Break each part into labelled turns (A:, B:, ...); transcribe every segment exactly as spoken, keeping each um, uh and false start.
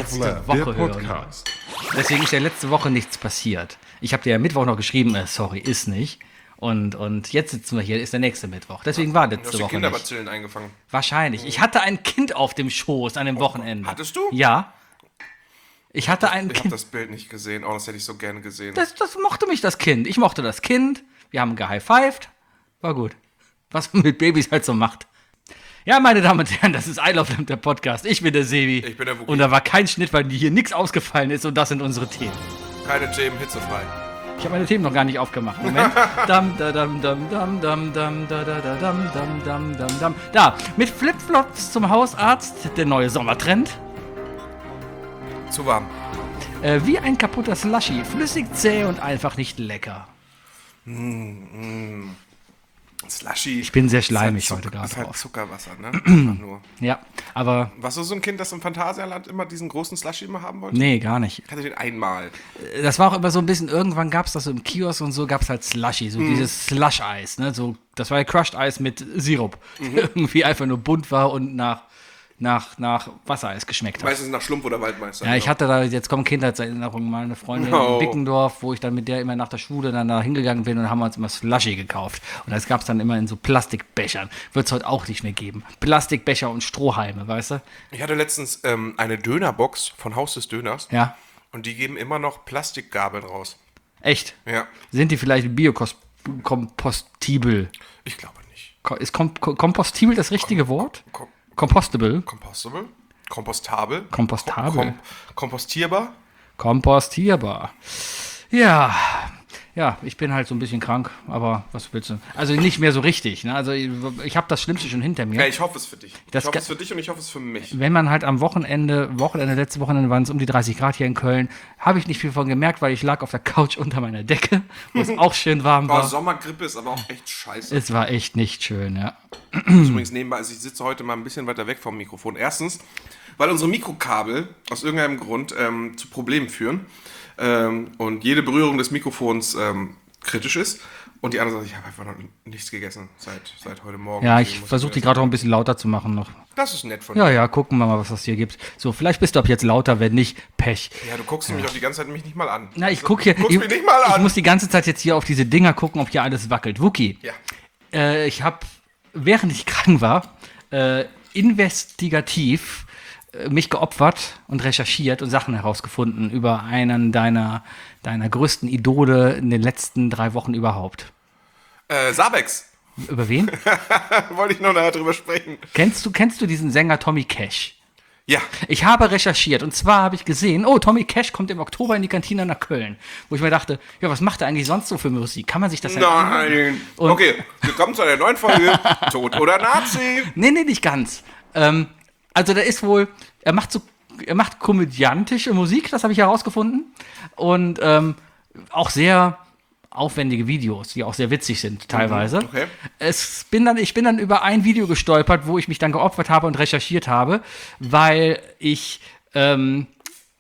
A: letzte Woche hören. Deswegen ist ja letzte Woche nichts passiert. Ich habe dir ja Mittwoch noch geschrieben, äh, sorry, ist nicht. Und, und jetzt sitzen wir hier, ist der nächste Mittwoch. Deswegen war letzte Woche nicht.
B: Du hast die Kinderbazillen eingefangen.
A: Wahrscheinlich. Ich hatte ein Kind auf dem Schoß an dem Wochenende.
B: Hattest du?
A: Ja. Ich hatte ein
B: Ich
A: Kind.
B: habe das Bild nicht gesehen. Oh, das hätte ich so gerne gesehen.
A: Das, das mochte mich, das Kind. Ich mochte das Kind. Wir haben gehighfived. War gut. Was man mit Babys halt so macht. Ja, meine Damen und Herren, das ist I Love Lamp, der Podcast. Ich bin der Sebi.
B: Ich bin der Wookie.
A: Und da war kein Schnitt, weil hier nichts ausgefallen ist. Und das sind unsere Themen.
B: Keine Themen, hitzefrei.
A: Ich habe meine Themen noch gar nicht aufgemacht. Moment. dam, da, dam, dam, dam, dam, dam, da, da, da, dam, dam, dam, dam, dam. Da, mit Flipflops zum Hausarzt, der neue Sommertrend.
B: Zu warm.
A: Äh, wie ein kaputter Slushy, flüssig, zäh und einfach nicht lecker.
B: Mm, mm. Slushy.
A: Ich bin sehr schleimig
B: ist halt
A: heute
B: Zucker,
A: gerade
B: ist halt
A: drauf.
B: Zuckerwasser, ne? Einfach nur.
A: Ja, aber
B: Warst du so ein Kind, das im Phantasialand immer diesen großen Slushy immer haben wollte?
A: nee, gar nicht.
B: Ich hatte den einmal.
A: Das war auch immer so ein bisschen, irgendwann gab es das so im Kiosk und so, gab es halt Slushy, so dieses Slush-Eis, ne? So, das war ja Crushed-Eis mit Sirup, der irgendwie einfach nur bunt war und nach, nach, nach Wassereis geschmeckt hat.
B: Meistens nach Schlumpf oder Waldmeister.
A: Ja, ich hatte da, jetzt kommen Kindheitserinnerungen, mal eine Freundin
B: Oh.
A: in Bickendorf, wo ich dann mit der immer nach der Schule dann da hingegangen bin und dann haben wir uns immer Slushy gekauft. Und das gab es dann immer in so Plastikbechern. Wird es heute auch nicht mehr geben. Plastikbecher und Strohhalme, weißt du?
B: Ich hatte letztens ähm, eine Dönerbox von Haus des Döners.
A: Ja.
B: Und die geben immer noch Plastikgabeln raus.
A: Echt?
B: Ja,
A: Sind die vielleicht biokompostibel?
B: ich glaube nicht.
A: Ko- Ist kom ko- kompostibel das richtige Wort?
B: Kom
A: Compostable?
B: Compostable? Kompostabel?
A: Kompostabel.
B: Kom kompostierbar?
A: Kompostierbar. Ja, ja, ich bin halt so ein bisschen krank, aber was willst du? Also nicht mehr so richtig. Ne? Also ich, ich habe das Schlimmste schon hinter mir.
B: Ja, ich hoffe es für dich.
A: Das
B: ich hoffe
A: ga-
B: es für dich und ich hoffe es für mich.
A: Wenn man halt am Wochenende, Wochenende, letzte Wochenende waren es um die dreißig Grad hier in Köln, habe ich nicht viel von gemerkt, weil ich lag auf der Couch unter meiner Decke, wo es auch schön warm
B: Oh,
A: war.
B: Sommergrippe ist aber auch echt scheiße.
A: Es war echt nicht schön, ja.
B: Ich muss übrigens nebenbei, also ich sitze heute mal ein bisschen weiter weg vom Mikrofon. Erstens, weil unsere Mikrokabel aus irgendeinem Grund ähm, zu Problemen führen ähm, und jede Berührung des Mikrofons ähm, kritisch ist. Und die andere sagt, ich habe einfach noch nichts gegessen seit, seit heute Morgen.
A: Ja,
B: Deswegen
A: ich
B: muss
A: versuche
B: mir
A: die
B: das-
A: gerade auch ein bisschen lauter zu machen noch.
B: Das ist nett von
A: Ja,
B: dir.
A: ja, gucken wir mal, was das hier gibt. So, vielleicht bist du ab jetzt lauter, wenn nicht, Pech.
B: Ja, du guckst nämlich auch die ganze Zeit mich nicht mal an.
A: Na, ich gucke hier,
B: Guckst
A: ich,
B: mich nicht mal
A: ich
B: an.
A: muss die ganze Zeit jetzt hier auf diese Dinger gucken, ob hier alles wackelt. Wookie,
B: Ja.
A: äh, ich habe, während ich krank war, äh, investigativ äh, mich geopfert und recherchiert und Sachen herausgefunden über einen deiner, deiner größten Idole in den letzten drei Wochen überhaupt.
B: Äh, Sabex.
A: Über wen?
B: Wollte ich noch nachher drüber sprechen.
A: kennst du, kennst du diesen Sänger Tommy Cash?
B: Ja.
A: Ich habe recherchiert und zwar habe ich gesehen, oh, Tommy Cash kommt im Oktober in die Kantine nach Köln. Wo ich mir dachte, ja, was macht er eigentlich sonst so für Musik? Kann man sich das denn anhören?
B: Nein.
A: Und-
B: Okay, willkommen zu einer neuen Folge Tod oder Nazi.
A: Nee, nee, nicht ganz. Ähm, also da ist wohl, er macht so, er macht komödiantische Musik, das habe ich herausgefunden. Und ähm, auch sehr aufwendige Videos, die auch sehr witzig sind teilweise.
B: okay.
A: Es bin dann, ich bin dann über ein Video gestolpert, wo ich mich dann geopfert habe und recherchiert habe, weil ich ähm,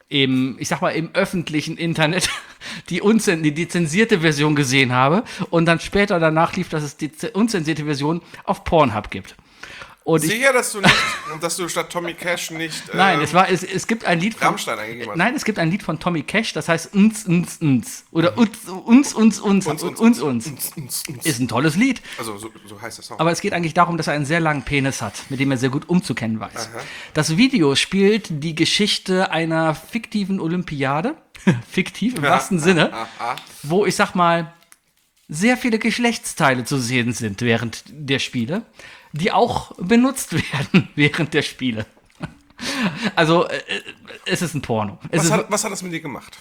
A: im, ich sag mal, im öffentlichen Internet die, unzen die, die zensierte Version gesehen habe und dann später danach lief, dass es die z- unzensierte Version auf Pornhub gibt. Und ich,
B: Sicher, dass du nicht, dass du statt Tommy Cash nicht äh,
A: nein, es war, es, es gibt ein Lied von,
B: Rammstein eingegeben hast.
A: nein, es gibt ein Lied von Tommy Cash, das heißt uns, uns, uns oder uns, uns, uns, uns, uns, uns, uns. Ist ein tolles Lied.
B: Also so, so heißt der Song.
A: Aber es geht eigentlich darum, dass er einen sehr langen Penis hat, mit dem er sehr gut umzukennen weiß. Das Video spielt die Geschichte einer fiktiven Olympiade, fiktiv im wahrsten Sinne, wo ich sag mal, sehr viele Geschlechtsteile zu sehen sind während der Spiele, die auch benutzt werden während der Spiele. Also, äh, es ist ein Porno. Es,
B: was,
A: ist,
B: hat, was hat das mit dir gemacht?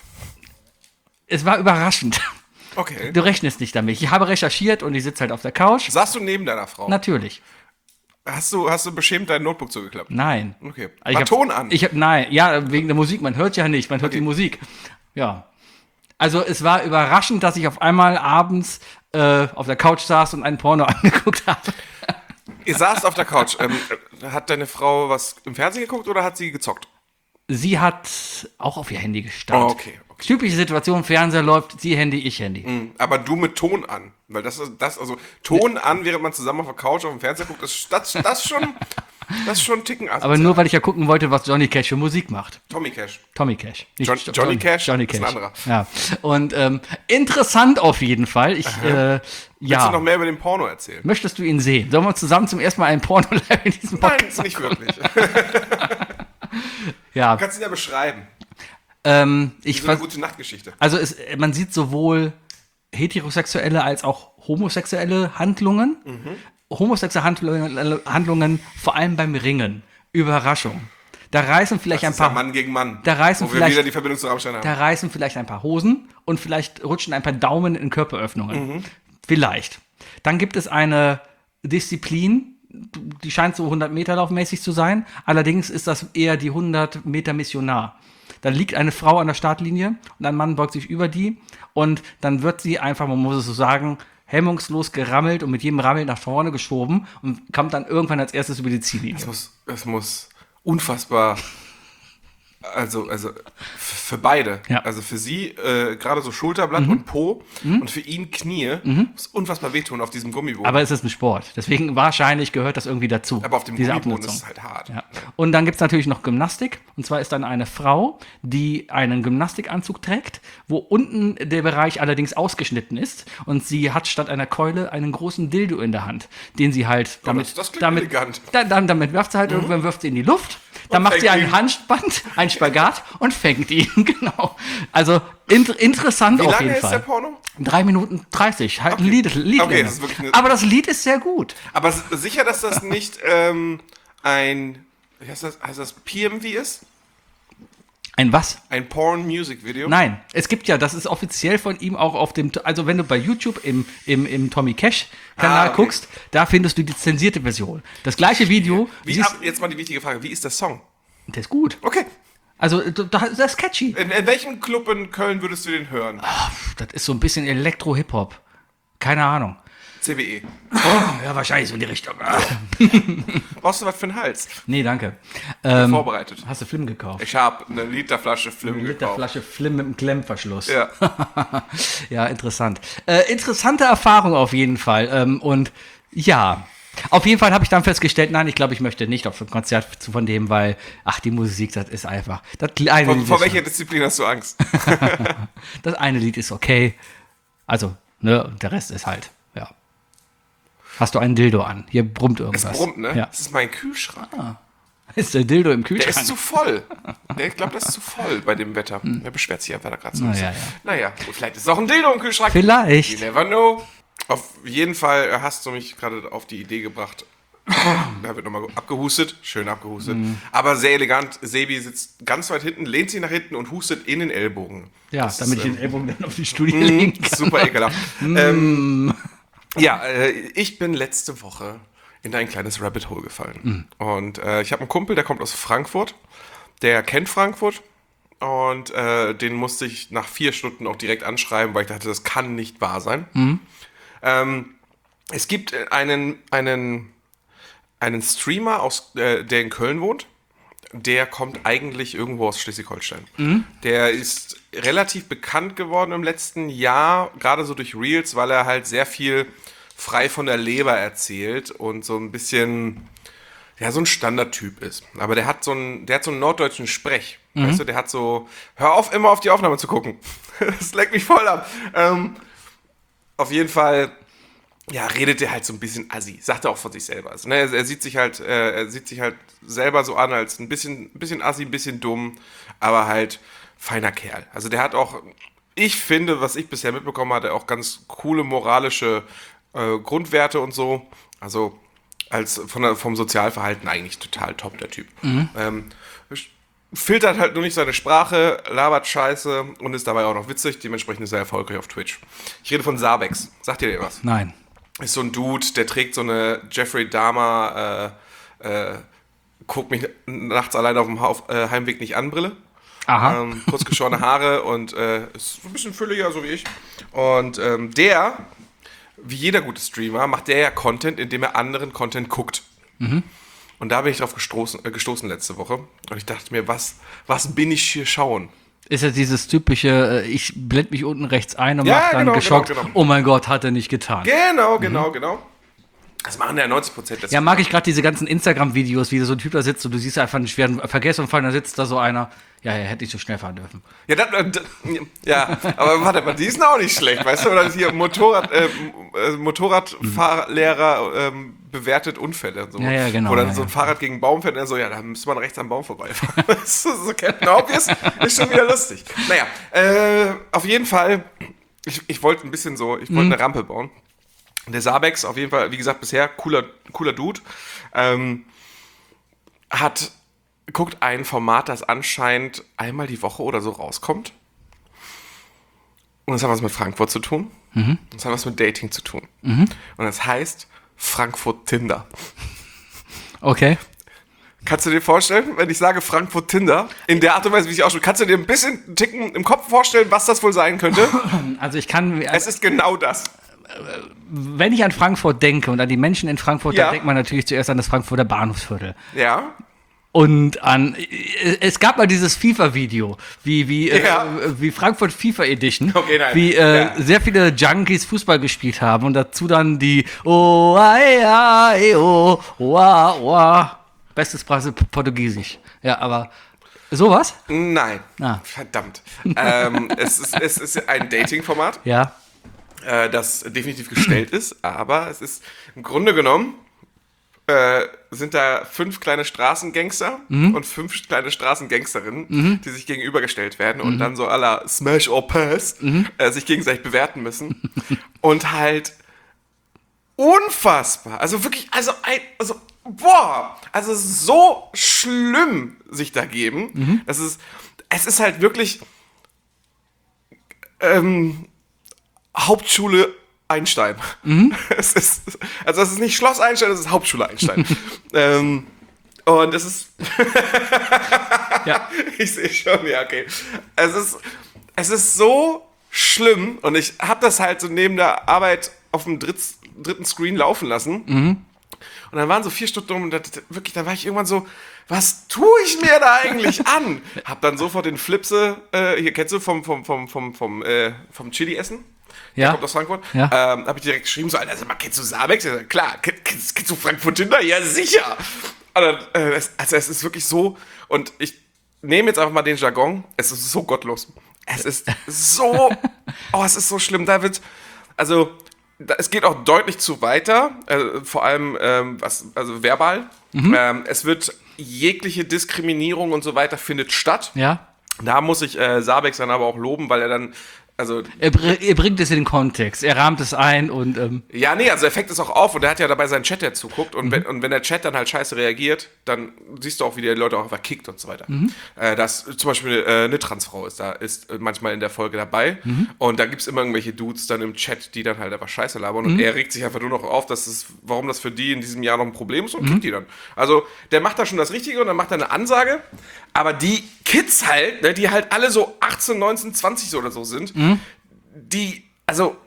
A: es war überraschend.
B: Okay.
A: Du rechnest nicht damit. Ich habe recherchiert und ich sitze halt auf der Couch.
B: Saßt du neben deiner Frau?
A: Natürlich.
B: Hast du, hast du beschämt dein Notebook zugeklappt?
A: Nein.
B: Okay.
A: Ich
B: War
A: hab,
B: Ton an?
A: Ich hab, nein, ja, wegen der Musik. Man hört ja nicht, man hört
B: Okay.
A: die Musik. Ja. Also es war überraschend, dass ich auf einmal abends äh, auf der Couch saß und einen Porno angeguckt habe.
B: Ihr saßt auf der Couch. Ähm, hat deine Frau was im Fernsehen geguckt oder hat sie gezockt?
A: Sie hat auch auf ihr Handy gestarrt.
B: Oh, okay, okay.
A: Typische Situation, Fernseher läuft, sie Handy, ich Handy.
B: Mhm, aber du mit Ton an. Weil das ist das, also Ton an, während man zusammen auf der Couch auf dem Fernseher guckt, ist das, das schon. Das ist schon ein Ticken asozial.
A: Aber nur, weil ich ja gucken wollte, was Johnny Cash für Musik macht.
B: Tommy Cash.
A: Tommy Cash. Nicht
B: John, Johnny
A: John,
B: Cash
A: Johnny
B: ist
A: Cash.
B: ein anderer.
A: Ja. Und ähm, interessant auf jeden Fall. Ich, äh, ja.
B: Willst du noch mehr über den Porno erzählen?
A: Möchtest du ihn sehen? Sollen wir zusammen zum ersten Mal einen Porno live in diesem Podcast?
B: Nein, nicht wirklich.
A: Ja.
B: Du kannst ihn ja beschreiben.
A: Ähm, ich
B: So eine
A: vers-
B: gute Nachtgeschichte.
A: also es, man sieht sowohl heterosexuelle als auch homosexuelle Handlungen.
B: Mhm.
A: Homosexuelle Handlungen, Handlungen, vor allem beim Ringen. Überraschung. Da reißen vielleicht
B: Das
A: ein
B: ist ja
A: paar
B: Mann gegen Mann.
A: Da reißen
B: wo wir
A: vielleicht-
B: wieder die Verbindung zu Rammstein haben.
A: Da reißen vielleicht ein paar Hosen und vielleicht rutschen ein paar Daumen in Körperöffnungen. Vielleicht. Dann gibt es eine Disziplin, die scheint so hundert Meter laufmäßig zu sein. Allerdings ist das eher die hundert Meter Missionar. Da liegt eine Frau an der Startlinie und ein Mann beugt sich über die und dann wird sie einfach, man muss es so sagen, hemmungslos gerammelt und mit jedem Rammel nach vorne geschoben und kommt dann irgendwann als erstes über die Ziellinie.
B: Es muss, es muss unfassbar, also, also f- für beide,
A: Ja.
B: also für sie äh, gerade so Schulterblatt und Po und für ihn Knie, muss unfassbar wehtun auf diesem Gummiboden.
A: Aber es ist ein Sport. Deswegen wahrscheinlich gehört das irgendwie dazu.
B: Aber auf dem
A: diese
B: Gummiboden
A: Abnutzung.
B: ist es halt hart.
A: Ja. Und dann gibt es natürlich noch Gymnastik. Und zwar ist dann eine Frau, die einen Gymnastikanzug trägt, wo unten der Bereich allerdings ausgeschnitten ist. Und sie hat statt einer Keule einen großen Dildo in der Hand, den sie halt damit.
B: das- das klingt
A: damit,
B: elegant.
A: Da, dann, damit wirft sie halt irgendwann wirft sie in die Luft. Dann
B: Und
A: macht sie
B: fängt
A: ein
B: ihn.
A: Handband, ein Spagat und fängt ihn. Genau. Also inter interessant
B: Wie
A: auf
B: lange
A: jeden
B: ist
A: Fall.
B: der Porno?
A: drei Minuten dreißig. Halt ein Lied, Lied
B: Okay,
A: länger.
B: das ist wirklich eine-
A: Aber das Lied ist sehr gut.
B: Aber s- sicher, dass das nicht ähm, ein, wie heißt das, heißt das P M V ist?
A: Ein was?
B: Ein Porn-Music-Video?
A: Nein, es gibt ja, das ist offiziell von ihm auch auf dem, also wenn du bei YouTube im, im, im Tommy Cash Kanal
B: Ah, okay.
A: guckst, da findest du die zensierte Version. Das gleiche Video,
B: Wie,
A: siehst-
B: ab, jetzt mal die wichtige Frage, wie ist der Song?
A: der ist gut.
B: Okay.
A: Also da- das ist catchy.
B: In, in welchem Club in Köln würdest du den hören?
A: Das ist so ein bisschen Elektro-Hip-Hop. Keine Ahnung.
B: C B E.
A: Ja, wahrscheinlich so in die Richtung. Ah.
B: Brauchst du was für einen Hals?
A: Nee, danke. Ähm,
B: Vorbereitet.
A: hast du Film gekauft?
B: Ich habe eine Literflasche Flim
A: Eine
B: gekauft.
A: Literflasche Flim mit einem Klemmverschluss.
B: Ja.
A: Ja, interessant. Äh, interessante Erfahrung auf jeden Fall. Ähm, und ja, auf jeden Fall habe ich dann festgestellt, nein, ich glaube, ich möchte nicht auf ein Konzert zu- von dem, weil, ach, die Musik, das ist einfach. Das eine,
B: Vor,
A: Lied
B: vor
A: ist,
B: welcher Disziplin hast du Angst?
A: das eine Lied ist okay. Also, ne, und der Rest ist halt, ja. Hast du einen Dildo an? Hier brummt
B: Es
A: irgendwas.
B: brummt, ne?
A: Ja.
B: Das ist mein Kühlschrank.
A: Ist der Dildo im
B: Der
A: Kühlschrank?
B: ist zu voll. Der, ich glaube, das ist zu voll bei dem Wetter. Der beschwert sich einfach da gerade so. ein
A: Na ja,
B: bisschen.
A: ja.
B: Naja, gut, vielleicht ist es auch ein Dildo im Kühlschrank.
A: Vielleicht.
B: You never know. Auf jeden Fall hast du mich gerade auf die Idee gebracht. Da wird nochmal abgehustet. Schön abgehustet.
A: Mhm.
B: Aber sehr elegant. Sebi sitzt ganz weit hinten, lehnt sich nach hinten und hustet in den Ellbogen.
A: Ja,
B: Das
A: damit
B: ist,
A: ich
B: ähm,
A: den Ellbogen dann auf die Studie legen kann.
B: Super ekelhaft. ähm, ja, äh, ich bin letzte Woche in ein kleines Rabbit Hole gefallen. Und äh, ich habe einen Kumpel, der kommt aus Frankfurt. Der kennt Frankfurt. Und äh, den musste ich nach vier Stunden auch direkt anschreiben, weil ich dachte, das kann nicht wahr sein. Ähm, es gibt einen, einen, einen Streamer, aus, äh, der in Köln wohnt. Der kommt eigentlich irgendwo aus Schleswig-Holstein. Der ist relativ bekannt geworden im letzten Jahr, gerade so durch Reels, weil er halt sehr viel frei von der Leber erzählt und so ein bisschen, ja, so ein Standardtyp ist. Aber der hat so einen, der hat so einen norddeutschen Sprech. Weißt du, der hat so, hör auf, immer auf die Aufnahme zu gucken. Das leckt mich voll ab. Ähm, auf jeden Fall, ja, redet er halt so ein bisschen assi, sagt er auch von sich selber. Also, ne, er, er sieht sich halt, äh, er sieht sich halt selber so an als ein bisschen, ein bisschen assi, ein bisschen dumm, aber halt feiner Kerl. Also der hat auch, ich finde, was ich bisher mitbekommen hatte, auch ganz coole moralische äh, Grundwerte und so. Also als von der, vom Sozialverhalten eigentlich total top, der Typ. Ähm, filtert halt nur nicht seine Sprache, labert Scheiße und ist dabei auch noch witzig. Dementsprechend ist er erfolgreich auf Twitch. Ich rede von Sabex. Sagt ihr dir was?
A: Nein.
B: Ist so ein Dude, der trägt so eine Jeffrey Dahmer, äh, äh, guckt mich nachts alleine auf dem Hauf, äh, Heimweg nicht an, Brille.
A: Aha.
B: Ähm, kurz geschorene Haare und äh, ist so ein bisschen fülliger, so wie ich. Und ähm, der, wie jeder gute Streamer, macht der ja Content, indem er anderen Content guckt. Und da bin ich drauf gestoßen, äh, gestoßen letzte Woche. Und ich dachte mir, was, was bin ich hier schauen?
A: Ist ja dieses typische, äh, ich blende mich unten rechts ein und
B: Ja,
A: mach dann
B: genau,
A: geschockt,
B: genau, genau.
A: oh mein Gott, hat er nicht getan.
B: Genau, genau, genau. Das machen ja neunzig Prozent des
A: Ja, mag ich gerade diese ganzen Instagram-Videos, wie so ein Typ da sitzt und du siehst einfach einen schweren Verkehrsunfall, da sitzt da so einer. Ja, er hätte nicht so schnell fahren dürfen.
B: Ja, das, das, ja, aber warte mal, die sind auch nicht schlecht, weißt du? Oder hier Motorrad, äh, Motorradfahrlehrer ähm, bewertet Unfälle. Und so.
A: Ja, ja, genau.
B: Oder
A: ja,
B: so ein
A: ja.
B: Fahrrad gegen einen Baum fährt und er so, ja, da müsste man rechts am Baum vorbeifahren. Das ist so Captain Obvious, ist schon wieder lustig. Naja, äh, auf jeden Fall, ich, ich wollte ein bisschen so, ich wollte mhm. eine Rampe bauen. Der Sabex, auf jeden Fall, wie gesagt, bisher cooler, cooler Dude, ähm, hat, guckt ein Format, das anscheinend einmal die Woche oder so rauskommt. Und das hat was mit Frankfurt zu tun. Mhm. Das hat was mit Dating zu tun. Mhm. Und das heißt Frankfurt Tinder.
A: Okay.
B: Kannst du dir vorstellen, wenn ich sage Frankfurt Tinder, in der Art und Weise, wie ich ausspreche, kannst du dir ein bisschen einen Ticken im Kopf vorstellen, was das wohl sein könnte?
A: Also ich kann... Also
B: es ist genau das.
A: Wenn ich an Frankfurt denke und an die Menschen in Frankfurt,
B: ja.
A: dann denkt man natürlich zuerst an das Frankfurter Bahnhofsviertel.
B: Ja.
A: Und an, es gab mal dieses FIFA-Video, wie, wie,
B: ja.
A: äh, wie Frankfurt FIFA Edition,
B: okay, nein.
A: wie äh,
B: ja.
A: sehr viele Junkies Fußball gespielt haben und dazu dann die oh, ai, ai, oh, oa, oa. Bestes Preis Portugiesisch. Ja, aber sowas?
B: Nein.
A: Ah.
B: Verdammt. ähm, es, ist, es ist ein Dating-Format.
A: Ja.
B: Äh, das definitiv gestellt ist, aber es ist im Grunde genommen äh, sind da fünf kleine Straßengangster mhm. und fünf kleine Straßengangsterinnen, mhm. die sich gegenübergestellt werden mhm. und dann so à la Smash or Pass mhm. äh, sich gegenseitig bewerten müssen und halt unfassbar, also wirklich, also, ein, also boah, also so schlimm sich da geben, mhm. das ist, es ist halt wirklich ähm, Hauptschule Einstein. Mhm. Es ist, also es ist nicht Schloss Einstein, es ist Hauptschule Einstein. ähm, und es ist ja. Ich sehe schon, ja, okay. Es ist, es ist so schlimm und ich habe das halt so neben der Arbeit auf dem dritt, dritten Screen laufen lassen. Mhm. Und dann waren so vier Stunden um und das, wirklich, dann war ich irgendwann so, was tue ich mir da eigentlich an? Hab dann sofort den Flipse, äh, hier kennst du vom, vom, vom, vom, vom, äh, vom Chili essen? Der
A: ja.
B: kommt aus Frankfurt.
A: Ja.
B: Ähm, habe ich direkt geschrieben, so, Alter, kennst du Sabex? Ja, klar, kennst, kennst du Frankfurt Tinder? Ja, sicher. Dann, äh, es, also es ist wirklich so, und ich nehme jetzt einfach mal den Jargon, es ist so gottlos. Es ist so, oh, es ist so schlimm. Da wird, also, da, es geht auch deutlich zu weiter, äh, vor allem, ähm, was, also verbal. Mhm. Ähm, es wird, jegliche Diskriminierung und so weiter findet statt.
A: Ja.
B: Da muss ich äh, Sabex dann aber auch loben, weil er dann, also...
A: Er, br- er bringt es in den Kontext, er rahmt es ein und... Ähm
B: ja, nee, also er fängt es auch auf und er hat ja dabei seinen Chat, der zuguckt und, mhm. wenn, und wenn der Chat dann halt scheiße reagiert, dann siehst du auch, wie die Leute auch einfach kickt und so weiter. Mhm. Äh, das, zum Beispiel äh, eine Transfrau ist da, ist manchmal in der Folge dabei mhm. und da gibt es immer irgendwelche Dudes dann im Chat, die dann halt einfach scheiße labern mhm. und er regt sich einfach nur noch auf, dass es, warum das für die in diesem Jahr noch ein Problem ist und mhm. kickt die dann. Also der macht da schon das Richtige und dann macht er eine Ansage, aber die Kids halt, ne, die halt alle so achtzehn, neunzehn, zwanzig oder so sind, mhm. die, also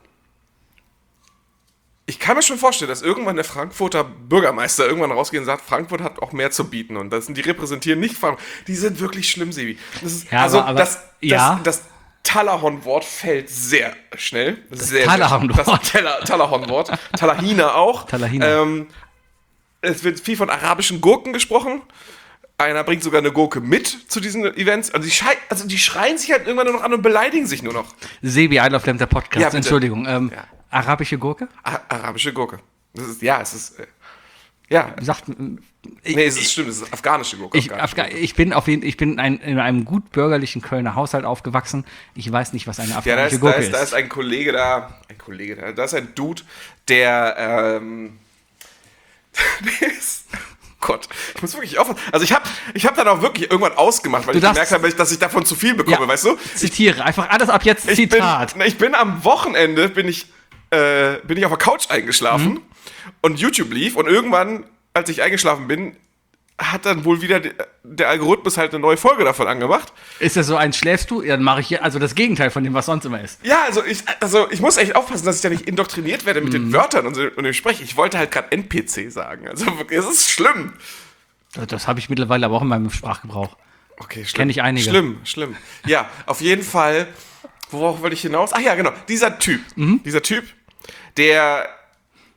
B: ich kann mir schon vorstellen, dass irgendwann der Frankfurter Bürgermeister irgendwann rausgeht und sagt, Frankfurt hat auch mehr zu bieten und das sind, die repräsentieren nicht Frankfurt. Die sind wirklich schlimm, Sebi. Das ist,
A: ja,
B: also
A: aber, aber,
B: das, das,
A: ja.
B: das, das Talahorn-Wort fällt sehr schnell.
A: Das
B: sehr,
A: Talahorn-Wort.
B: Das Tala- Talahorn-Wort. Talahina auch.
A: Talahina.
B: Ähm, es wird viel von arabischen Gurken gesprochen. Einer bringt sogar eine Gurke mit zu diesen Events. Also die, schei- also die schreien sich halt irgendwann nur noch an und beleidigen sich nur noch.
A: Sebi, I Love Lamb, der Podcast.
B: Ja,
A: Entschuldigung. Ähm,
B: ja.
A: Arabische Gurke?
B: A- arabische Gurke. Das ist, ja, es ist, äh, ja.
A: Sagt, ich,
B: nee, es ist stimmt, es ist afghanische Gurke.
A: Ich,
B: afghanische
A: Afga- ich bin auf jeden, ich bin ein, in einem gut bürgerlichen Kölner Haushalt aufgewachsen. Ich weiß nicht, was eine
B: ja, da
A: afghanische
B: ist,
A: Gurke
B: da ist,
A: ist.
B: da ist ein Kollege da, ein Kollege da, da ist ein Dude, der, ähm, der ist, Gott, ich muss wirklich aufpassen. Also ich habe ich hab dann auch wirklich irgendwann ausgemacht, weil
A: Du
B: ich
A: darfst-
B: gemerkt habe, dass ich davon zu viel bekomme,
A: Ja,
B: weißt du?
A: Zitiere, einfach alles ab jetzt
B: Ich
A: Zitat.
B: bin, ich bin am Wochenende, bin ich, äh, bin ich auf der Couch eingeschlafen
A: Mhm.
B: und YouTube lief und irgendwann, als ich eingeschlafen bin, hat dann wohl wieder de- der Algorithmus halt eine neue Folge davon angemacht.
A: Ist das so ein schläfst du? Ja, dann mache ich hier, also das Gegenteil von dem, was sonst immer ist.
B: Ja, also ich, also ich muss echt aufpassen, dass ich da nicht indoktriniert werde mit
A: Mhm.
B: den Wörtern und, so, und dem Sprech. Ich wollte halt gerade N P C sagen. Also wirklich, es ist schlimm.
A: Das habe ich mittlerweile aber auch in meinem Sprachgebrauch.
B: Okay, schlimm.
A: Kenn ich einige.
B: Schlimm, schlimm. Ja, auf jeden Fall, worauf wollte ich hinaus? Ach ja, genau, dieser Typ,
A: Mhm.
B: dieser Typ, der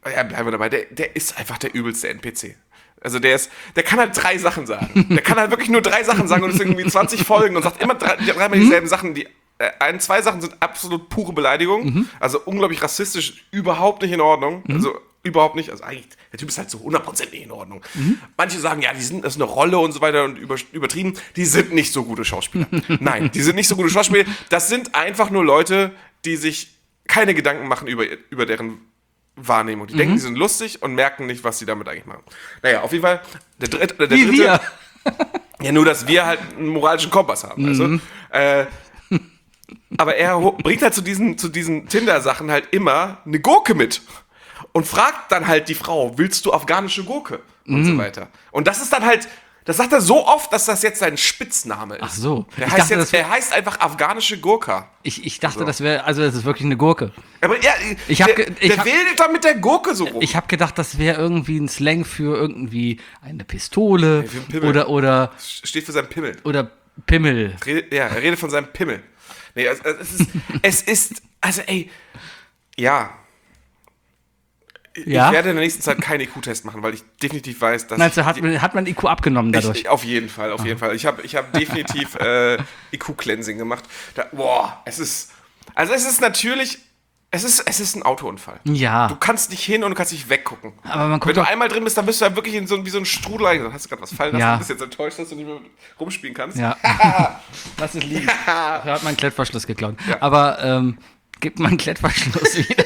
B: ja, bleiben wir dabei, der, der ist einfach der übelste N P C. Also der ist, der kann halt drei Sachen sagen. Der kann halt wirklich nur drei Sachen sagen und es sind irgendwie zwanzig Folgen und sagt immer drei, dreimal dieselben Sachen. Die äh, ein, zwei Sachen sind absolut pure Beleidigung. Mhm. Also unglaublich rassistisch, überhaupt nicht in Ordnung. Mhm. Also überhaupt nicht. Also eigentlich, der Typ ist halt so hundert Prozent nicht in Ordnung. Mhm. Manche sagen, ja, die sind, das ist eine Rolle und so weiter und über, übertrieben. Die sind nicht so gute Schauspieler. Nein, die sind nicht so gute Schauspieler. Das sind einfach nur Leute, die sich keine Gedanken machen über, über deren Wahrnehmung. Die mhm. denken, die sind lustig und merken nicht, was sie damit eigentlich machen. Naja, auf jeden Fall, der dritte, der
A: Wie
B: dritte.
A: Wir.
B: Ja, nur, dass wir halt einen moralischen Kompass haben. Mhm. Also, äh, aber er ho- bringt halt zu diesen, zu diesen Tinder-Sachen halt immer eine Gurke mit. Und fragt dann halt die Frau, willst du afghanische Gurke? Und mhm. so weiter. Und das ist dann halt, das sagt er so oft, dass das jetzt sein Spitzname ist.
A: Ach so.
B: Er, heißt, dachte, jetzt, er heißt einfach afghanische Gurka.
A: Ich, ich dachte, so. das wäre, also das ist wirklich eine Gurke.
B: Aber ja,
A: ich hab,
B: der,
A: ich
B: der
A: hab,
B: wedelt da mit der Gurke so rum.
A: Ich habe gedacht, das wäre irgendwie ein Slang für irgendwie eine Pistole nee, oder, oder...
B: Steht für seinen Pimmel.
A: Oder Pimmel.
B: Rede, ja, er redet von seinem Pimmel. Nee, also, es ist, es ist, also ey, ja...
A: Ja?
B: Ich werde in der nächsten Zeit keinen I Q-Test machen, weil ich definitiv weiß, dass...
A: Meinst du, hat, die, hat man I Q abgenommen dadurch?
B: Ich, auf jeden Fall, auf Aha. jeden Fall. Ich habe ich hab definitiv äh, I Q-Cleansing gemacht. Da, boah, es ist... Also es ist natürlich... Es ist, es ist ein Autounfall.
A: Ja.
B: Du kannst nicht hin und du kannst nicht weggucken.
A: Aber man
B: Wenn du einmal drin bist, dann bist du ja wirklich in so, wie so ein Strudel eingegangen. Hast du gerade was fallen lassen?
A: Ja.
B: Du bist jetzt enttäuscht, dass du nicht mehr rumspielen kannst?
A: Ja. Lass es liegen. Da hat mein Klettverschluss geklaut.
B: Ja.
A: Aber ähm, gib mal einen Klettverschluss wieder.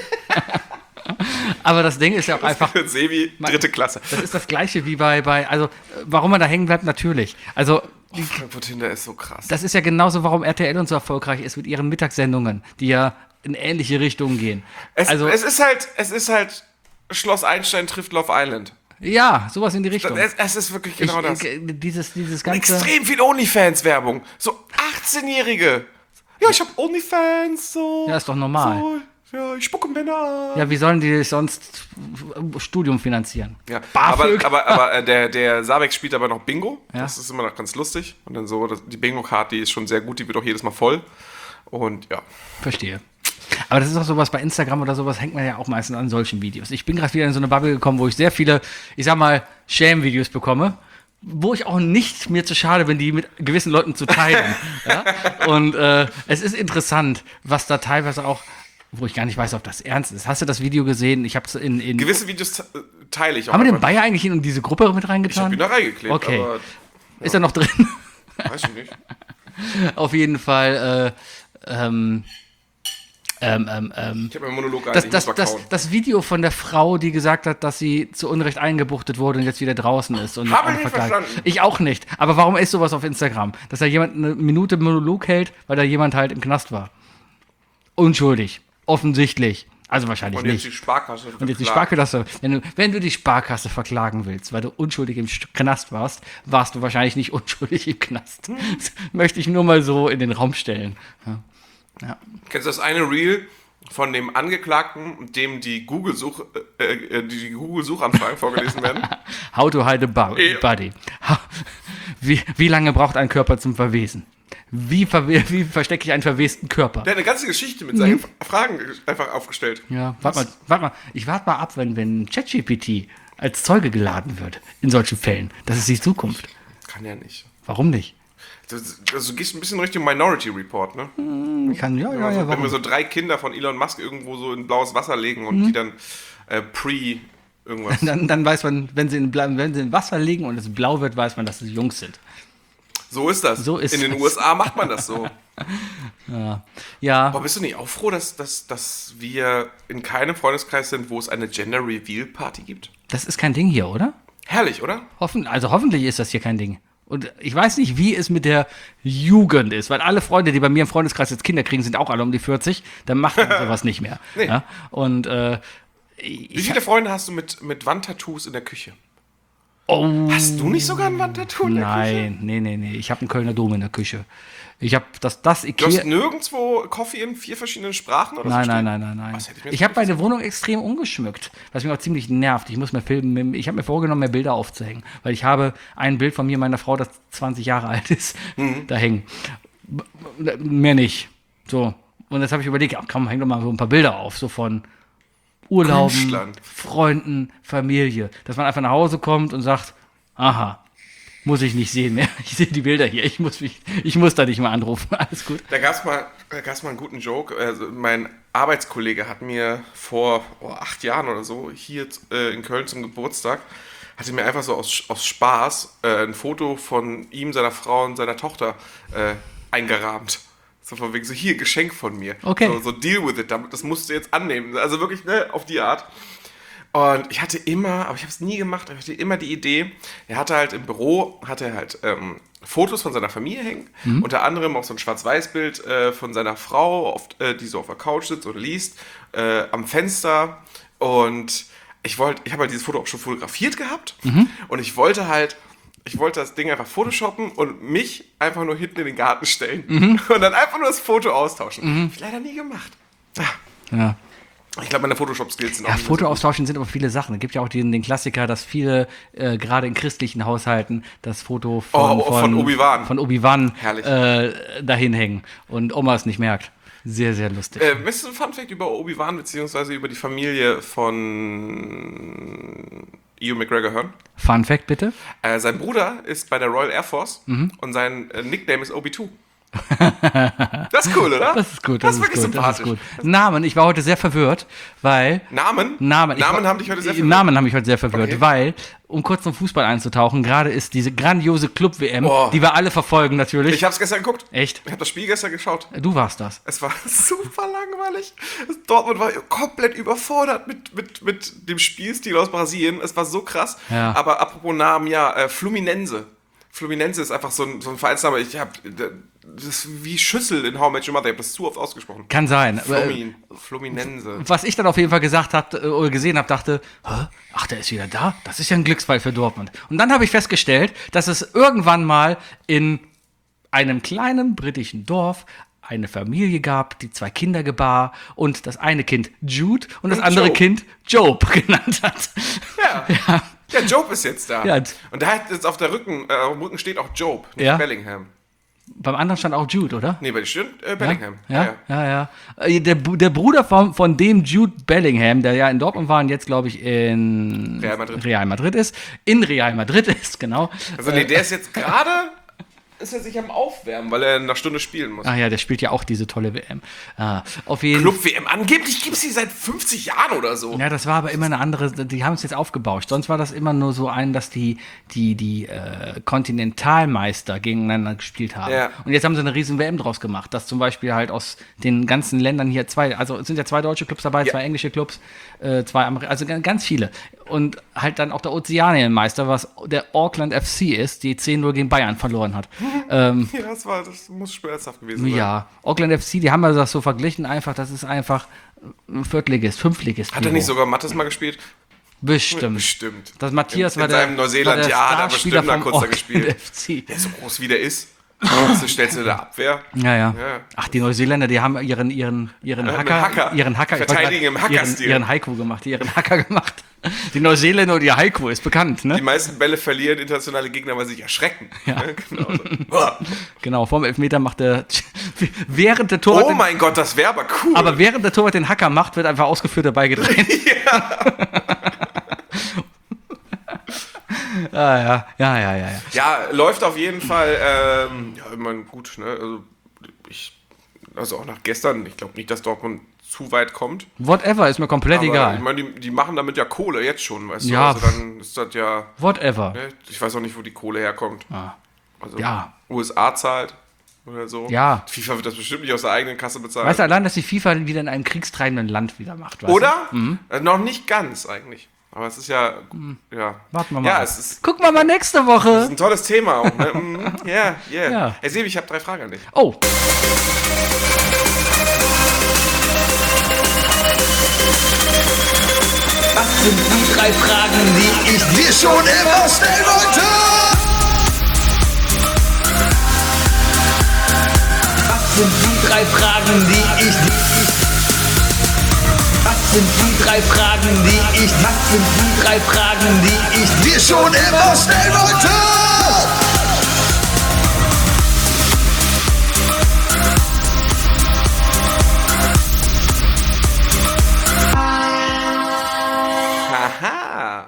A: Aber das Ding ist ja auch
B: das
A: einfach...
B: Für Sebi, dritte Klasse.
A: Das ist das Gleiche wie bei, bei... Also, warum man da hängen bleibt, natürlich. Also...
B: Oh, Frankfurt Tinder ist so krass.
A: Das ist ja genauso, warum R T L und so erfolgreich ist mit ihren Mittagssendungen, die ja in ähnliche Richtungen gehen.
B: Es,
A: also,
B: es ist halt... Es ist halt... Schloss Einstein trifft Love Island.
A: Ja, sowas in die Richtung.
B: Es, es ist wirklich genau
A: ich,
B: das.
A: Dieses, dieses ganze...
B: Extrem viel OnlyFans-Werbung. So achtzehnjährige. Ja, ich hab OnlyFans, so.
A: Ja, ist doch normal.
B: So. Ja, ich spucke Männer an.
A: Ja, wie sollen die sonst Studium finanzieren?
B: Ja, aber, aber, aber äh, der, der Sabeck spielt aber noch Bingo. Ja. Das ist immer noch ganz lustig. Und dann so, das, die Bingo-Card, die ist schon sehr gut, die wird auch jedes Mal voll. Und ja.
A: Verstehe. Aber das ist auch sowas bei Instagram oder sowas, hängt man ja auch meistens an solchen Videos. Ich bin gerade wieder in so eine Bubble gekommen, wo ich sehr viele, ich sag mal, Shame-Videos bekomme, wo ich auch nicht mir zu schade bin, die mit gewissen Leuten zu teilen. Ja? Und äh, es ist interessant, was da teilweise auch, wo ich gar nicht weiß, ob das ernst ist. Hast du das Video gesehen? Ich habe es in, in...
B: Gewisse Videos teile ich auch.
A: Haben wir den Bayer eigentlich in diese Gruppe mit reingetan?
B: Ich habe ihn da reingeklebt.
A: Okay.
B: Aber, ja.
A: Ist er noch drin?
B: Weiß ich nicht.
A: Auf jeden Fall, äh, ähm... Ähm, ähm, ähm,
B: ich habe meinen Monolog
A: das, das, das, das Video von der Frau, die gesagt hat, dass sie zu Unrecht eingebuchtet wurde und jetzt wieder draußen ist. Und
B: habe ich nicht verstanden.
A: Ich auch nicht. Aber warum ist sowas auf Instagram? Dass da jemand eine Minute Monolog hält, weil da jemand halt im Knast war. Unschuldig. Offensichtlich. Also wahrscheinlich
B: und jetzt
A: nicht.
B: Die Sparkasse
A: und jetzt die Sparkasse. Wenn du, wenn du die Sparkasse verklagen willst, weil du unschuldig im Knast warst, warst du wahrscheinlich nicht unschuldig im Knast. Hm. Das möchte ich nur mal so in den Raum stellen. Ja. Ja.
B: Kennst du das eine Reel von dem Angeklagten, dem die Google-Such, äh, die Google-Suchanfragen vorgelesen werden?
A: How to hide a body. Ja. Wie, wie lange braucht ein Körper zum Verwesen? Wie, verwe- wie verstecke ich einen verwesten Körper?
B: Der hat eine ganze Geschichte mit seinen mhm. Fragen einfach aufgestellt.
A: Ja, warte mal, warte mal. Ich warte mal ab, wenn, wenn ChatGPT als Zeuge geladen wird in solchen Fällen. Das ist die Zukunft.
B: Kann ja nicht.
A: Warum nicht?
B: Also du gehst ein bisschen Richtung Minority Report, ne?
A: Ich kann, ja, ja,
B: also,
A: ja.
B: Wenn wir so drei Kinder von Elon Musk irgendwo so in blaues Wasser legen und mhm. die dann äh, pre irgendwas.
A: Dann, dann weiß man, wenn sie, in, wenn sie in Wasser liegen und es blau wird, weiß man, dass es Jungs sind.
B: So ist das.
A: So ist
B: in den
A: das.
B: U S A macht man das so.
A: Ja. ja.
B: Aber bist du nicht auch froh, dass, dass, dass wir in keinem Freundeskreis sind, wo es eine Gender Reveal Party gibt?
A: Das ist kein Ding hier, oder?
B: Herrlich, oder?
A: Hoffen, also hoffentlich ist das hier kein Ding. Und ich weiß nicht, wie es mit der Jugend ist, weil alle Freunde, die bei mir im Freundeskreis jetzt Kinder kriegen, sind auch alle um die vierzig. Dann macht man sowas nicht mehr. Nee. Ja? Und äh,
B: wie viele Freunde hast du mit, mit Wandtattoos in der Küche?
A: Oh,
B: hast du nicht sogar ein Wandtattoo in der
A: nein,
B: Küche?
A: Nein, nee, nee, nee. Ich habe einen Kölner Dom in der Küche. Ich habe das, das
B: Ikea... Du hast nirgendwo Coffee in vier verschiedenen Sprachen oder
A: nein,
B: so?
A: Nein, nein, nein, nein, nein.
B: Ich,
A: ich habe meine Wohnung extrem umgeschmückt, was mich auch ziemlich nervt. Ich muss mir filmen, ich habe mir vorgenommen, mehr Bilder aufzuhängen, weil ich habe ein Bild von mir und meiner Frau, das zwanzig Jahre alt ist, mhm. da hängen. Mehr nicht. So. Und jetzt habe ich überlegt, ach, komm, häng doch mal so ein paar Bilder auf, so von Urlauben,
B: Künstler.
A: Freunden, Familie. Dass man einfach nach Hause kommt und sagt, aha, muss ich nicht sehen mehr. Ich sehe die Bilder hier. Ich muss, mich, ich muss da nicht mal anrufen. Alles gut.
B: Da gab es mal, da gab's mal einen guten Joke. Also mein Arbeitskollege hat mir vor oh, acht Jahren oder so hier äh, in Köln zum Geburtstag, hatte mir einfach so aus, aus Spaß äh, ein Foto von ihm, seiner Frau und seiner Tochter äh, eingerahmt. So von wegen so, hier, Geschenk von mir.
A: Okay.
B: So, so deal with it, das musst du jetzt annehmen. Also wirklich, ne, auf die Art. Und ich hatte immer, aber ich habe es nie gemacht, ich hatte immer die Idee, er hatte halt im Büro, hatte er halt ähm, Fotos von seiner Familie hängen, mhm. unter anderem auch so ein Schwarz-Weiß-Bild äh, von seiner Frau, auf, äh, die so auf der Couch sitzt oder liest, äh, am Fenster. Und ich wollte, ich habe halt dieses Foto auch schon fotografiert gehabt mhm. und ich wollte halt, ich wollte das Ding einfach photoshoppen und mich einfach nur hinten in den Garten stellen mhm. und dann einfach nur das Foto austauschen. Mhm. Hab ich leider nie gemacht. Ah.
A: Ja.
B: Ich glaube, meine Photoshop-Skills sind auch
A: Ja,
B: nicht mehr so
A: Foto austauschen sind aber viele Sachen. Es gibt ja auch den, den Klassiker, dass viele, äh, gerade in christlichen Haushalten, das Foto von,
B: oh, oh, von Obi-Wan,
A: von Obi-Wan
B: Herrlich.
A: äh, dahin hängen und Oma es nicht merkt. Sehr, sehr lustig.
B: Äh, möchtest du ein Funfact über Obi-Wan beziehungsweise über die Familie von Ewan McGregor hören?
A: Fun Fact bitte.
B: Äh, sein Bruder ist bei der Royal Air Force mhm. und sein äh, Nickname ist Obi zwei. Das ist cool, oder?
A: Das ist gut. Das,
B: das ist wirklich
A: gut,
B: sympathisch.
A: Das ist gut. Namen, ich war heute sehr verwirrt, weil...
B: Namen?
A: Namen,
B: Namen
A: war,
B: haben dich heute sehr verwirrt?
A: Namen haben mich heute sehr verwirrt,
B: Okay.
A: weil, um kurz zum Fußball einzutauchen, gerade ist diese grandiose Club-W M,
B: Oh.
A: die wir alle verfolgen natürlich.
B: Ich habe es gestern geguckt.
A: Echt?
B: Ich habe das Spiel gestern geschaut.
A: Du warst das.
B: Es war super langweilig. Dortmund war komplett überfordert mit, mit, mit dem Spielstil aus Brasilien. Es war so krass.
A: Ja.
B: Aber apropos Namen, ja, äh, Fluminense. Fluminense ist einfach so ein, so ein Vereinsname. Ich habe das ist wie Schüssel in How I Met Your Mother. Ich habe das zu oft ausgesprochen.
A: Kann sein.
B: Flumin, Fluminense.
A: Was ich dann auf jeden Fall gesagt habe oder gesehen habe, dachte, hä? Ach, der ist wieder da? Das ist ja ein Glücksfall für Dortmund. Und dann habe ich festgestellt, dass es irgendwann mal in einem kleinen britischen Dorf eine Familie gab, die zwei Kinder gebar und das eine Kind Jude und das
B: Und
A: andere
B: Job.
A: Kind Job genannt hat.
B: Ja.
A: Ja.
B: Ja, Job ist jetzt da.
A: Ja.
B: Und da hat jetzt auf der Rücken, äh, auf dem Rücken steht auch Job, nicht
A: Ja.
B: Bellingham.
A: Beim anderen stand auch Jude, oder?
B: Nee, bei dir stimmt äh, Bellingham.
A: Ja, ja, ja. ja. Der, der Bruder von, von dem Jude Bellingham, der ja in Dortmund war und jetzt, glaube ich, in
B: Real Madrid.
A: Real Madrid ist, in Real Madrid ist, genau.
B: Also nee, der ist jetzt gerade, ist er sich am Aufwärmen, weil er in einer Stunde spielen muss.
A: Ah ja, der spielt ja auch diese tolle W M. Ah, auf jeden
B: Club-W M, angeblich gibt es die seit fünfzig Jahren oder so.
A: Ja, das war aber immer eine andere, die haben es jetzt aufgebauscht. Sonst war das immer nur so ein, dass die, die, die äh, Kontinentalmeister gegeneinander gespielt haben.
B: Ja.
A: Und jetzt haben sie eine riesen W M draus gemacht, dass zum Beispiel halt aus den ganzen Ländern hier zwei, also es sind ja zwei deutsche Clubs dabei,
B: Ja.
A: zwei englische Clubs, äh, zwei Amer also g- ganz viele. Und halt dann auch der Ozeanienmeister, was der Auckland F C ist, die zehn null gegen Bayern verloren hat. ähm,
B: Ja, das, war, das muss schmerzhaft gewesen sein.
A: ja, Auckland F C, die haben also das so verglichen einfach, das ist einfach ein Viertligist, Fünftligist.
B: Hat er nicht sogar Mattes mal gespielt?
A: Bestimmt.
B: Bestimmt.
A: Das Matthias
B: in,
A: war
B: in
A: der,
B: seinem Neuseeland,
A: war der
B: ja, der hat
A: Starspieler
B: bestimmt mal
A: vom
B: kurz da
A: Auckland
B: gespielt.
A: F C.
B: Der ist so groß wie der ist. So stellst du in der Abwehr.
A: Ja, ja,
B: Ja.
A: Ach, die Neuseeländer, die haben ihren, ihren, ihren
B: Äh,
A: Hacker,
B: Hacker.
A: ihren Hacker, ich wollte
B: Verteidigen
A: grad-
B: im Hackerstil.
A: ihren, ihren Haiku gemacht, ihren Hacker gemacht. Die Neuseeländer und ihr Haiku ist bekannt,
B: Die
A: ne?
B: meisten Bälle verlieren internationale Gegner, weil sie sich erschrecken.
A: Ja.
B: Genau, so.
A: Genau, vorm Elfmeter macht der, während der Torwart,
B: Oh
A: den,
B: mein Gott, das wäre aber cool.
A: aber während der Torwart den Hacker macht, wird einfach ausgeführt dabei gedreht. Ah, ja, ja, ja, ja, ja.
B: Ja, läuft auf jeden Fall, ähm, ja, immer gut, ne? Also, ich, also auch nach gestern, ich glaube nicht, dass Dortmund zu weit kommt.
A: Whatever, ist mir komplett
B: Aber
A: egal.
B: ich meine, die, die machen damit ja Kohle jetzt schon, weißt
A: Ja,
B: du? Also dann ist das ja,
A: Whatever.
B: ne? Ich weiß auch nicht, wo die Kohle herkommt.
A: Ah.
B: Also
A: Ja.
B: U S A zahlt oder so.
A: Ja.
B: FIFA wird das bestimmt nicht aus der eigenen Kasse bezahlen.
A: Weißt du, allein, dass die FIFA wieder in einem kriegstreibenden Land wieder macht. Weißt
B: Oder?
A: Du?
B: Äh, noch nicht ganz eigentlich. Aber es ist ja, ja.
A: Warten wir mal.
B: Ja,
A: ab.
B: es ist,
A: Gucken wir mal nächste
B: es
A: Woche.
B: ist ein tolles Thema auch. Ne? Mm, Ja, yeah.
A: Ja.
B: Herr Sebi, ich habe drei Fragen an dich.
A: Oh.
C: Was sind die drei Fragen, die ich dir schon immer stellen wollte? Was sind die drei Fragen, die ich Was sind die drei Fragen, die ich Was sind die drei Fragen, die ich dir schon immer stellen wollte?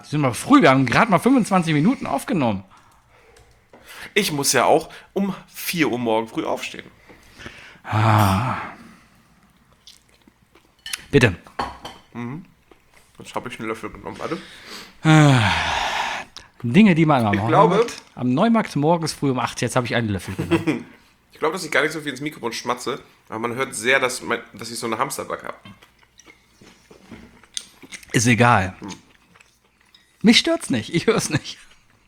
A: sind wir früh, wir haben gerade mal fünfundzwanzig Minuten aufgenommen.
B: Ich muss ja auch um vier Uhr morgen früh aufstehen.
A: Ah. Bitte.
B: Jetzt habe ich einen Löffel genommen, warte.
A: Dinge, die man am
B: Ich
A: Neumarkt,
B: glaube-
A: am Neumarkt morgens früh um acht, jetzt habe ich einen Löffel genommen.
B: Ich glaube, dass ich gar nicht so viel ins Mikrofon schmatze, aber man hört sehr, dass, mein, dass ich so eine Hamsterbacke habe.
A: Ist egal. Mich stört's nicht, ich höre es nicht.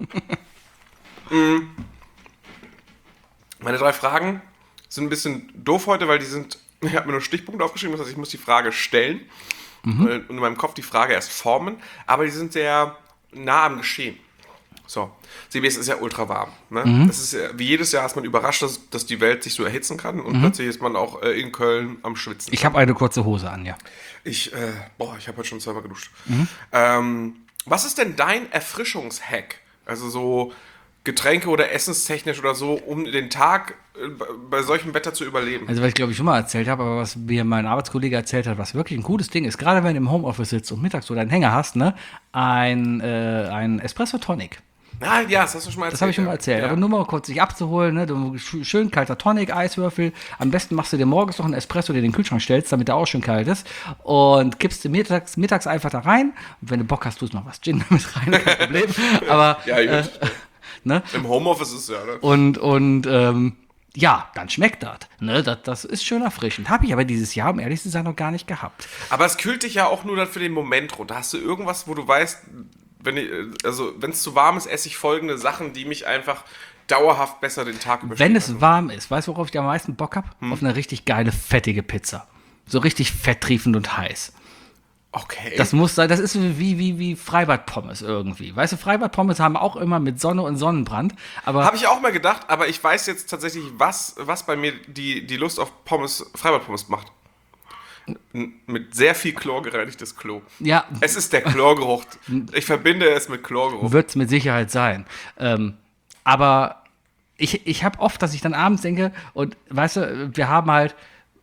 B: Meine drei Fragen sind ein bisschen doof heute, weil die sind, ich habe mir nur Stichpunkte aufgeschrieben, das heißt, ich muss die Frage stellen und in meinem Kopf die Frage erst formen, aber die sind sehr nah am Geschehen. So, Sebi, es ist ja ultra warm. Ne? Das ist ja, wie jedes Jahr ist man überrascht, dass, dass die Welt sich so erhitzen kann und plötzlich ist man auch äh, in Köln am Schwitzen.
A: Ich habe eine kurze Hose an, ja.
B: Ich, äh, boah, ich habe heute schon zweimal geduscht. Ähm, was ist denn dein Erfrischungshack? Also so Getränke- oder essenstechnisch oder so, um den Tag äh, bei solchem Wetter zu überleben?
A: Also, was ich glaube ich schon mal erzählt habe, aber was mir mein Arbeitskollege erzählt hat, was wirklich ein gutes Ding ist, gerade wenn du im Homeoffice sitzt und mittags so deinen Hänger hast, ne, ein, äh, ein Espresso Tonic.
B: Ah, ja, das hast du schon mal erzählt.
A: Das habe ich schon mal erzählt.
B: Ja.
A: Aber nur mal kurz sich abzuholen, ne? Du, schön kalter Tonic, Eiswürfel. Am besten machst du dir morgens noch einen Espresso, den in den Kühlschrank stellst, damit der auch schön kalt ist. Und kippst du mittags, mittags einfach da rein. Und wenn du Bock hast, tust du noch was Gin mit rein, kein Problem. Aber,
B: Ja, gut.
A: äh, ne?
B: Im Homeoffice ist es ja, ne?
A: Und, und, ähm, ja, dann schmeckt das. Ne? Das, das ist schön erfrischend. Habe ich aber dieses Jahr, um ehrlich zu sein, noch gar nicht gehabt.
B: Aber es kühlt dich ja auch nur dann für den Moment runter. Hast du irgendwas, wo du weißt, wenn ich, also wenn es zu warm ist, esse ich folgende Sachen, die mich einfach dauerhaft besser den Tag überstehen
A: Wenn es
B: lassen?
A: warm ist, weißt du, worauf ich am meisten Bock habe? Auf eine richtig geile, fettige Pizza. So richtig fetttriefend und heiß.
B: Okay.
A: Das muss sein, das ist wie, wie, wie Freibad-Pommes irgendwie. Weißt du, Freibad-Pommes haben auch immer mit Sonne und Sonnenbrand, aber
B: Habe ich auch mal gedacht, aber ich weiß jetzt tatsächlich, was, was bei mir die, die Lust auf Pommes, Freibad-Pommes macht. N- Mit sehr viel Chlor gereinigtes Klo.
A: ja,
B: Es ist der Chlorgeruch. Ich verbinde es mit Chlorgeruch.
A: wird es mit Sicherheit sein. Ähm, aber ich, ich habe oft, dass ich dann abends denke, und weißt du, wir haben halt,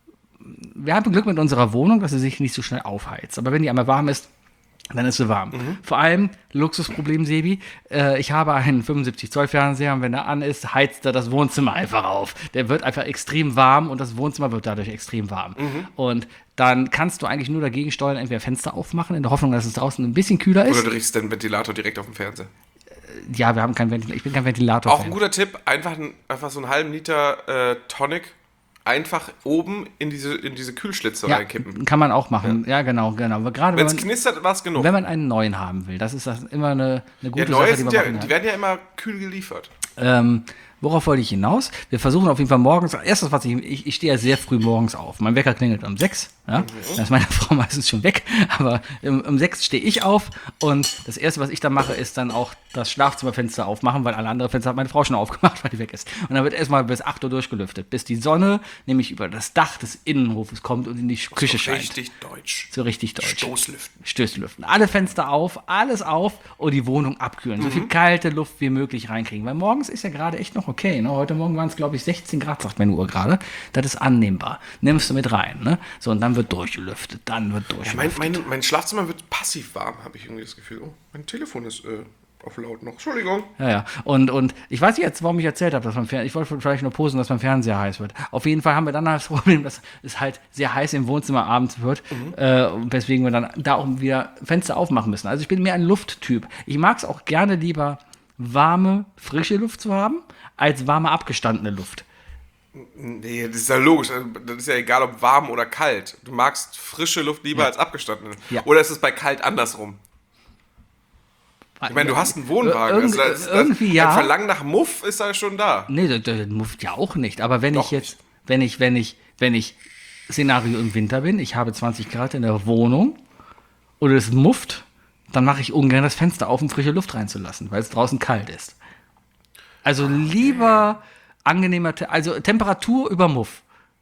A: wir haben Glück mit unserer Wohnung, dass sie sich nicht so schnell aufheizt. Aber wenn die einmal warm ist, dann ist sie warm. Vor allem, Luxusproblem, Sebi, äh, ich habe einen fünfundsiebzig Zoll Fernseher und wenn er an ist, heizt er das Wohnzimmer einfach auf. Der wird einfach extrem warm und das Wohnzimmer wird dadurch extrem warm. Und dann kannst du eigentlich nur dagegen steuern, entweder Fenster aufmachen, in der Hoffnung, dass es draußen ein bisschen kühler ist.
B: Oder du riechst den Ventilator direkt auf dem Fernseher.
A: Ja, wir haben keinen Ventilator. Ich bin kein Ventilator.
B: Auch ein guter Tipp, einfach, ein, einfach so einen halben Liter äh, Tonic einfach oben in diese, in diese Kühlschlitze
A: Ja,
B: reinkippen.
A: kann man auch machen. Ja, genau, genau. Aber gerade
B: Wenn
A: wenn
B: es
A: man,
B: knistert, war es genug.
A: wenn man einen neuen haben will, das ist das immer eine, eine
B: Ja,
A: gute
B: neue
A: Sache, die
B: sind
A: man
B: ja,
A: machen
B: die
A: kann.
B: werden ja immer kühl geliefert.
A: Ähm, worauf wollte ich hinaus? Wir versuchen auf jeden Fall morgens, erstes, was ich, ich, ich stehe ja sehr früh morgens auf. Mein Wecker klingelt um sechs, ja. Da ist meine Frau meistens schon weg, aber um, um sechs stehe ich auf und das erste, was ich dann mache, ist dann auch das Schlafzimmerfenster aufmachen, weil alle anderen Fenster hat meine Frau schon aufgemacht, weil die weg ist. Und dann wird erstmal bis acht Uhr durchgelüftet, bis die Sonne nämlich über das Dach des Innenhofes kommt und in die Küche scheint.
B: Richtig deutsch.
A: So richtig deutsch.
B: Stoßlüften.
A: Stößlüften. Alle Fenster auf, alles auf und die Wohnung abkühlen. So viel kalte Luft wie möglich reinkriegen. Weil morgens ist ja gerade echt noch okay. Ne? Heute Morgen waren es, glaube ich, sechzehn Grad, sagt meine Uhr gerade. Das ist annehmbar. Nimmst du mit rein. Ne? So, und dann wird durchgelüftet. Dann wird
B: Ja, mein,
A: durchgelüftet.
B: mein, mein Schlafzimmer wird passiv warm, habe ich irgendwie das Gefühl. Oh, mein Telefon ist äh, auf laut noch. Entschuldigung.
A: Ja, ja. Und, und ich weiß nicht jetzt, warum ich erzählt habe, dass man Fer- ich wollte vielleicht nur posen, dass mein Fernseher heiß wird. Auf jeden Fall haben wir dann das Problem, dass es halt sehr heiß im Wohnzimmer abends wird, äh, weswegen wir dann da auch wieder Fenster aufmachen müssen. Also ich bin mehr ein Lufttyp. Ich mag es auch gerne lieber warme, frische Luft zu haben, als warme, abgestandene Luft.
B: Nee, das ist ja logisch. Das ist ja egal, ob warm oder kalt. Du magst frische Luft lieber als abgestandene.
A: Ja.
B: Oder ist es bei kalt andersrum? Ich meine, du hast einen Wohnwagen.
A: Irgend-
B: also das, das,
A: irgendwie ja.
B: Ein Verlangen nach Muff ist da schon da.
A: Nee, das, das muft ja auch nicht. Aber wenn
B: Doch
A: ich jetzt, wenn ich, wenn ich, wenn ich Szenario im Winter bin, ich habe zwanzig Grad in der Wohnung oder es mufft, dann mache ich ungern das Fenster auf, um frische Luft reinzulassen, weil es draußen kalt ist. Also lieber angenehmer, Te- also Temperatur über Muff.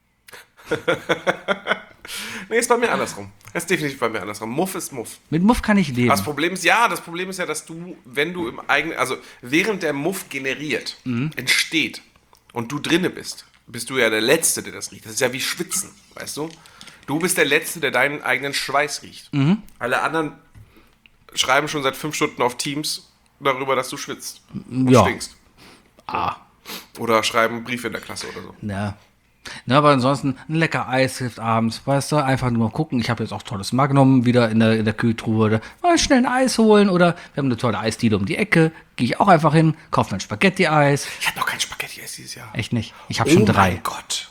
B: Nee, ist bei mir andersrum. Das ist definitiv bei mir andersrum. Muff ist Muff.
A: Mit Muff kann ich leben.
B: Das Problem ist, ja, das Problem ist ja, dass du, wenn du im eigenen, also während der Muff generiert, entsteht und du drinne bist, bist du ja der Letzte, der das riecht. Das ist ja wie Schwitzen, weißt du? Du bist der Letzte, der deinen eigenen Schweiß riecht. Alle anderen schreiben schon seit fünf Stunden auf Teams darüber, dass du schwitzt und
A: Ja.
B: stinkst.
A: Ah,
B: Oder schreiben Briefe in der Klasse oder so.
A: ja. Na, aber ansonsten ein lecker Eis hilft abends, weißt du, einfach nur mal gucken. Ich habe jetzt auch tolles Magnum wieder in der, in der Kühltruhe. Oder mal schnell ein Eis holen oder wir haben eine tolle Eisdiele um die Ecke. Gehe ich auch einfach hin, kaufe mir ein Spaghetti-Eis.
B: Ich hatte noch kein Spaghetti-Eis dieses Jahr.
A: Echt nicht. Ich habe schon
B: Oh
A: drei.
B: mein Gott.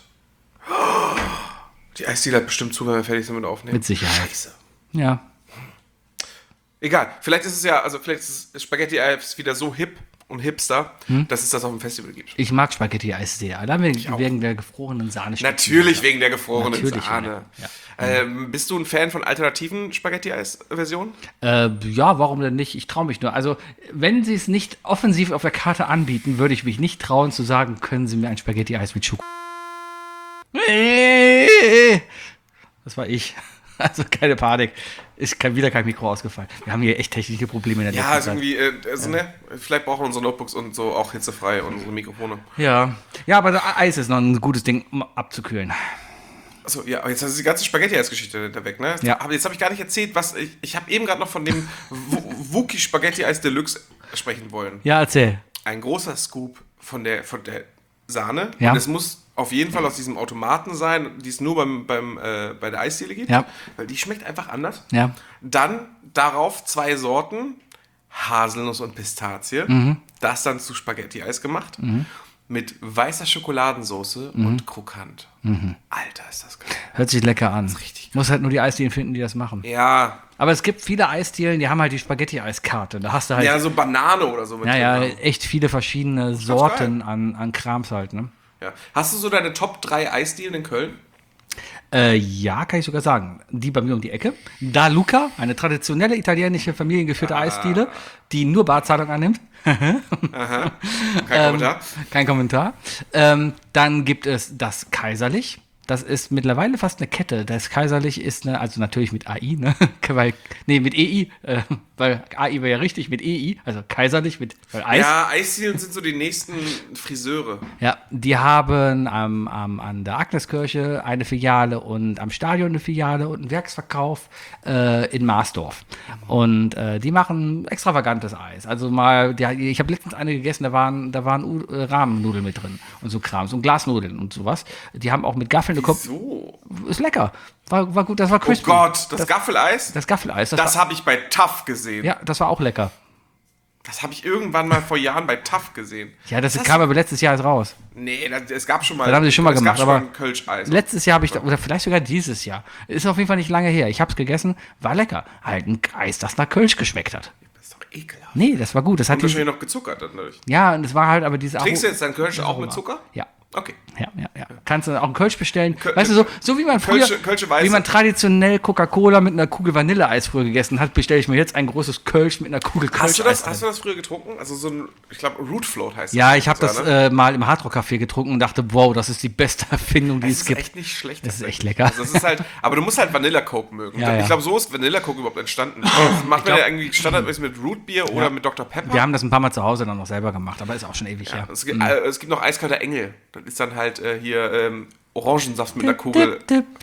B: Die Eisdiele hat bestimmt zu, wenn wir fertig sind mit Aufnehmen.
A: Mit Sicherheit.
B: Scheiße.
A: Ja.
B: Egal, vielleicht ist es ja, also vielleicht ist Spaghetti-Eis wieder so hip und hipster, dass es das auf dem Festival gibt.
A: Ich mag Spaghetti-Eis sehr. Allein wegen, wegen der gefrorenen Sahne.
B: Natürlich wegen der gefrorenen
A: Natürlich,
B: Sahne.
A: ja.
B: Ähm, bist du ein Fan von alternativen Spaghetti-Eis-Versionen?
A: Äh, ja, warum denn nicht? Ich traue mich nur. Also, wenn sie es nicht offensiv auf der Karte anbieten, würde ich mich nicht trauen zu sagen, können Sie mir ein Spaghetti-Eis mit Schokolade. Das war ich. Also keine Panik. Ist kein, wieder kein Mikro ausgefallen. Wir haben hier echt technische Probleme in der
B: Ja,
A: letzten
B: also irgendwie, äh, also, ne, vielleicht brauchen unsere Notebooks und so auch hitzefrei und unsere Mikrofone.
A: Ja. Ja, aber das Eis ist noch ein gutes Ding, um abzukühlen.
B: Achso, ja, aber jetzt hast du die ganze Spaghetti-Eis-Geschichte da weg, ne?
A: Ja.
B: Aber jetzt habe ich gar nicht erzählt, was ich, ich habe eben gerade noch von dem Wookie Spaghetti-Eis Deluxe sprechen wollen.
A: Ja, erzähl.
B: Ein großer Scoop von der, von der Sahne.
A: Ja.
B: Und es muss auf jeden Fall aus diesem Automaten sein, die es nur beim, beim, äh, bei der Eisdiele gibt.
A: Ja.
B: Weil die schmeckt einfach anders.
A: Ja.
B: Dann darauf zwei Sorten, Haselnuss und Pistazie.
A: Mhm.
B: Das dann zu Spaghetti-Eis gemacht. Mit weißer Schokoladensauce
A: Mhm.
B: und krokant. Alter, ist das geil.
A: Hört sich lecker an.
B: richtig
A: Muss halt nur die Eisdielen finden, die das machen.
B: Ja,
A: Aber es gibt viele Eisdielen, die haben halt die Spaghetti-Eiskarte. Da hast du halt
B: ja, so Banane oder so mit
A: ja, ja,
B: drin.
A: echt viele verschiedene Sorten an, an Krams halt, ne?
B: Ja. Hast du so deine Top drei Eisdielen in Köln?
A: Äh, ja, kann ich sogar sagen. Die bei mir um die Ecke. Da Luca, eine traditionelle italienische familiengeführte Eisdiele, die nur Barzahlung annimmt.
B: Kein Kommentar.
A: Kein Kommentar. Ähm, dann gibt es das Kaiserlich. Das ist mittlerweile fast eine Kette. Das Kaiserlich ist eine, also natürlich mit A I, ne? Weil, nee, mit E I, äh, weil A I wäre ja richtig, mit E I, also Kaiserlich mit weil Eis.
B: Ja, Eisdielen sind so die nächsten Friseure.
A: Ja, die haben am, am, an der Agneskirche eine Filiale und am Stadion eine Filiale und einen Werksverkauf äh, in Marsdorf. Und äh, die machen extravagantes Eis. Also mal, die, ich habe letztens eine gegessen, da waren, da waren U äh, Rahmennudeln mit drin und so Krams und Glasnudeln und sowas. Die haben auch mit Gaffeln eine Kopf.
B: So.
A: Ist lecker. War, war gut, das war
B: Oh
A: crispy.
B: Gott, das, Gaffeleis?
A: Das Gaffeleis, das,
B: Das
A: war,
B: habe ich bei TAF gesehen.
A: ja, das war auch lecker.
B: Das habe ich irgendwann mal vor Jahren bei TAF gesehen.
A: Ja, das, kam aber letztes Jahr erst raus.
B: Nee, das, es gab schon mal.
A: Das haben sie schon mal
B: es
A: gemacht,
B: gab schon
A: aber
B: mal ein Kölsch-Eis.
A: Letztes Jahr habe ich, da, oder vielleicht sogar dieses Jahr. Ist auf jeden Fall nicht lange her. Ich habe es gegessen, war lecker. Halt ein Eis, das nach Kölsch geschmeckt hat.
B: Das ist doch ekelhaft.
A: Nee, das war gut. Das hat
B: Und
A: diese,
B: wahrscheinlich noch gezuckert dadurch.
A: ja, und es war halt aber diese
B: Trinkst du
A: Aro-
B: jetzt dein Kölsch auch
A: Aroma.
B: mit Zucker?
A: Ja.
B: Okay.
A: Ja, ja, ja. Kannst du auch einen Kölsch bestellen.
B: Köl-
A: weißt du, so, so wie man früher,
B: Kölsche- Kölsche Weiße.
A: wie man traditionell Coca-Cola mit einer Kugel Vanilleeis früher gegessen hat, bestelle ich mir jetzt ein großes Kölsch mit einer Kugel Kölsch.
B: Hast du, das, hast du das früher getrunken? Also so ein, ich glaube, Root Float heißt das.
A: Ja, ich habe das
B: ne?
A: äh, mal im Hardrock Café getrunken und dachte, wow, das ist die beste Erfindung, die
B: Das
A: es
B: ist
A: gibt.
B: echt nicht schlecht.
A: Das ist echt
B: tatsächlich.
A: lecker.
B: Also das ist halt, aber du musst halt Vanilla Coke mögen.
A: Ja,
B: ich
A: ja.
B: glaube, so ist Vanilla Coke überhaupt entstanden. Macht man ja irgendwie standardmäßig mit Root Beer oder mit Doktor Pepper?
A: Wir haben das ein paar Mal zu Hause dann noch selber gemacht, aber ist auch schon ewig her.
B: Es gibt, äh, es gibt noch eiskalter Engel. Das ist dann halt äh, hier ähm, Orangensaft mit einer Kugel.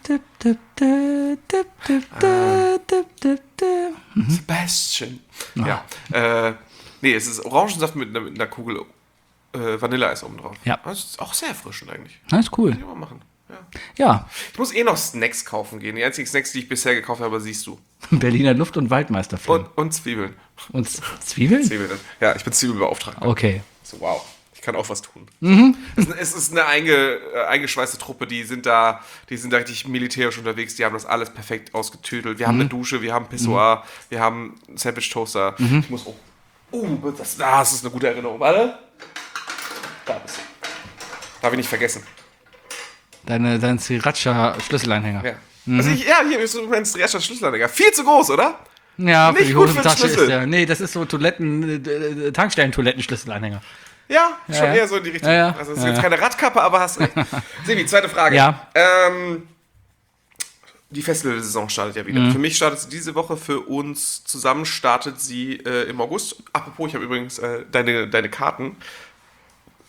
B: Sebastian. Ja. Äh, nee, es ist Orangensaft mit einer, mit einer Kugel äh, Vanilleeis oben drauf.
A: Ja.
B: Das ist auch sehr erfrischend eigentlich.
A: Das ist cool.
B: Kann ich mal machen. Ja.
A: Ja,
B: Ich muss eh noch Snacks kaufen gehen. Die einzigen Snacks, die ich bisher gekauft habe, siehst du.
A: Berliner Luft- und Waldmeisterfilm.
B: Und, und Zwiebeln.
A: Und, Z- Zwiebeln?
B: Zwiebeln. Ja, ich bin Zwiebelbeauftragter.
A: Okay.
B: So, wow. Ich kann auch was tun.
A: Mhm.
B: Es, ist- es ist eine einge, äh, eingeschweißte Truppe, die sind da, die sind da richtig militärisch unterwegs, die haben das alles perfekt ausgetüdelt. Wir haben
A: Mhm.
B: eine Dusche, wir haben Pissoir, wir haben einen Sandwich-Toaster. Ich muss, oh, oh das, das ist eine gute Erinnerung. Warte. Da bist du. Darf ich nicht vergessen.
A: Deine, dein Sriracha-Schlüsselanhänger.
B: Ja. Also ich, ja, hier ist mein Sriracha Schlüsselanhänger. Viel zu groß, oder?
A: Ja,
B: Nicht
A: für die
B: gut für den
A: Hosentasche ist
B: Schlüssel.
A: der. Nee, das ist so Toiletten, äh, Tankstellen-Toilettenschlüsselanhänger.
B: Ja, schon
A: ja.
B: eher so in die Richtung.
A: Ja, ja.
B: Also es ist
A: Ja,
B: jetzt
A: ja.
B: keine Radkappe, aber hast recht. Sebi, zweite Frage.
A: Ja.
B: Ähm, die Festivalsaison startet ja wieder.
A: Mhm.
B: Für mich startet sie diese Woche, für uns zusammen startet sie äh, im August. Apropos, ich habe übrigens äh, deine, deine Karten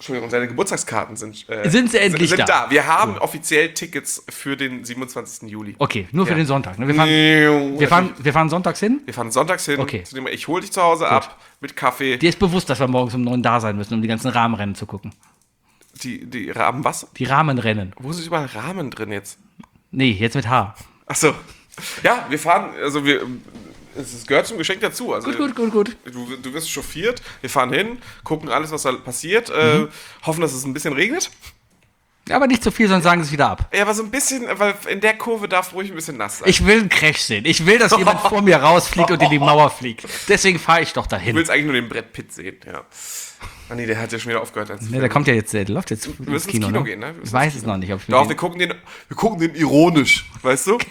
B: Entschuldigung, seine Geburtstagskarten sind, äh,
A: Sind sie endlich
B: sind, sind
A: da?
B: da. Wir haben offiziell Tickets für den siebenundzwanzigsten Juli.
A: Okay, nur für
B: Ja.
A: den Sonntag. Ne? Wir, fahren, wir, fahren, wir fahren sonntags hin.
B: Wir fahren sonntags hin.
A: Okay.
B: Zu dem, ich hole dich zu Hause ab mit Kaffee.
A: Dir ist bewusst, dass wir morgens um neun da sein müssen, um die ganzen Rahmenrennen zu gucken.
B: Die, die Rahmen, was?
A: Die Rahmenrennen.
B: Wo ist überall Rahmen drin jetzt?
A: Nee, jetzt mit H.
B: Achso. Ja, wir fahren, also wir, es gehört zum Geschenk dazu. Also
A: Gut, gut, gut, gut.
B: Du, du wirst chauffiert, wir fahren hin, gucken alles, was da passiert, äh,
A: Mhm.
B: hoffen, dass es ein bisschen regnet.
A: Ja, aber nicht zu viel, sonst sagen sie es wieder ab.
B: Ja, aber so ein bisschen, weil in der Kurve darf ruhig ein bisschen nass sein.
A: Ich will einen Crash sehen. Ich will, dass jemand vor mir rausfliegt und in die Mauer fliegt. Deswegen fahre ich doch
B: Du
A: dahin.
B: willst eigentlich nur den Brett Pitt sehen, ja. Ah nee, der hat ja schon wieder aufgehört. Als
A: Ne, der kommt ja jetzt, der läuft jetzt
B: wir müssen ins Kino
A: ne?
B: gehen, ne? Wir müssen
A: Ich weiß
B: ins
A: es
B: Kino.
A: noch nicht. Ob ich
B: Doch,
A: mit
B: wir gucken den, wir gucken den ironisch, weißt du?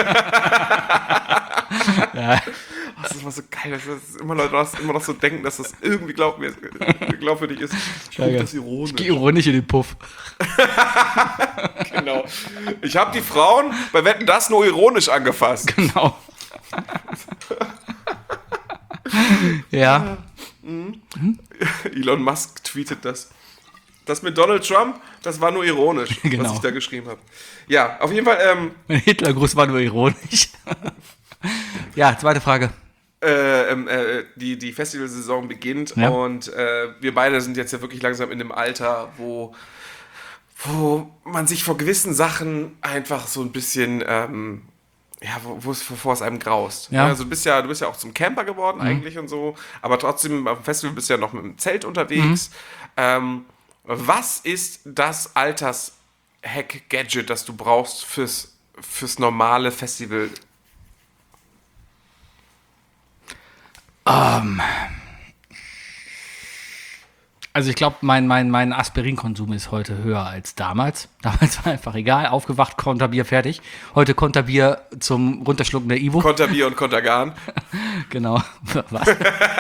A: Ja.
B: Oh, das ist immer so geil, dass das immer Leute das immer noch so denken, dass das irgendwie glaub, mir, glaubwürdig ist. Ich gucke
A: Ja,
B: das ironisch.
A: Ich gehe ironisch in den Puff.
B: Genau. Ich habe die Frauen bei Wetten das nur ironisch angefasst.
A: Genau. Ja.
B: Elon Musk tweetet das. Das mit Donald Trump, das war nur ironisch,
A: Genau.
B: was ich da geschrieben habe. Ja, auf jeden Fall, ähm,
A: Mein Hitlergruß war nur ironisch. Ja, zweite Frage.
B: äh, ähm, äh, die, die Festivalsaison beginnt
A: Ja.
B: und äh, wir beide sind jetzt ja wirklich langsam in dem Alter, wo, wo man sich vor gewissen Sachen einfach so ein bisschen, ähm, ja, wo, wo es, wovor es einem graust.
A: Ja.
B: Also du bist ja, du bist ja auch zum Camper geworden eigentlich und so, aber trotzdem auf dem Festival bist du ja noch mit dem Zelt unterwegs. Ähm, was ist das Alters-Hack-Gadget, das du brauchst fürs, fürs normale Festival?
A: Also ich glaube, mein, mein, mein Aspirinkonsum ist heute höher als damals. Damals war einfach egal, aufgewacht, Konterbier fertig. Heute Konterbier zum Runterschlucken der Ivo.
B: Konterbier und Kontergan.
A: Genau. Was?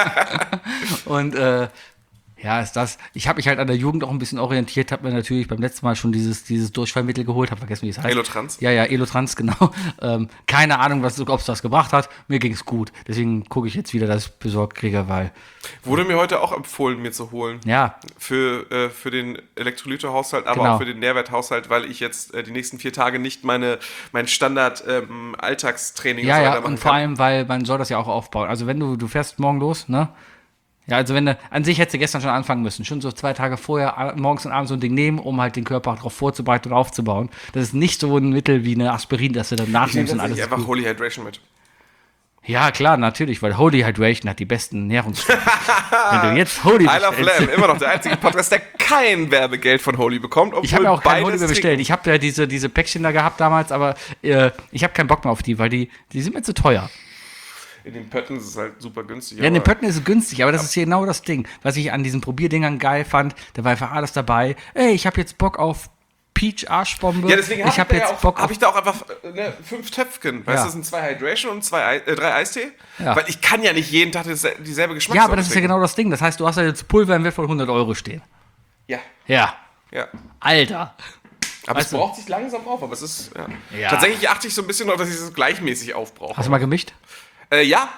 A: Und äh, ja, ist das. Ich habe mich halt an der Jugend auch ein bisschen orientiert, habe mir natürlich beim letzten Mal schon dieses, dieses Durchfallmittel geholt, habe vergessen, wie es heißt.
B: Elotrans?
A: Ja, ja, Elotrans, genau. Ähm, keine Ahnung, ob es das gebracht hat. Mir ging es gut. Deswegen gucke ich jetzt wieder, dass ich besorgt kriege, weil,
B: Wurde mir heute auch empfohlen, mir zu holen.
A: ja,
B: Für, äh, für den Elektrolytehaushalt, aber
A: Genau.
B: auch für den Nährwerthaushalt, weil ich jetzt äh, die nächsten vier Tage nicht meine, mein Standard-Alltagstraining
A: ja, ja,
B: weitermachen
A: und vor
B: kann.
A: allem, weil man soll das ja auch aufbauen. Also wenn du, du fährst morgen los, ne? Ja, also wenn du, an sich hättest du gestern schon anfangen müssen, schon so zwei Tage vorher, a- morgens und abends so ein Ding nehmen, um halt den Körper darauf vorzubereiten und aufzubauen. Das ist nicht so ein Mittel wie eine Aspirin, dass du dann
B: Ich nehme
A: nachnimmst und
B: tatsächlich
A: alles.
B: einfach
A: Gut.
B: Holy Hydration mit.
A: Ja, klar, natürlich, weil Holy Hydration hat die besten Nährungsstoffe. Wenn du jetzt Holy
B: I Love
A: bestellst-
B: Lamb, immer noch der einzige Podcast, der kein Werbegeld von Holy bekommt.
A: Ich habe ja auch kein Holy
B: beides
A: mehr bestellt. Ich habe ja diese, diese Päckchen da gehabt damals, aber äh, ich habe keinen Bock mehr auf die, weil die, die sind mir zu teuer.
B: In den Pötten ist es halt super günstig.
A: Ja, in den
B: aber-
A: Pötten ist es günstig, aber das ist hier genau das Ding. Was ich an diesen Probierdingern geil fand, da war einfach alles dabei. Ey, ich habe jetzt Bock auf Peach Arschbombe.
B: Ja, deswegen
A: ich habe
B: hab
A: jetzt
B: ja auch,
A: Bock
B: hab
A: auf.
B: ich da auch einfach äh, ne, fünf Töpfchen. Weißt
A: Ja.
B: du, das sind zwei Hydration und zwei, Ei- äh, drei Eistee.
A: Ja.
B: Weil ich kann ja nicht jeden Tag das, dieselbe Geschmackssorte
A: Ja, aber das ist ja
B: trinken.
A: genau das Ding. Das heißt, du hast ja jetzt Pulver im Wert von hundert Euro stehen.
B: Ja,
A: Ja.
B: ja.
A: Alter.
B: Aber
A: Weißt
B: es
A: du-
B: braucht sich langsam auf, aber es ist, ja.
A: Ja.
B: Tatsächlich achte ich so ein bisschen darauf, dass ich es gleichmäßig aufbrauche.
A: Hast du mal gemischt?
B: Äh, ja,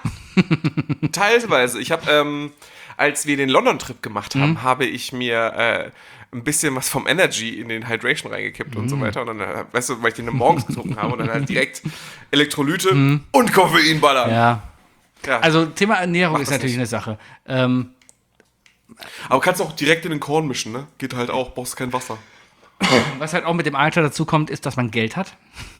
B: teilweise. Ich habe, ähm, als wir den London-Trip gemacht haben,
A: Mhm.
B: habe ich mir äh, ein bisschen was vom Energy in den Hydration reingekippt und so
A: Mhm.
B: weiter. Und dann, äh, weißt du, weil ich den morgens getrunken habe und dann halt direkt Elektrolyte und Koffein ballern.
A: Mhm. Ja.
B: Ja.
A: Also Thema Ernährung
B: Mach
A: ist
B: das
A: natürlich
B: nicht.
A: eine Sache. Ähm,
B: Aber kannst du auch direkt in den Korn mischen, ne? Geht halt auch, brauchst kein Wasser.
A: was halt auch mit dem Alter dazu kommt, ist, dass man Geld hat.